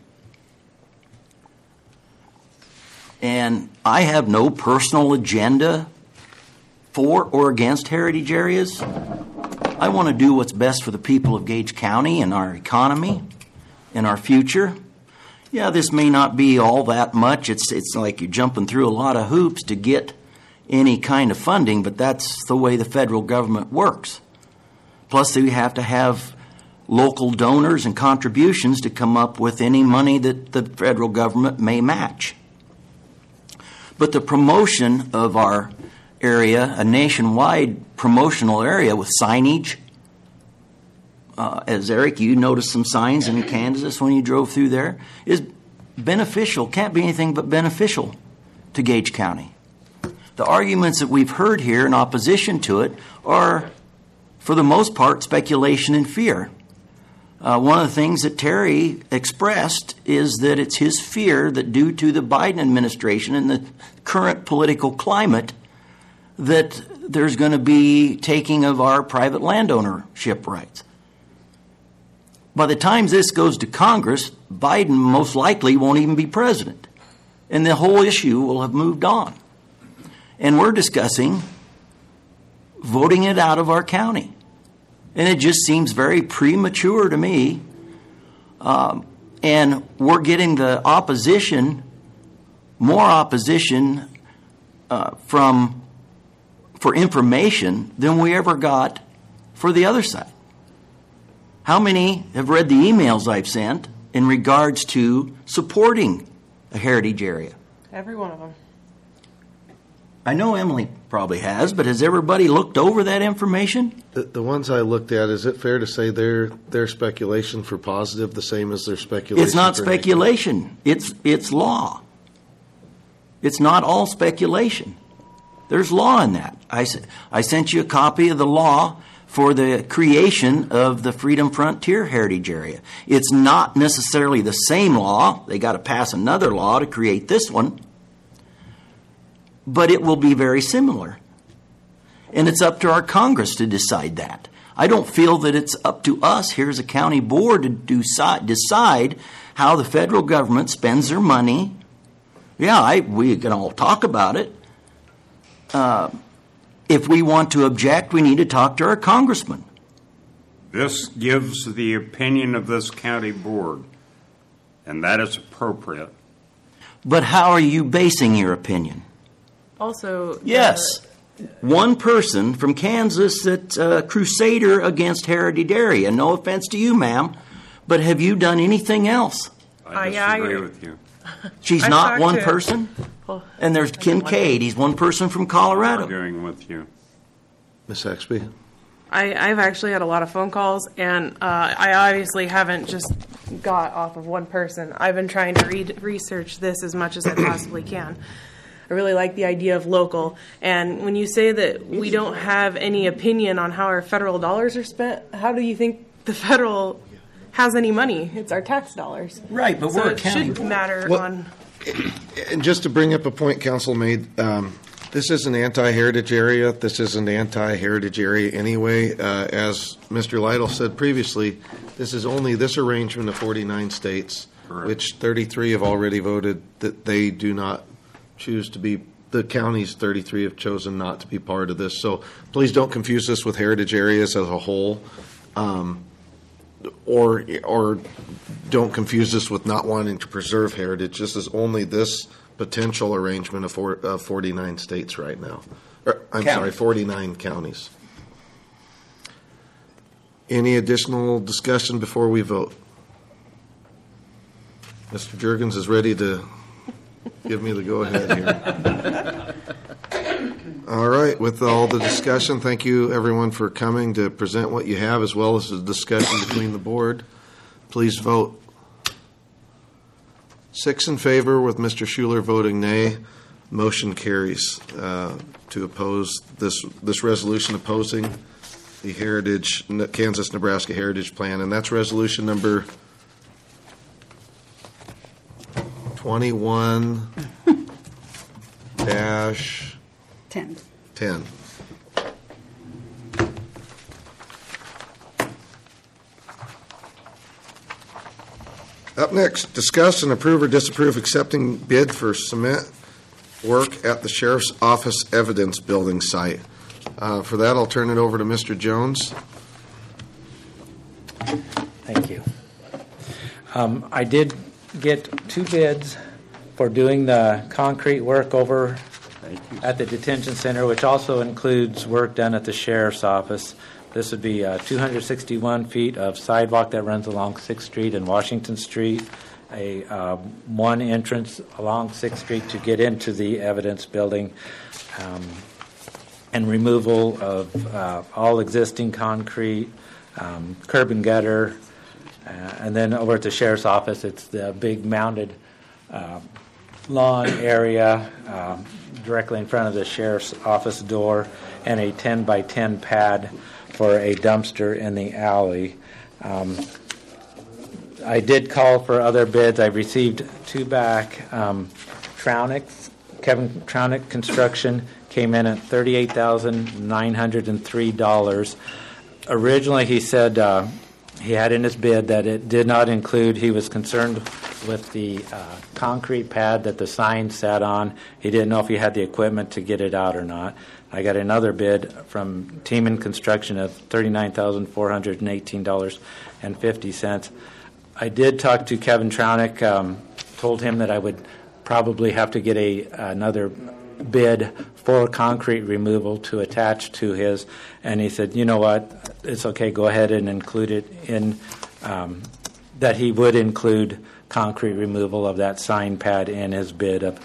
And I have no personal agenda for or against heritage areas. I want to do what's best for the people of Gage County and our economy and our future. Yeah, this may not be all that much. It's like you're jumping through a lot of hoops to get any kind of funding, but that's the way the federal government works. Plus, we have to have local donors and contributions to come up with any money that the federal government may match. But the promotion of our area, a nationwide promotional area with signage. As Eric, you noticed some signs in Kansas when you drove through there, is beneficial, can't be anything but beneficial to Gage County. The arguments that we've heard here in opposition to it are, for the most part, speculation and fear. One of the things that Terry expressed is that it's his fear that due to the Biden administration and the current political climate, that there's going to be taking of our private landownership rights. By the time this goes to Congress, Biden most likely won't even be president, and the whole issue will have moved on. And we're discussing voting it out of our county. And it just seems very premature to me. And we're getting the opposition, more opposition for information than we ever got for the other side. How many have read the emails I've sent in regards to supporting a heritage area? Every one of them. I know Emily probably has, but has everybody looked over that information? The ones I looked at, is it fair to say their speculation for positive the same as their speculation? It's not for speculation. It's law. It's not all speculation. There's law in that. I sent you a copy of the law for the creation of the Freedom Frontier Heritage Area. It's not necessarily the same law. They got to pass another law to create this one. But it will be very similar. And it's up to our Congress to decide that. I don't feel that it's up to us here as a county board to decide how the federal government spends their money. Yeah, we can all talk about it. If we want to object, we need to talk to our congressman. This gives the opinion of this county board, and that is appropriate. But how are you basing your opinion? Also, yes, one person from Kansas that's a crusader against heritage area. No offense to you, ma'am, but have you done anything else? I disagree with you. She's not one person? And there's Kincaid. He's one person from Colorado. I'm arguing with you. Ms. Exby? I've actually had a lot of phone calls, and I obviously haven't just got off of one person. I've been trying to research this as much as I possibly can. I really like the idea of local. And when you say that we don't have any opinion on how our federal dollars are spent, how do you think the federal has any money? It's our tax dollars. Right, but so we're a it county. should matter Well, on... And just to bring up a point Council made, this is an anti-heritage area. This is an anti-heritage area anyway. As Mr. Lytle said previously, this is only this arrangement of 49 states, which 33 have already voted that they do not choose to be, the counties 33 have chosen not to be part of this. So please don't confuse this with heritage areas as a whole, or don't confuse this with not wanting to preserve heritage. This is only this potential arrangement of 49 states right now. Sorry, 49 counties. Any additional discussion before we vote? Mr. Juergens is ready to give me the go-ahead here. All right, with all the discussion, thank you everyone for coming to present what you have as well as the discussion between the board. Please vote. 6 in favor with Mr. Schuler voting nay. Motion carries to oppose this resolution opposing the Kansas-Nebraska Heritage Plan, and that's resolution number 21-10. Up next, discuss and approve or disapprove accepting bid for cement work at the Sheriff's Office Evidence Building site. For that, I'll turn it over to Mr. Jones. Thank you. I did get 2 bids for doing the concrete work over at the detention center, which also includes work done at the Sheriff's Office. This would be 261 feet of sidewalk that runs along 6th Street and Washington Street, one entrance along 6th Street to get into the evidence building. and removal of all existing concrete, curb and gutter, and then over at the sheriff's office, it's the big mounted lawn area directly in front of the sheriff's office door, and a 10 by 10 pad for a dumpster in the alley. I did call for other bids. I received two back. Kevin Tronick Construction came in at $38,903. Originally, he said he had in his bid that it did not include, he was concerned with the concrete pad that the sign sat on. He didn't know if he had the equipment to get it out or not. I got another bid from Teeman Construction of $39,418.50. I did talk to Kevin Tronick, told him that I would probably have to get another bid for concrete removal to attach to his, and he said, you know what, it's okay, go ahead and include it in, that he would include concrete removal of that sign pad in his bid of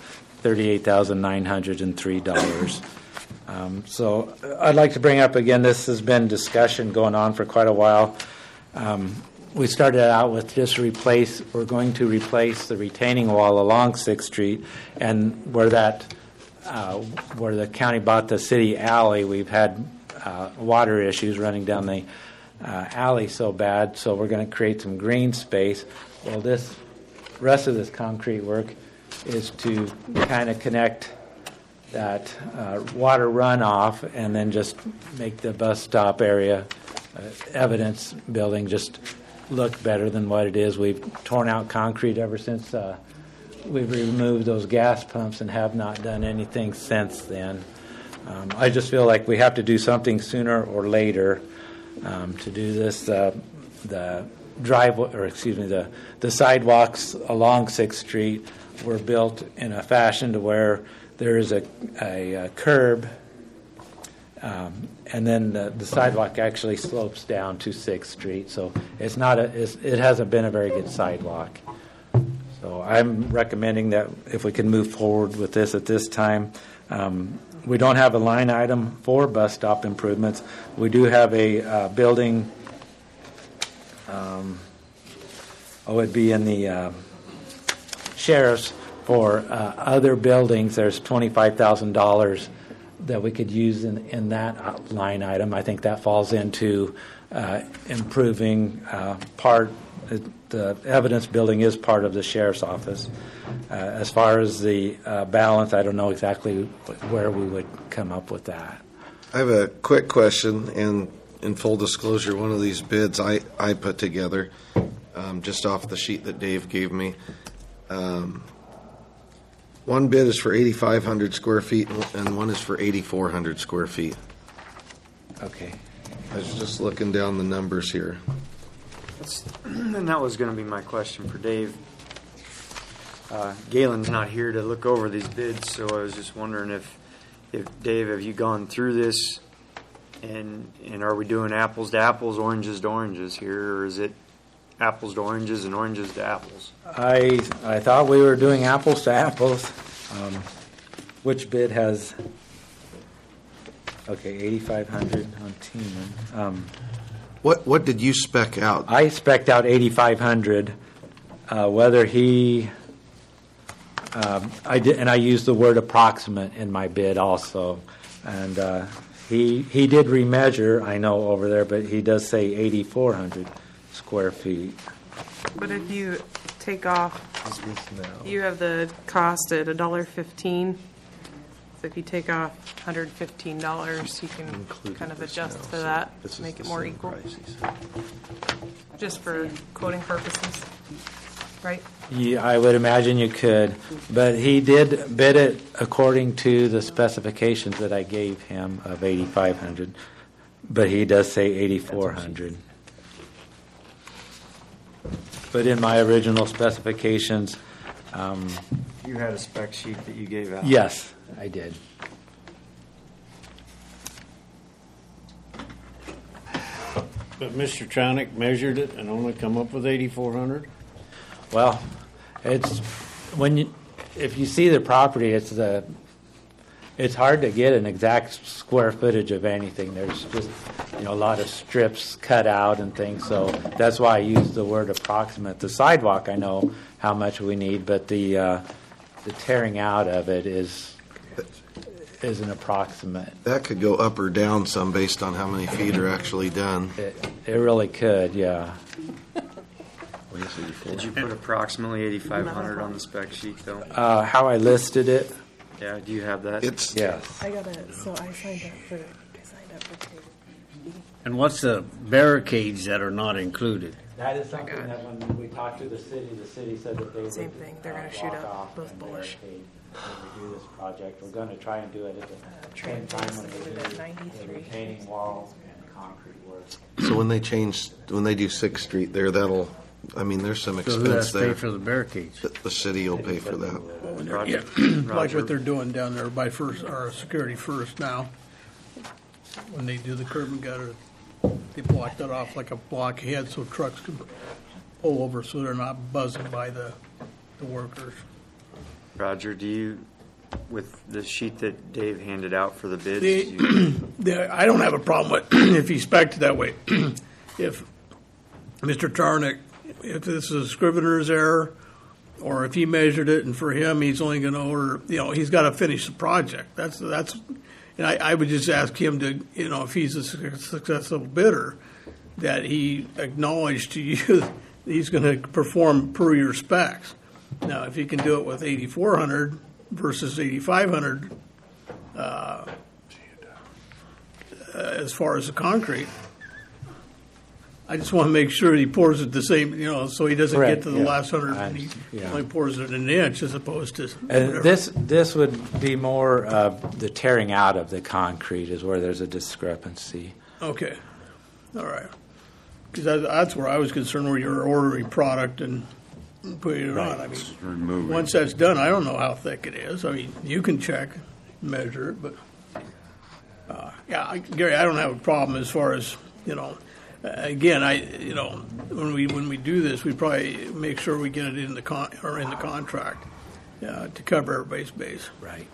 $38,903. So I'd like to bring up again, this has been discussion going on for quite a while. We started out with we're going to replace the retaining wall along 6th Street, and where the county bought the city alley, we've had water issues running down the alley so bad, so we're going to create some green space. Well, this rest of this concrete work is to kind of connect that water runoff and then just make the bus stop area evidence building just look better than what it is. We've torn out concrete ever since we've removed those gas pumps and have not done anything since then. I just feel like we have to do something sooner or later to do this. The sidewalks along 6th Street were built in a fashion to where there is a curb, and then the sidewalk actually slopes down to 6th Street. So it hasn't been a very good sidewalk. So I'm recommending that if we can move forward with this at this time. We don't have a line item for bus stop improvements. We do have a building. It'd be in the sheriff's for other buildings. There's $25,000 that we could use in that line item. I think that falls into improving part. The evidence building is part of the sheriff's office. As far as the balance, I don't know exactly where we would come up with that. I have a quick question, and in full disclosure, one of these bids I put together just off the sheet that Dave gave me. One bid is for 8,500 square feet, and one is for 8,400 square feet. Okay. I was just looking down the numbers here. And that was going to be my question for Dave. Galen's not here to look over these bids, so I was just wondering if Dave, have you gone through this, and are we doing apples to apples, oranges to oranges here, or is it apples to oranges and oranges to apples? I thought we were doing apples to apples. Which bid has? Okay, 8,500 on Teeman. What did you spec out? I spec'd out 8,500. Whether he, I did, and I used the word approximate in my bid also, and he did remeasure. I know over there, but he does say 8,400 square feet. But if you take off, you have the cost at $1.15. So if you take off $115, you can kind of adjust for that, make it more equal. Just for quoting purposes, right? Yeah, I would imagine you could, but he did bid it according to the specifications that I gave him of 8,500, but he does say 8,400. But in my original specifications, you had a spec sheet that you gave out. Yes, I did. But Mr. Tronick measured it and only come up with 8,400? Well, it's if you see the property, it's It's hard to get an exact square footage of anything. There's just, a lot of strips cut out and things, so that's why I use the word approximate. The sidewalk, I know how much we need, but the tearing out of it is an approximate. That could go up or down some based on how many feet are actually done. It really could, yeah. Did you put approximately 8,500 on the spec sheet, though? How I listed it? Yeah, do you have that? Yes. I got it. So I signed up for And what's the barricades that are not included? That is something that when we talked to the city said that they Same thing. They're going to shoot up both Bullish. When we do this project, we're going to try and do it at the same time when we do the retaining wall and concrete work. So when they do 6th Street there, there's some So expense who has to there. pay for the barricades? The city will pay for that. Like what they're doing down there by Security First now. When they do the curb and gutter, they block that off like a blockhead so trucks can pull over so they're not buzzing by the workers. Roger, do you, with the sheet that Dave handed out for the bids, I don't have a problem with if he spec'd it that way. If Mr. Tarnick, if this is a scrivener's error, or if he measured it and for him he's only going to order, he's got to finish the project. That's, and I would just ask him to, if he's a successful bidder, that he acknowledge to you he's going to perform per your specs. Now, if he can do it with 8,400 versus 8,500, as far as the concrete, I just want to make sure he pours it the same, so he doesn't Correct, get to the last 100 and he only pours it an inch as opposed to. And this would be more of the tearing out of the concrete is where there's a discrepancy. Okay, all right. Because that's where I was concerned, where you're ordering product and putting it on. I mean, once that's done, I don't know how thick it is. I mean, you can check, measure it, but Gary, I don't have a problem as far as Again, when we do this, we probably make sure we get it in the contract to cover everybody's base. Right.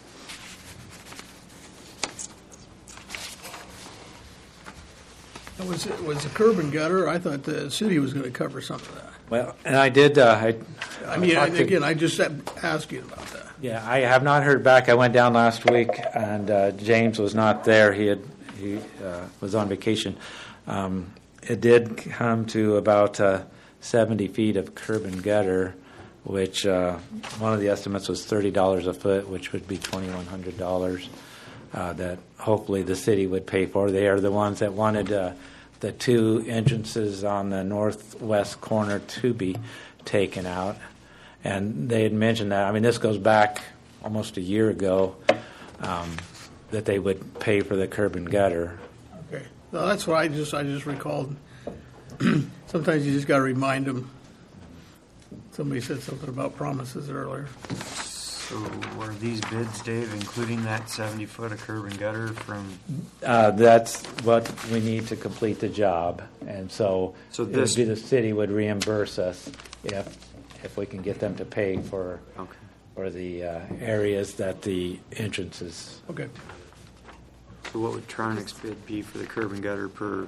Was the curb and gutter? I thought the city was going to cover some of that. Well, and I did. I just asked you about that. Yeah, I have not heard back. I went down last week, and James was not there. He was on vacation. It did come to about 70 feet of curb and gutter, which one of the estimates was $30 a foot, which would be $2,100 that hopefully the city would pay for. They are the ones that wanted the two entrances on the northwest corner to be taken out. And they had mentioned that, this goes back almost a year ago, that they would pay for the curb and gutter. Okay. No, that's what I just recalled. Sometimes you just got to remind them. Somebody said something about promises earlier. So were these bids, Dave, including that 70-foot of curb and gutter from? That's what we need to complete the job, and so it would be the city would reimburse us if we can get them to pay for the areas that the entrances. Okay. So what would Tronics bid be for the curb and gutter per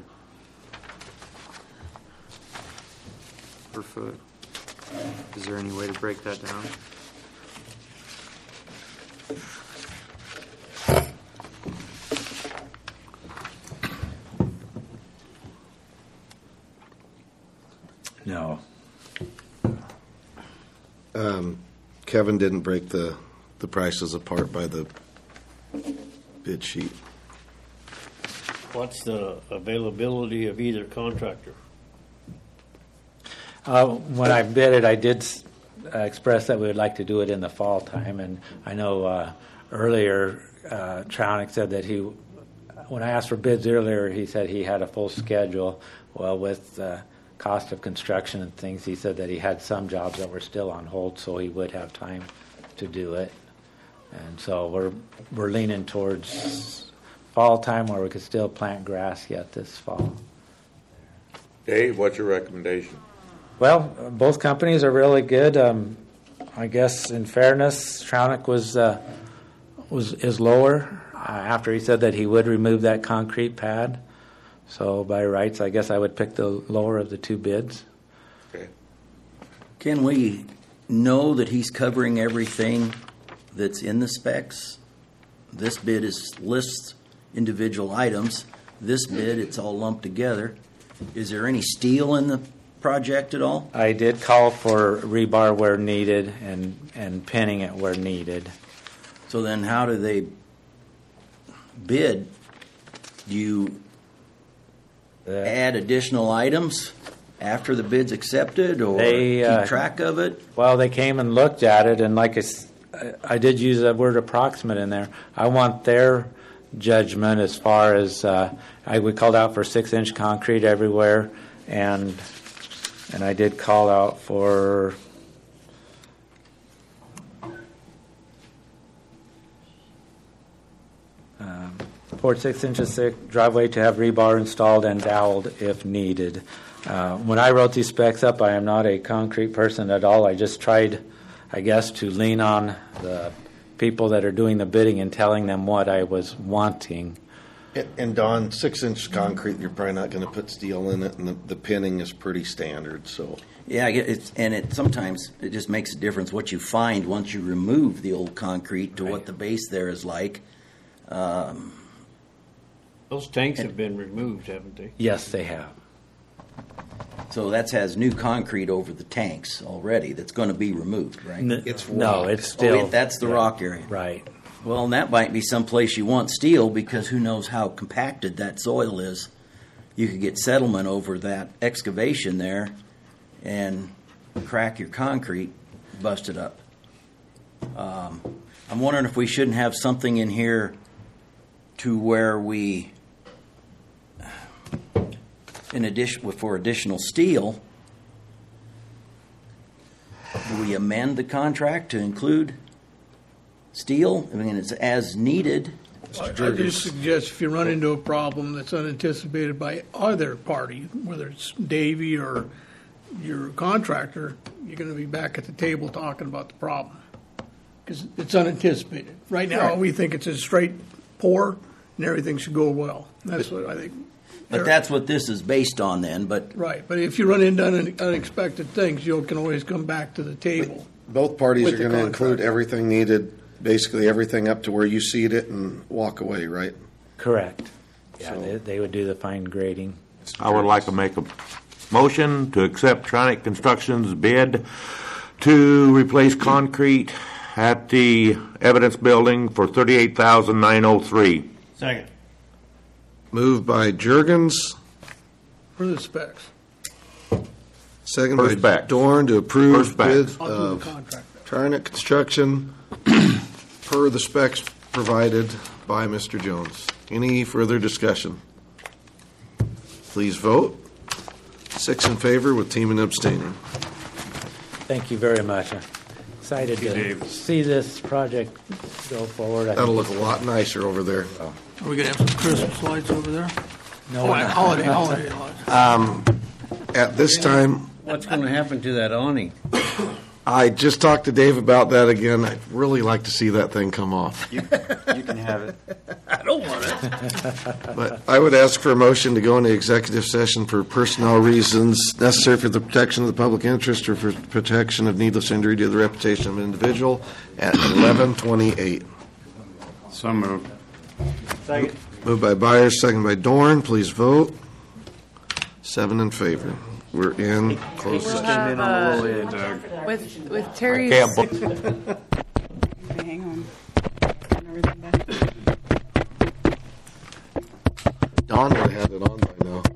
foot? Is there any way to break that down? No. Kevin didn't break the prices apart by the bid sheet. What's the availability of either contractor? When I bid it, I did express that we would like to do it in the fall time, and I know earlier Tronic said that when I asked for bids earlier, he said he had a full schedule. Well, with cost of construction and things, he said that he had some jobs that were still on hold, so he would have time to do it. And so we're leaning towards fall time where we could still plant grass yet this fall. Dave, what's your recommendation? Well, both companies are really good. I guess in fairness, Tronic was is lower after he said that he would remove that concrete pad. So by rights, I guess I would pick the lower of the two bids. Can we know that he's covering everything that's in the specs? This bid lists individual items. This bid, it's all lumped together. Is there any steel in the project at all? I did call for rebar where needed and pinning it where needed. So then how do they bid? Do you add additional items after the bid's accepted, or keep track of it? Well, they came and looked at it, and like I did use that word approximate in there. I want their judgment as far as we called out for 6-inch concrete everywhere, and I did call out for for 6 inches thick driveway to have rebar installed and doweled if needed. When I wrote these specs up, I am not a concrete person at all. I just tried, I guess, to lean on the people that are doing the bidding and telling them what I was wanting. And Don, 6-inch concrete, you're probably not going to put steel in it, and the pinning is pretty standard. So yeah, sometimes it just makes a difference what you find once you remove the old concrete to what the base there is like. Those tanks have been removed, haven't they? Yes, they have. So that has new concrete over the tanks already that's going to be removed, right? It's still... that's the rock area. Right. Well, and that might be someplace you want steel, because who knows how compacted that soil is. You could get settlement over that excavation there and crack your concrete, bust it up. I'm wondering if we shouldn't have something in here to where we, in addition, for additional steel, do we amend the contract to include steel? I mean, it's as needed. I just suggest if you run into a problem that's unanticipated by either party, whether it's Davey or your contractor, you're going to be back at the table talking about the problem, because it's unanticipated. Right now, we think it's a straight pour, and everything should go well. That's what I think. But that's what this is based on then. But right. But if you run into unexpected things, you can always come back to the table. Both parties are going to include everything needed, basically everything up to where you seed it and walk away, right? Correct. Yeah, they would do the fine grading. I would like to make a motion to accept Tronic Construction's bid to replace concrete at the evidence building for $38,903. Second. Moved by Juergens. For the specs. Second by Dorn to approve bid of Tronic Construction per the specs provided by Mr. Jones. Any further discussion? Please vote. 6 in favor with Teeman abstaining. Thank you very much. I'm excited to see this project go forward. That'll look a lot nicer over there. Are we going to have some Christmas lights over there? No. Holiday lights. At this time, what's going to happen to that awning? I just talked to Dave about that again. I'd really like to see that thing come off. You can have it. I don't want it. But I would ask for a motion to go into executive session for personnel reasons necessary for the protection of the public interest or for protection of needless injury to the reputation of an individual at 11:28. So moved. Second. Moved by Byers, second by Dorn. Please vote. 7 in favor. We're in closed We'll session. have, with Terry's... Hang on. Dawn would have had it on by now.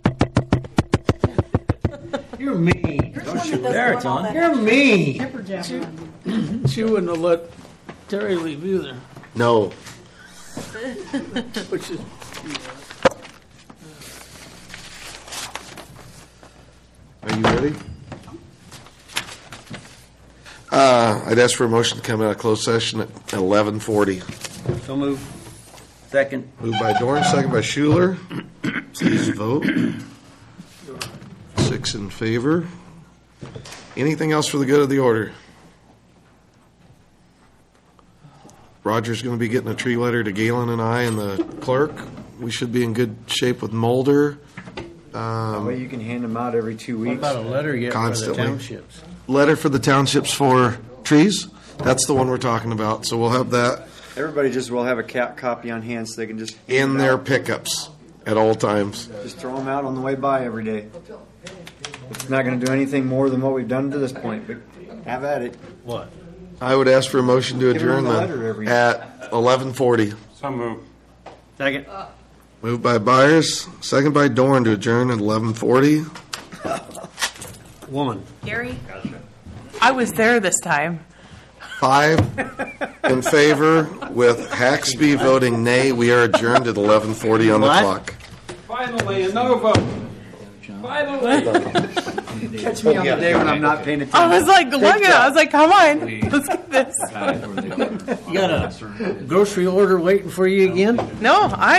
You're mean. there, it's on. You're mean. She wouldn't have let Terry leave either. No. Which is... Are you ready? I'd ask for a motion to come out of closed session at 11:40. So moved. Second. Moved by Dorn, second by Schuler. Please vote. 6 in favor. Anything else for the good of the order? Roger's going to be getting a tree letter to Galen and I and the clerk. We should be in good shape with Mulder. That way you can hand them out every 2 weeks. What about a letter yet Constantly. for the townships? Letter for the townships for trees. That's the one we're talking about. So we'll have that Everybody just will have a copy on hand so they can just in their pickups at all times. just throw them out on the way by every day. It's not going to do anything more than what we've done to this point, but have at it. What? I would ask for a motion to Give them adjourn a then letter every- at 11:40. So moved. Second. Moved by Byers, second by Dorn to adjourn at 11:40. Woman. Gary? I was there this time. 5 in favor, with Haxby voting nay. We are adjourned at 11:40 on the What? clock. Finally, a no vote. Finally. Catch me on the day when I'm not paying attention. I was like, looking at it. I was like, come on, let's get this. You got a grocery order waiting for you again? No, I